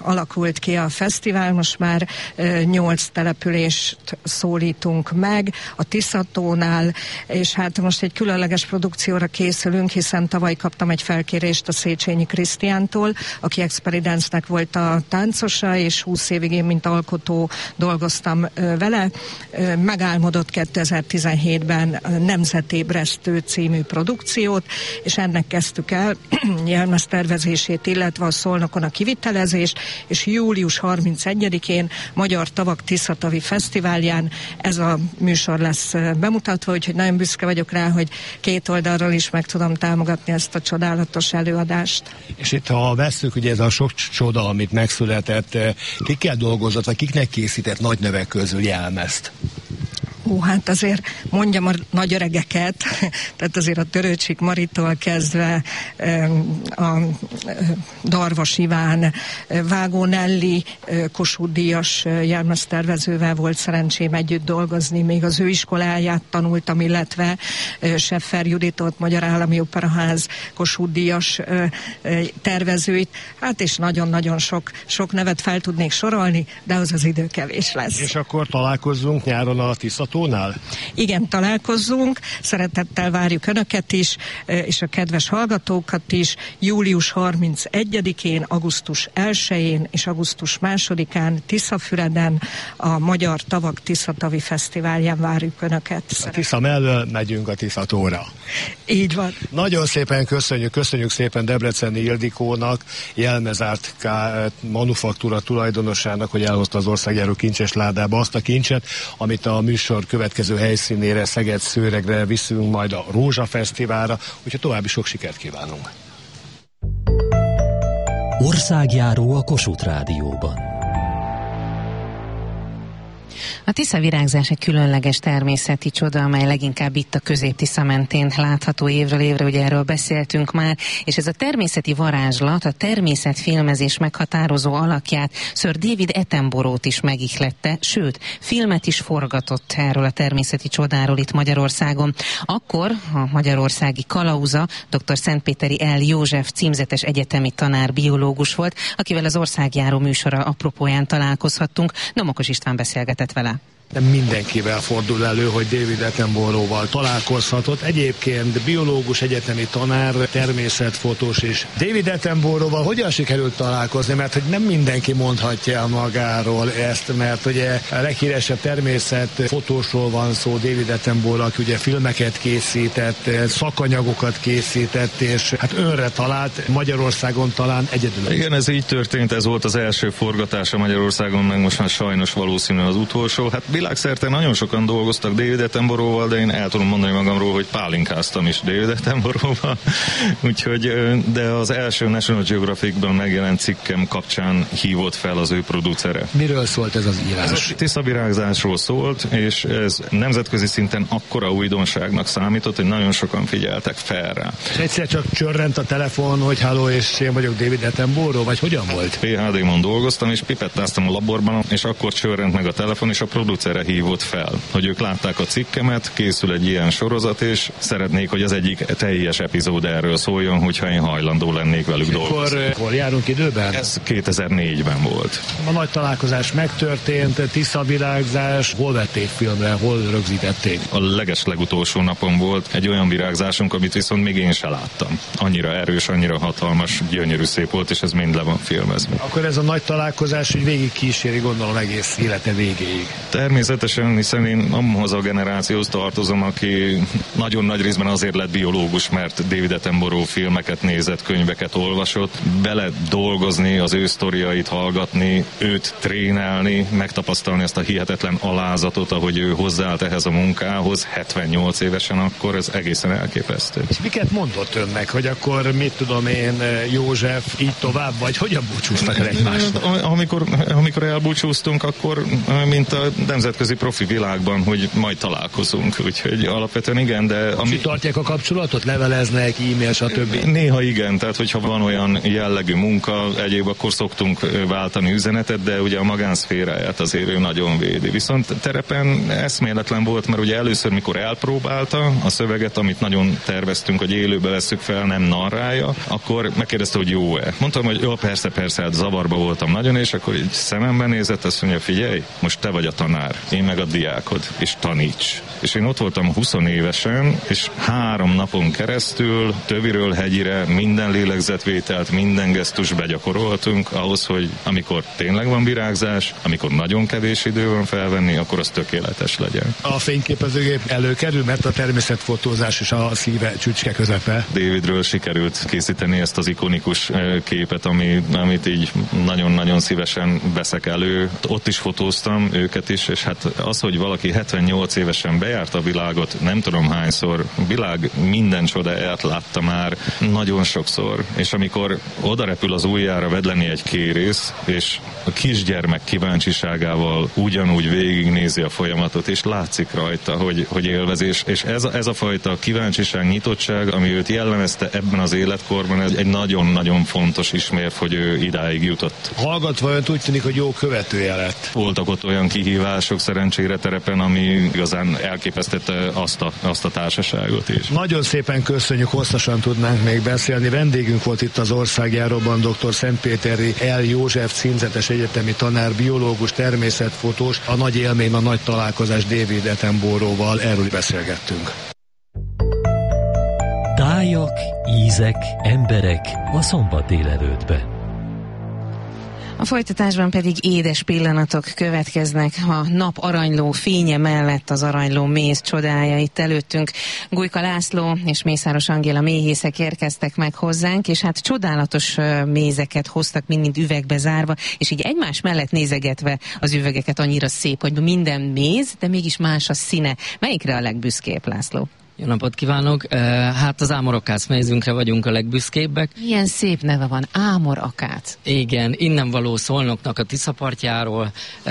alakult ki a fesztivál, most már nyolc települést szólítunk meg a Tiszatónál, és hát most egy különleges produkcióra készülünk, hiszen tavaly kaptam egy felkérést a Széchenyi Krisztiántól, aki Experience-nek volt a táncosa, és húsz évig én, mint alkotó dolgoztam vele. Megálmodott kétezer-tizenhétben Nemzetébresztő című produkciót, és ennek kezdtük el jelmeztervezését, illetve a Szolnokon a kivitelezést, és július harmincegyedikén Magyar Tavak Tiszatavi Fesztiválján ez a műsor lesz bemutatva, úgyhogy nagyon büszke vagyok rá, hogy két oldalról is meg tudom támogatni ezt a csodálatos előadást. És itt, ha vesszük, ugye ez a sok csoda, amit megszületett, kikkel dolgozott, vagy kiknek készített nagy nevek közül jelmezt? Ó, hát azért mondjam a nagy öregeket, tehát azért a Törőcsik Maritól kezdve a Darvas Iván, Vágó Nelli, Kossuth Díjas jelmeztervezővel volt szerencsém együtt dolgozni, még az ő iskoláját tanultam, illetve Seffer Juditot, Magyar Állami Operaház Kossuth Díjas tervezőit, hát és nagyon-nagyon sok, sok nevet fel tudnék sorolni, de az az idő kevés lesz. És akkor találkozzunk nyáron a Tiszatónál? Igen, találkozzunk, szeretettel várjuk Önöket is, és a kedves hallgatókat is. Július harmincegyedikén, augusztus elsején és augusztus másodikán Tiszafüreden a Magyar Tavak Tiszatavi Fesztiválján várjuk Önöket. A Tisza mellől megyünk a Tiszatóra. Így van. Nagyon szépen köszönjük, köszönjük szépen Debreceni Ildikónak, Jelmezárt manufaktúra tulajdonosának, hogy elhozta az országjáró kincses ládába azt a kincset, amit a műsor következő helyszínére, Szeged-Szőregre viszünk, majd a Rózsa Fesztiválra, úgyhogy további sok sikert kívánunk. Országjáró a Kossuth Rádióban. A Tisza virágzás egy különleges természeti csoda, amely leginkább itt a Közép-Tisza mentén látható évről évre, ugye erről beszéltünk már, és ez a természeti varázslat, a természetfilmezés meghatározó alakját Sir David Attenborough-t is megihlette, sőt, filmet is forgatott erről a természeti csodáról itt Magyarországon. Akkor a magyarországi kalauza dr. Szentpéteri L. József címzetes egyetemi tanár, biológus volt, akivel az országjáró műsora apropóján találkozhattunk. Domokos István beszélgetett vele. Nem mindenkivel fordul elő, hogy David Attenborough-val találkozhatott. Egyébként biológus, egyetemi tanár, természetfotós is. David Attenborough-val hogyan sikerült találkozni? Mert hogy nem mindenki mondhatja el magáról ezt, mert ugye a leghíresebb természetfotósról van szó, David Attenborough, aki ugye filmeket készített, szakanyagokat készített, és hát önre talált, Magyarországon talán egyedül. Igen, ez így történt, ez volt az első forgatása Magyarországon, meg most már sajnos valószínű az utolsó. Hát világszerte nagyon sokan dolgoztak David Attenborough-val, de én el tudom mondani magamról, hogy pálinkáztam is David Attenborough-val. Úgyhogy, de az első National Geographic-ben megjelent cikkem kapcsán hívott fel az ő producere. Miről szólt ez az írás? Ez a tiszavirágzásról szólt, és ez nemzetközi szinten akkora újdonságnak számított, hogy nagyon sokan figyeltek fel rá. És egyszer csak csörrent a telefon, hogy halló, és én vagyok David Attenborough, vagy hogyan volt? pé há dé-mon dolgoztam, és pipettáztam a laborban, és akkor csörrent meg a telefon, és a producere hívott fel, hogy ők látták a cikkemet, készül egy ilyen sorozat, és szeretnék, hogy az egyik teljes epizód erről szóljon, hogyha én hajlandó lennék velük dolgozni. Akkor hol járunk időben? Ez kétezer-négyben volt. A nagy találkozás megtörtént, tiszavirágzás, hol vették filmre, hol rögzítették? A leges legutolsó napon volt egy olyan virágzásunk, amit viszont még én se láttam. Annyira erős, annyira hatalmas, gyönyörű szép volt, és ez mind le van filmezve. Akkor ez a nagy találkozás, hogy végig kíséri, gondolom, egész élete végéig. Természetesen, hiszen én amhoz a generációhoz tartozom, aki nagyon nagy részben azért lett biológus, mert David Attenborough filmeket nézett, könyveket olvasott, bele dolgozni, az ő sztoriait hallgatni, őt trénálni, megtapasztalni azt a hihetetlen alázatot, ahogy ő hozzáállt ehhez a munkához, hetvennyolc évesen akkor, ez egészen elképesztő. És miket mondott önnek, hogy akkor mit tudom én, József, így tovább, vagy hogyan búcsúztak el egymástól? Amikor, amikor elbúcsúztunk, akkor mint a nemzetközi profi világban, hogy majd találkozunk. Úgyhogy alapvetően igen, de... Ami... tartják a kapcsolatot? Leveleznek, e-mail, stb.? Néha igen, tehát hogyha van olyan jellegű munka, egyéb, akkor szoktunk váltani üzenetet, de ugye a magánszféráját azért ő nagyon védi. Viszont terepen eszméletlen volt, mert ugye először, mikor elpróbálta a szöveget, amit nagyon terveztünk, hogy élőbe vesszük fel, nem narrálja, akkor megkérdezte, hogy jó-e. Mondtam, hogy jó, persze, persze, hát zavarba voltam nagyon, és akkor így szemembe nézett, azt mondja, figyelj, most te vagy a tanár, én meg a diákod, és taníts. És én ott voltam húsz évesen, és három napon keresztül töviről hegyire minden lélegzetvételt, minden gesztus begyakoroltunk ahhoz, hogy amikor tényleg van virágzás, amikor nagyon kevés idő van felvenni, akkor az tökéletes legyen. A fényképezőgép előkerül, mert a természetfotózás és a szíve csücske közepe. Davidről sikerült készíteni ezt az ikonikus képet, ami, amit így nagyon-nagyon szívesen veszek elő. Ott is fotóztam őket is, és hát az, hogy valaki hetvennyolc évesen bejárt a világot, nem tudom hányszor, világ minden csodáját látta már nagyon sokszor, és amikor oda repül az ujjára vedleni egy kérész, és a kisgyermek kíváncsiságával ugyanúgy végignézi a folyamatot, és látszik rajta, hogy, hogy élvezés, és ez a, ez a fajta kíváncsiság, nyitottság, ami őt jellemezte ebben az életkorban, ez egy nagyon-nagyon fontos ismérv, hogy ő idáig jutott. Hallgatva önt úgy tűnik, hogy jó követője lett. Voltak ott olyan kihívások szerencsére terepen, ami igazán elképesztette azt a, azt a társaságot is. Nagyon szépen köszönjük, hosszasan tudnánk még beszélni. Vendégünk volt itt az országjáróban dr. Szentpéteri L. József címzetes egyetemi tanár, biológus, természetfotós. A nagy élmény, a nagy találkozás David Attenborough-val, erről beszélgettünk. Tájak, ízek, emberek a szombat délelőttbe. A folytatásban pedig édes pillanatok következnek a nap aranyló fénye mellett, az aranyló méz csodája itt előttünk. Gujka László és Mészáros Angéla méhészek érkeztek meg hozzánk, és hát csodálatos mézeket hoztak, mind üvegbe zárva, és így egymás mellett nézegetve az üvegeket, annyira szép, hogy minden méz, de mégis más a színe. Melyikre a legbüszkébb, László? Jó napot kívánok! Hát az ámor-akác mézünkre vagyunk a legbüszkébbek. Milyen szép neve van, ámor-akác. Igen, innen való Szolnoknak a Tiszapartjáról.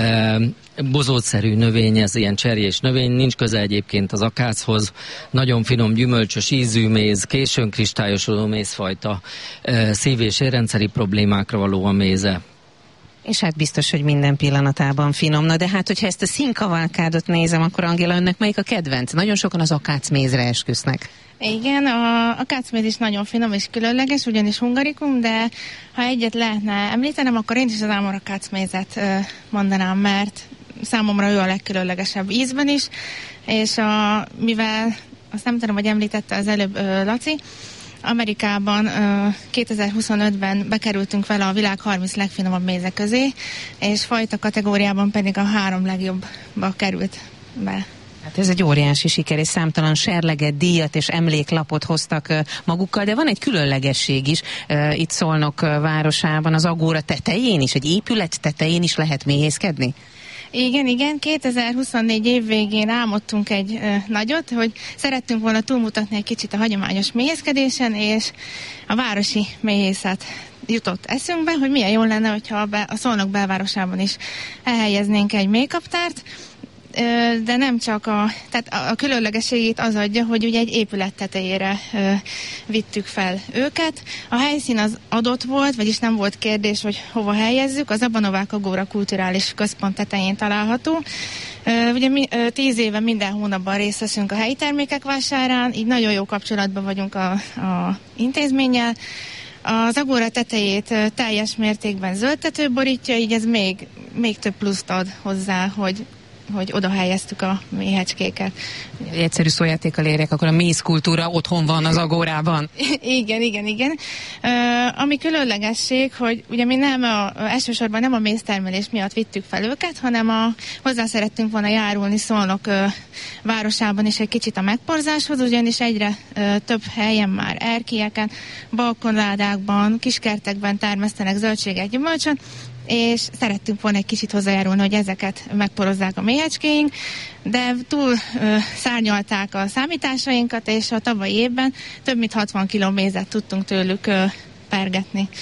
Bozótszerű növény, ez ilyen cserjés növény, nincs köze egyébként az akáchoz. Nagyon finom, gyümölcsös ízű méz, későn kristályosodó mézfajta, szív- és érrendszeri problémákra való a méze. És hát biztos, hogy minden pillanatában finom. Na de hát, hogyha ezt a színkavalkádot nézem, akkor Angéla, önnek melyik a kedvenc? Nagyon sokan az akácmézre esküsznek. Igen, a akácméz is nagyon finom és különleges, ugyanis hungarikum, de ha egyet lehetne említenem, akkor én is az ámor-akácmézet mondanám, mert számomra ő a legkülönlegesebb ízben is, és a, mivel azt nem tudom, hogy említette az előbb Laci, Amerikában kétezer-huszonötben bekerültünk vele a világ harminc legfinomabb méze közé, és fajta kategóriában pedig a három legjobbba került be. Hát ez egy óriási siker, és számtalan serleget, díjat és emléklapot hoztak magukkal, de van egy különlegesség is itt Szolnok városában, az Agóra tetején is, egy épület tetején is lehet méhészkedni? Igen, igen, kétezer-huszonnégy év végén álmodtunk egy ö, nagyot, hogy szerettünk volna túlmutatni egy kicsit a hagyományos méhészkedésen, és a városi méhészet jutott eszünkbe, hogy milyen jó lenne, hogyha a, be, a Szolnok belvárosában is elhelyeznénk egy méhkaptárt, ö, de nem csak a, tehát a, a különlegességét az adja, hogy ugye egy épület tetejére ö, vittük fel őket. A helyszín az adott volt, vagyis nem volt kérdés, hogy hova helyezzük. Az Abanovák Agóra Kulturális Központ tetején található. Ö, ugye mi ö, tíz éve minden hónapban részt veszünk a helyi termékek vásárán, így nagyon jó kapcsolatban vagyunk a, a intézménnyel. Az Agóra tetejét ö, teljes mértékben zöldtető borítja, így ez még, még több pluszt ad hozzá, hogy hogy oda helyeztük a méhecskéket. Egy egyszerű szójátékkal érjek, akkor a mézkultúra otthon van az Agórában. Igen, igen, igen. Uh, ami különlegesség, hogy ugye mi nem a, elsősorban nem a méztermelés miatt vittük fel őket, hanem a, hozzá szerettünk volna járulni Szolnok uh, városában is egy kicsit a megporzáshoz, ugyanis egyre uh, több helyen már erkélyeken, balkonládákban, kiskertekben termesztenek zöldséget, gyümölcsöt, és szerettünk volna egy kicsit hozzájárulni, hogy ezeket megporozzák a méhecskéink, de túl ö, szárnyalták a számításainkat, és a tavalyi évben több mint hatvan kiló mézet tudtunk tőlük ö, pergetni.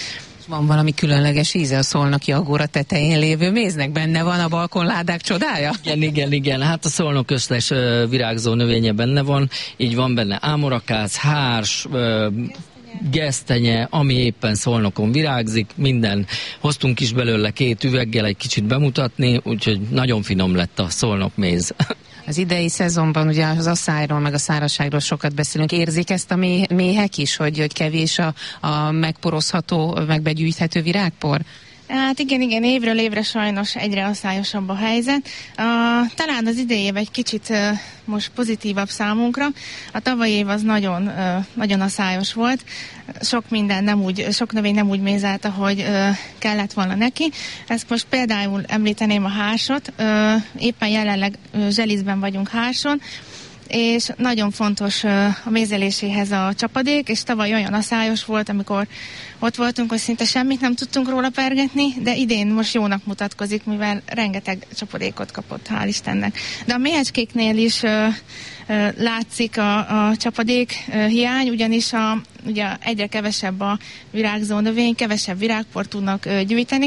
Van valami különleges íze a Szolnoki Agóra tetején lévő méznek? Benne van a balkonládák csodája? Igen, igen, igen. Hát a Szolnok összes uh, virágzó növénye benne van. Így van benne ámorakász, hárs, uh, gesztenye, ami éppen Szolnokon virágzik, minden. Hoztunk is belőle két üveggel egy kicsit bemutatni, úgyhogy nagyon finom lett a Szolnok méz. Az idei szezonban ugye az asszályról, meg a szárazságról sokat beszélünk. Érzik ezt a méh- méhek is, hogy, hogy kevés a, a megporozható, megbegyűjthető virágpor? Hát igen, igen, évről évre sajnos egyre asszályosabb a helyzet. Uh, talán az idei év egy kicsit uh, most pozitívabb számunkra. A tavalyi év az nagyon, uh, nagyon asszályos volt. Sok minden nem úgy, sok növény nem úgy mézelt, ahogy uh, kellett volna neki. Ezt most például említeném a hársot. Uh, éppen jelenleg uh, Zselizben vagyunk hárson, és nagyon fontos a mézeléséhez a csapadék, és tavaly olyan asszályos volt, amikor ott voltunk, hogy szinte semmit nem tudtunk róla pergetni, de idén most jónak mutatkozik, mivel rengeteg csapadékot kapott, hál' Istennek. De a méhecskéknél is uh, uh, látszik a, a csapadék uh, hiány, ugyanis a, ugye egyre kevesebb a virágzó növény, kevesebb virágport tudnak uh, gyűjteni,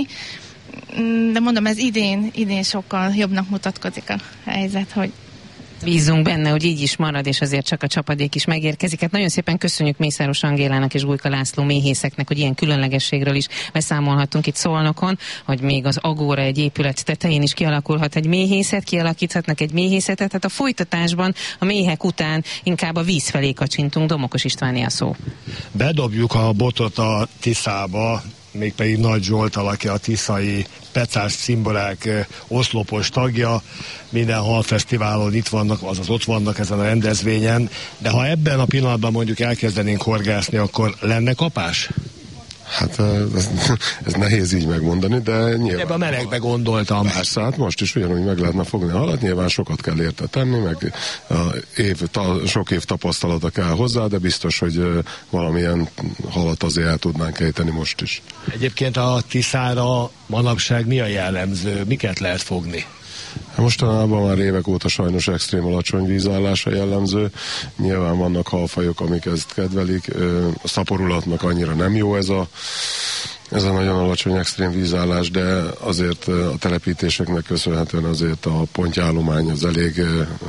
de mondom, ez idén, idén sokkal jobbnak mutatkozik a helyzet, hogy Bízunk benne, hogy így is marad, és azért csak a csapadék is megérkezik. Hát nagyon szépen köszönjük Mészáros Angélának és Gújka László méhészeknek, hogy ilyen különlegességről is beszámolhatunk itt Szolnokon, hogy még az Agóra egy épület tetején is kialakulhat egy méhészet, kialakíthatnak egy méhészetet. Hát a folytatásban a méhek után inkább a víz felé kacsintunk. Domokos Istváné a szó. Bedobjuk a botot a Tiszába, mégpedig Nagy Zsolttal, aki a tiszai pecás cimborák oszlopos tagja, minden halfesztiválon itt vannak, azaz ott vannak ezen a rendezvényen, de ha ebben a pillanatban mondjuk elkezdenénk horgászni, akkor lenne kapás? Hát ez, ez nehéz így megmondani, de nyilván... Ebben a melegbe gondoltam. Persze, hát most is ugyanúgy meg lehetne fogni a halat, nyilván sokat kell érte tenni, meg a év, ta, sok év tapasztalata kell hozzá, de biztos, hogy valamilyen halat azért el tudnánk ejteni most is. Egyébként a Tiszára manapság mi a jellemző? Miket lehet fogni? Mostanában már évek óta sajnos extrém alacsony vízállása jellemző. Nyilván vannak halfajok, amik ezt kedvelik. A szaporulatnak annyira nem jó ez a, ez a nagyon alacsony extrém vízállás, de azért a telepítéseknek köszönhetően azért a pontjállomány az elég,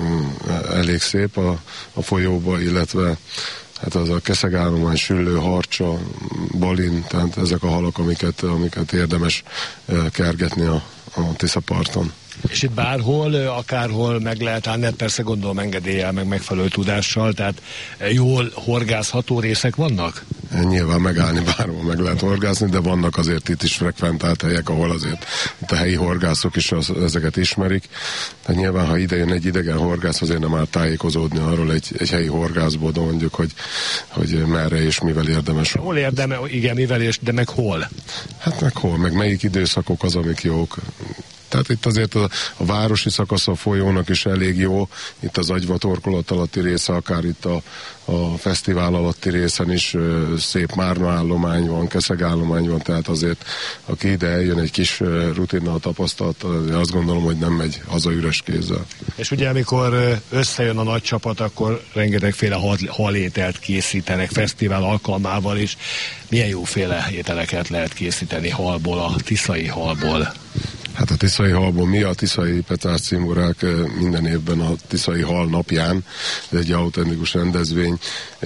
elég szép a, a folyóba, illetve hát az a keszegállomány, süllő, harcsa, balin, tehát ezek a halak, amiket, amiket érdemes kergetni a, a Tiszaparton. És itt bárhol, akárhol meg lehet állni, persze gondolom engedéllyel, meg megfelelő tudással, tehát jól horgászható részek vannak? Nyilván megállni bárhol meg lehet horgászni, de vannak azért itt is frekventált helyek, ahol azért itt a helyi horgászok is az, ezeket ismerik. Tehát nyilván, ha ide jön egy idegen horgász, azért nem áll tájékozódni arról egy, egy helyi horgászból, de mondjuk, hogy, hogy merre és mivel érdemes. Hol érdeme, igen, mivel és, de meg hol? Hát meg hol, meg melyik időszakok az, amik jók. Tehát itt azért a, a városi szakasz a folyónak is elég jó, itt az Agyva torkolat alatti része, akár itt a, a fesztivál alatti részen is ö, szép márna állomány van, keszeg állomány van, tehát azért aki ide eljön egy kis rutinnal tapasztalt, azt gondolom, hogy nem megy haza üres kézzel. És ugye amikor összejön a nagy csapat, akkor rengetegféle hal, halételt készítenek fesztivál alkalmával is. Milyen jóféle ételeket lehet készíteni halból, a tiszai halból? Hát a tiszai halból mi a tiszai pecás cimborák minden évben a tiszai hal napján, ez egy autentikus rendezvény.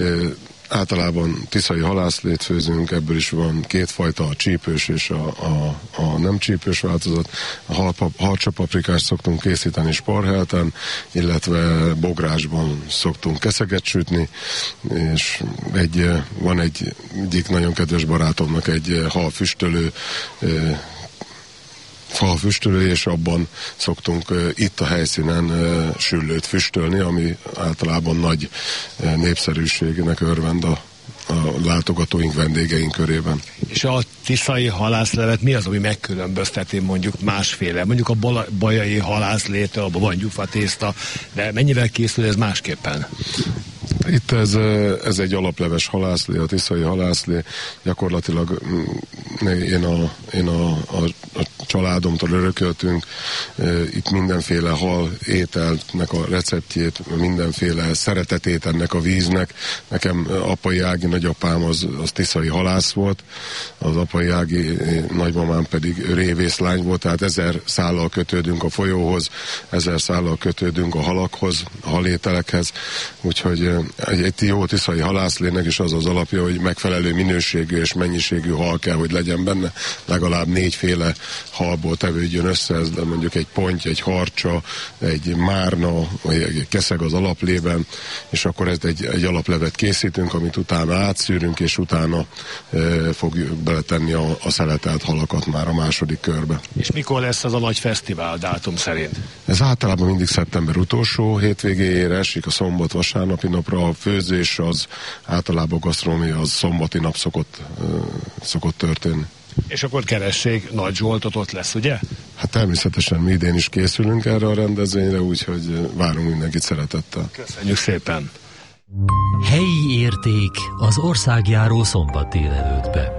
Általában tiszai halászlét főzünk, ebből is van kétfajta, a csípős és a, a, a nem csípős változat. A harcsapaprikást szoktunk készíteni sparhelten, illetve bográsban szoktunk keszeget sütni, és egy, van egy egyik nagyon kedves barátomnak egy halfüstölő falfüstölő, és abban szoktunk uh, itt a helyszínen uh, süllőt füstölni, ami általában nagy uh, népszerűségnek örvend a, a látogatóink, vendégeink körében. És a tiszai halászlevet mi az, ami megkülönbözteti mondjuk másféle? Mondjuk a bajai halászlétől, abban van gyufatészta, de mennyivel készül ez másképpen? Itt ez, ez egy alapleves halászlé, a tiszai halászlé. Gyakorlatilag én a, én a, a, a családomtól örököltünk. Itt mindenféle hal ételnek a receptjét, mindenféle szeretetét ennek a víznek. Nekem apai ági nagyapám az, az tiszai halász volt, az apai ági nagymamám pedig révészlány volt, tehát ezer szállal kötődünk a folyóhoz, ezer szállal kötődünk a halakhoz, a halételekhez, úgyhogy egy, egy jó tiszai halászlének is az az alapja, hogy megfelelő minőségű és mennyiségű hal kell, hogy legyen benne, legalább négyféle halból tevődjön össze, ez mondjuk egy ponty, egy harcsa, egy márna, vagy egy keszeg az alaplében, és akkor ezt egy, egy alaplevet készítünk, amit utána átszűrünk, és utána e, fogjuk beletenni a, a szeletelt halakat már a második körbe. És mikor lesz az a nagy fesztivál dátum szerint? Ez általában mindig szeptember utolsó hétvégéjére esik, a szombat-vasárnapi napra. A főzés az általában a gasztronómia az szombati nap szokott, uh, szokott történni. És akkor keresség Nagy Zsoltot, ott lesz, ugye? Hát természetesen mi idén is készülünk erre a rendezvényre, úgyhogy várunk mindenkit szeretettel. Köszönjük szépen! Helyi érték az országjáró szombat délelőttbe.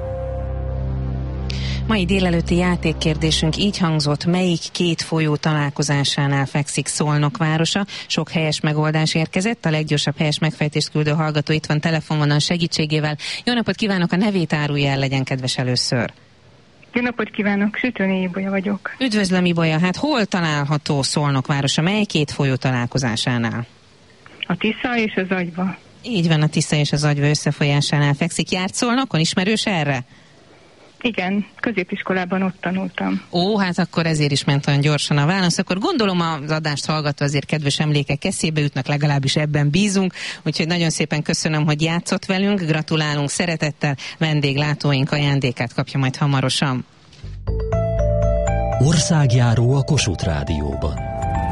Mai délelőtti játékkérdésünk így hangzott: melyik két folyó találkozásánál fekszik Szolnok városa? Sok helyes megoldás érkezett, a leggyorsabb helyes megfejtést küldő hallgató itt van telefonvonal segítségével. Jó napot kívánok, a nevét árulja el, legyen kedves először. Jó napot kívánok, Sütőné Ibolya vagyok. Üdvözlöm, Ibolya, hát hol található Szolnok városa, mely két folyó találkozásánál? A Tisza és az Agyva. Így van, a Tisza és az Agyva összefolyásánál fekszik. Járt Szolnokon, ismerős erre? Igen, középiskolában ott tanultam. Ó, hát akkor ezért is ment olyan gyorsan a válasz. Akkor gondolom az adást hallgatva azért kedves emlékek eszébe jutnak, legalábbis ebben bízunk. Úgyhogy nagyon szépen köszönöm, hogy játszott velünk, gratulálunk szeretettel, vendéglátóink ajándékát kapja majd hamarosan. Országjáró a Kossuth Rádióban.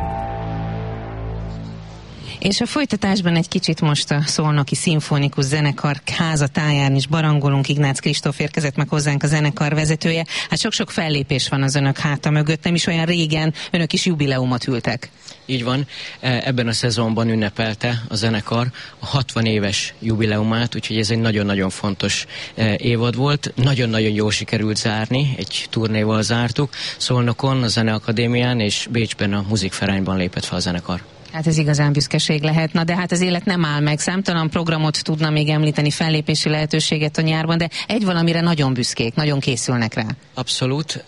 És a folytatásban egy kicsit most a Szolnoki Szimfonikus Zenekar házatáján is barangolunk. Ignác Kristóf érkezett meg hozzánk, a zenekar vezetője. Hát sok-sok fellépés van az önök háta mögött, nem is olyan régen önök is jubileumot ültek. Így van, ebben a szezonban ünnepelte a zenekar a hatvan éves jubileumát, úgyhogy ez egy nagyon-nagyon fontos évad volt. Nagyon-nagyon jól sikerült zárni, egy turnéval zártuk. Szolnokon, a Zeneakadémián és Bécsben a Musikvereinben lépett fel a zenekar. Hát ez igazán büszkeség lehet. Na de hát az élet nem áll meg. Számtalan programot tudna még említeni, fellépési lehetőséget a nyárban, de egy valamire nagyon büszkék, nagyon készülnek rá. Abszolút.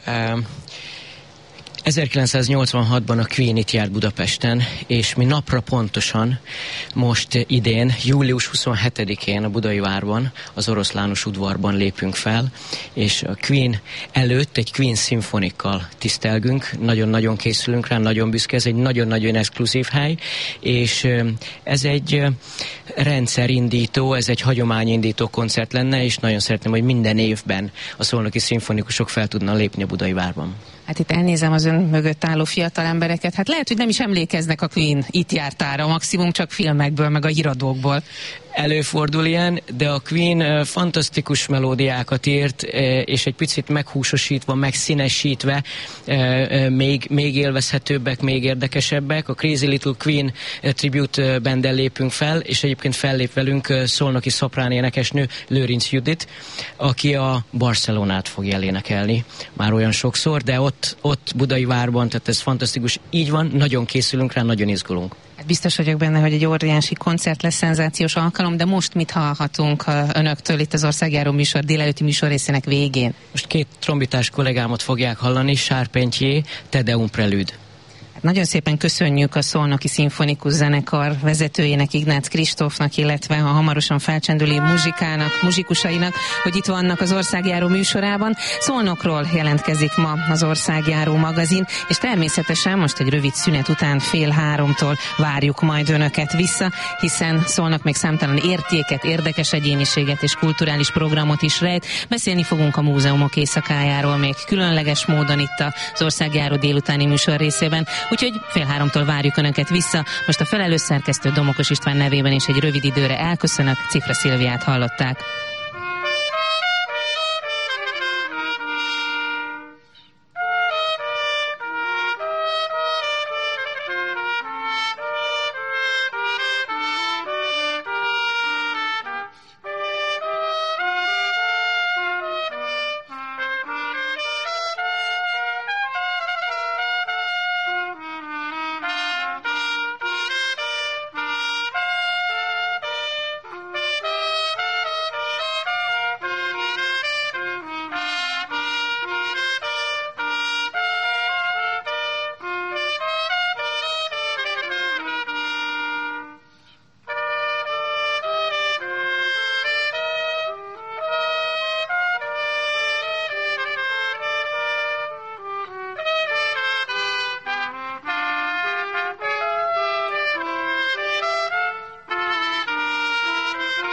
ezerkilencszáznyolcvanhatban a Queen itt járt Budapesten, és mi napra pontosan most idén, július huszonhetedikén a Budai Várban, az Oroszlános udvarban lépünk fel, és a Queen előtt egy Queen szimfonikkal tisztelgünk, nagyon-nagyon készülünk rá, nagyon büszke, ez egy nagyon-nagyon exkluzív hely, és ez egy rendszerindító, ez egy hagyományindító koncert lenne, és nagyon szeretném, hogy minden évben a szolnoki szimfonikusok fel tudnak lépni a Budai Várban. Hát itt elnézem az ön mögött álló fiatal embereket, hát lehet, hogy nem is emlékeznek a Queen itt jártára, maximum csak filmekből, meg a híradókból. Előfordul ilyen, de a Queen fantasztikus melódiákat írt, és egy picit meghúsosítva, megszínesítve még, még élvezhetőbbek, még érdekesebbek. A Crazy Little Queen Tribute Banddel lépünk fel, és egyébként fellép velünk szolnoki szoprán énekesnő Lőrinc Judit, aki a Barcelonát fogja elénekelni már olyan sokszor, de ott, ott Budai Várban, tehát ez fantasztikus. Így van, nagyon készülünk rá, nagyon izgulunk. Biztos vagyok benne, hogy egy óriási koncert lesz, szenzációs alkalom, de most mit hallhatunk önöktől itt az országjáró műsor délelőtti műsorrészének végén? Most két trombitás kollégámat fogják hallani, Charpentier, Te Deum Prelude. Nagyon szépen köszönjük a Szolnoki Szimfonikus Zenekar vezetőjének, Ignác Kristófnak, illetve a hamarosan felcsendülő muzsikának, muzsikusainak, hogy itt vannak az országjáró műsorában. Szolnokról jelentkezik ma az országjáró magazin, és természetesen most egy rövid szünet után fél háromtól várjuk majd önöket vissza, hiszen Szolnok még számtalan értéket, érdekes egyéniséget és kulturális programot is rejt. Beszélni fogunk a múzeumok éjszakájáról még különleges módon itt az országjáró délutáni műsor részében. Úgyhogy fél háromtól várjuk önöket vissza. Most a felelős szerkesztő Domokos István nevében is egy rövid időre elköszönök. Cifra Szilviát hallották.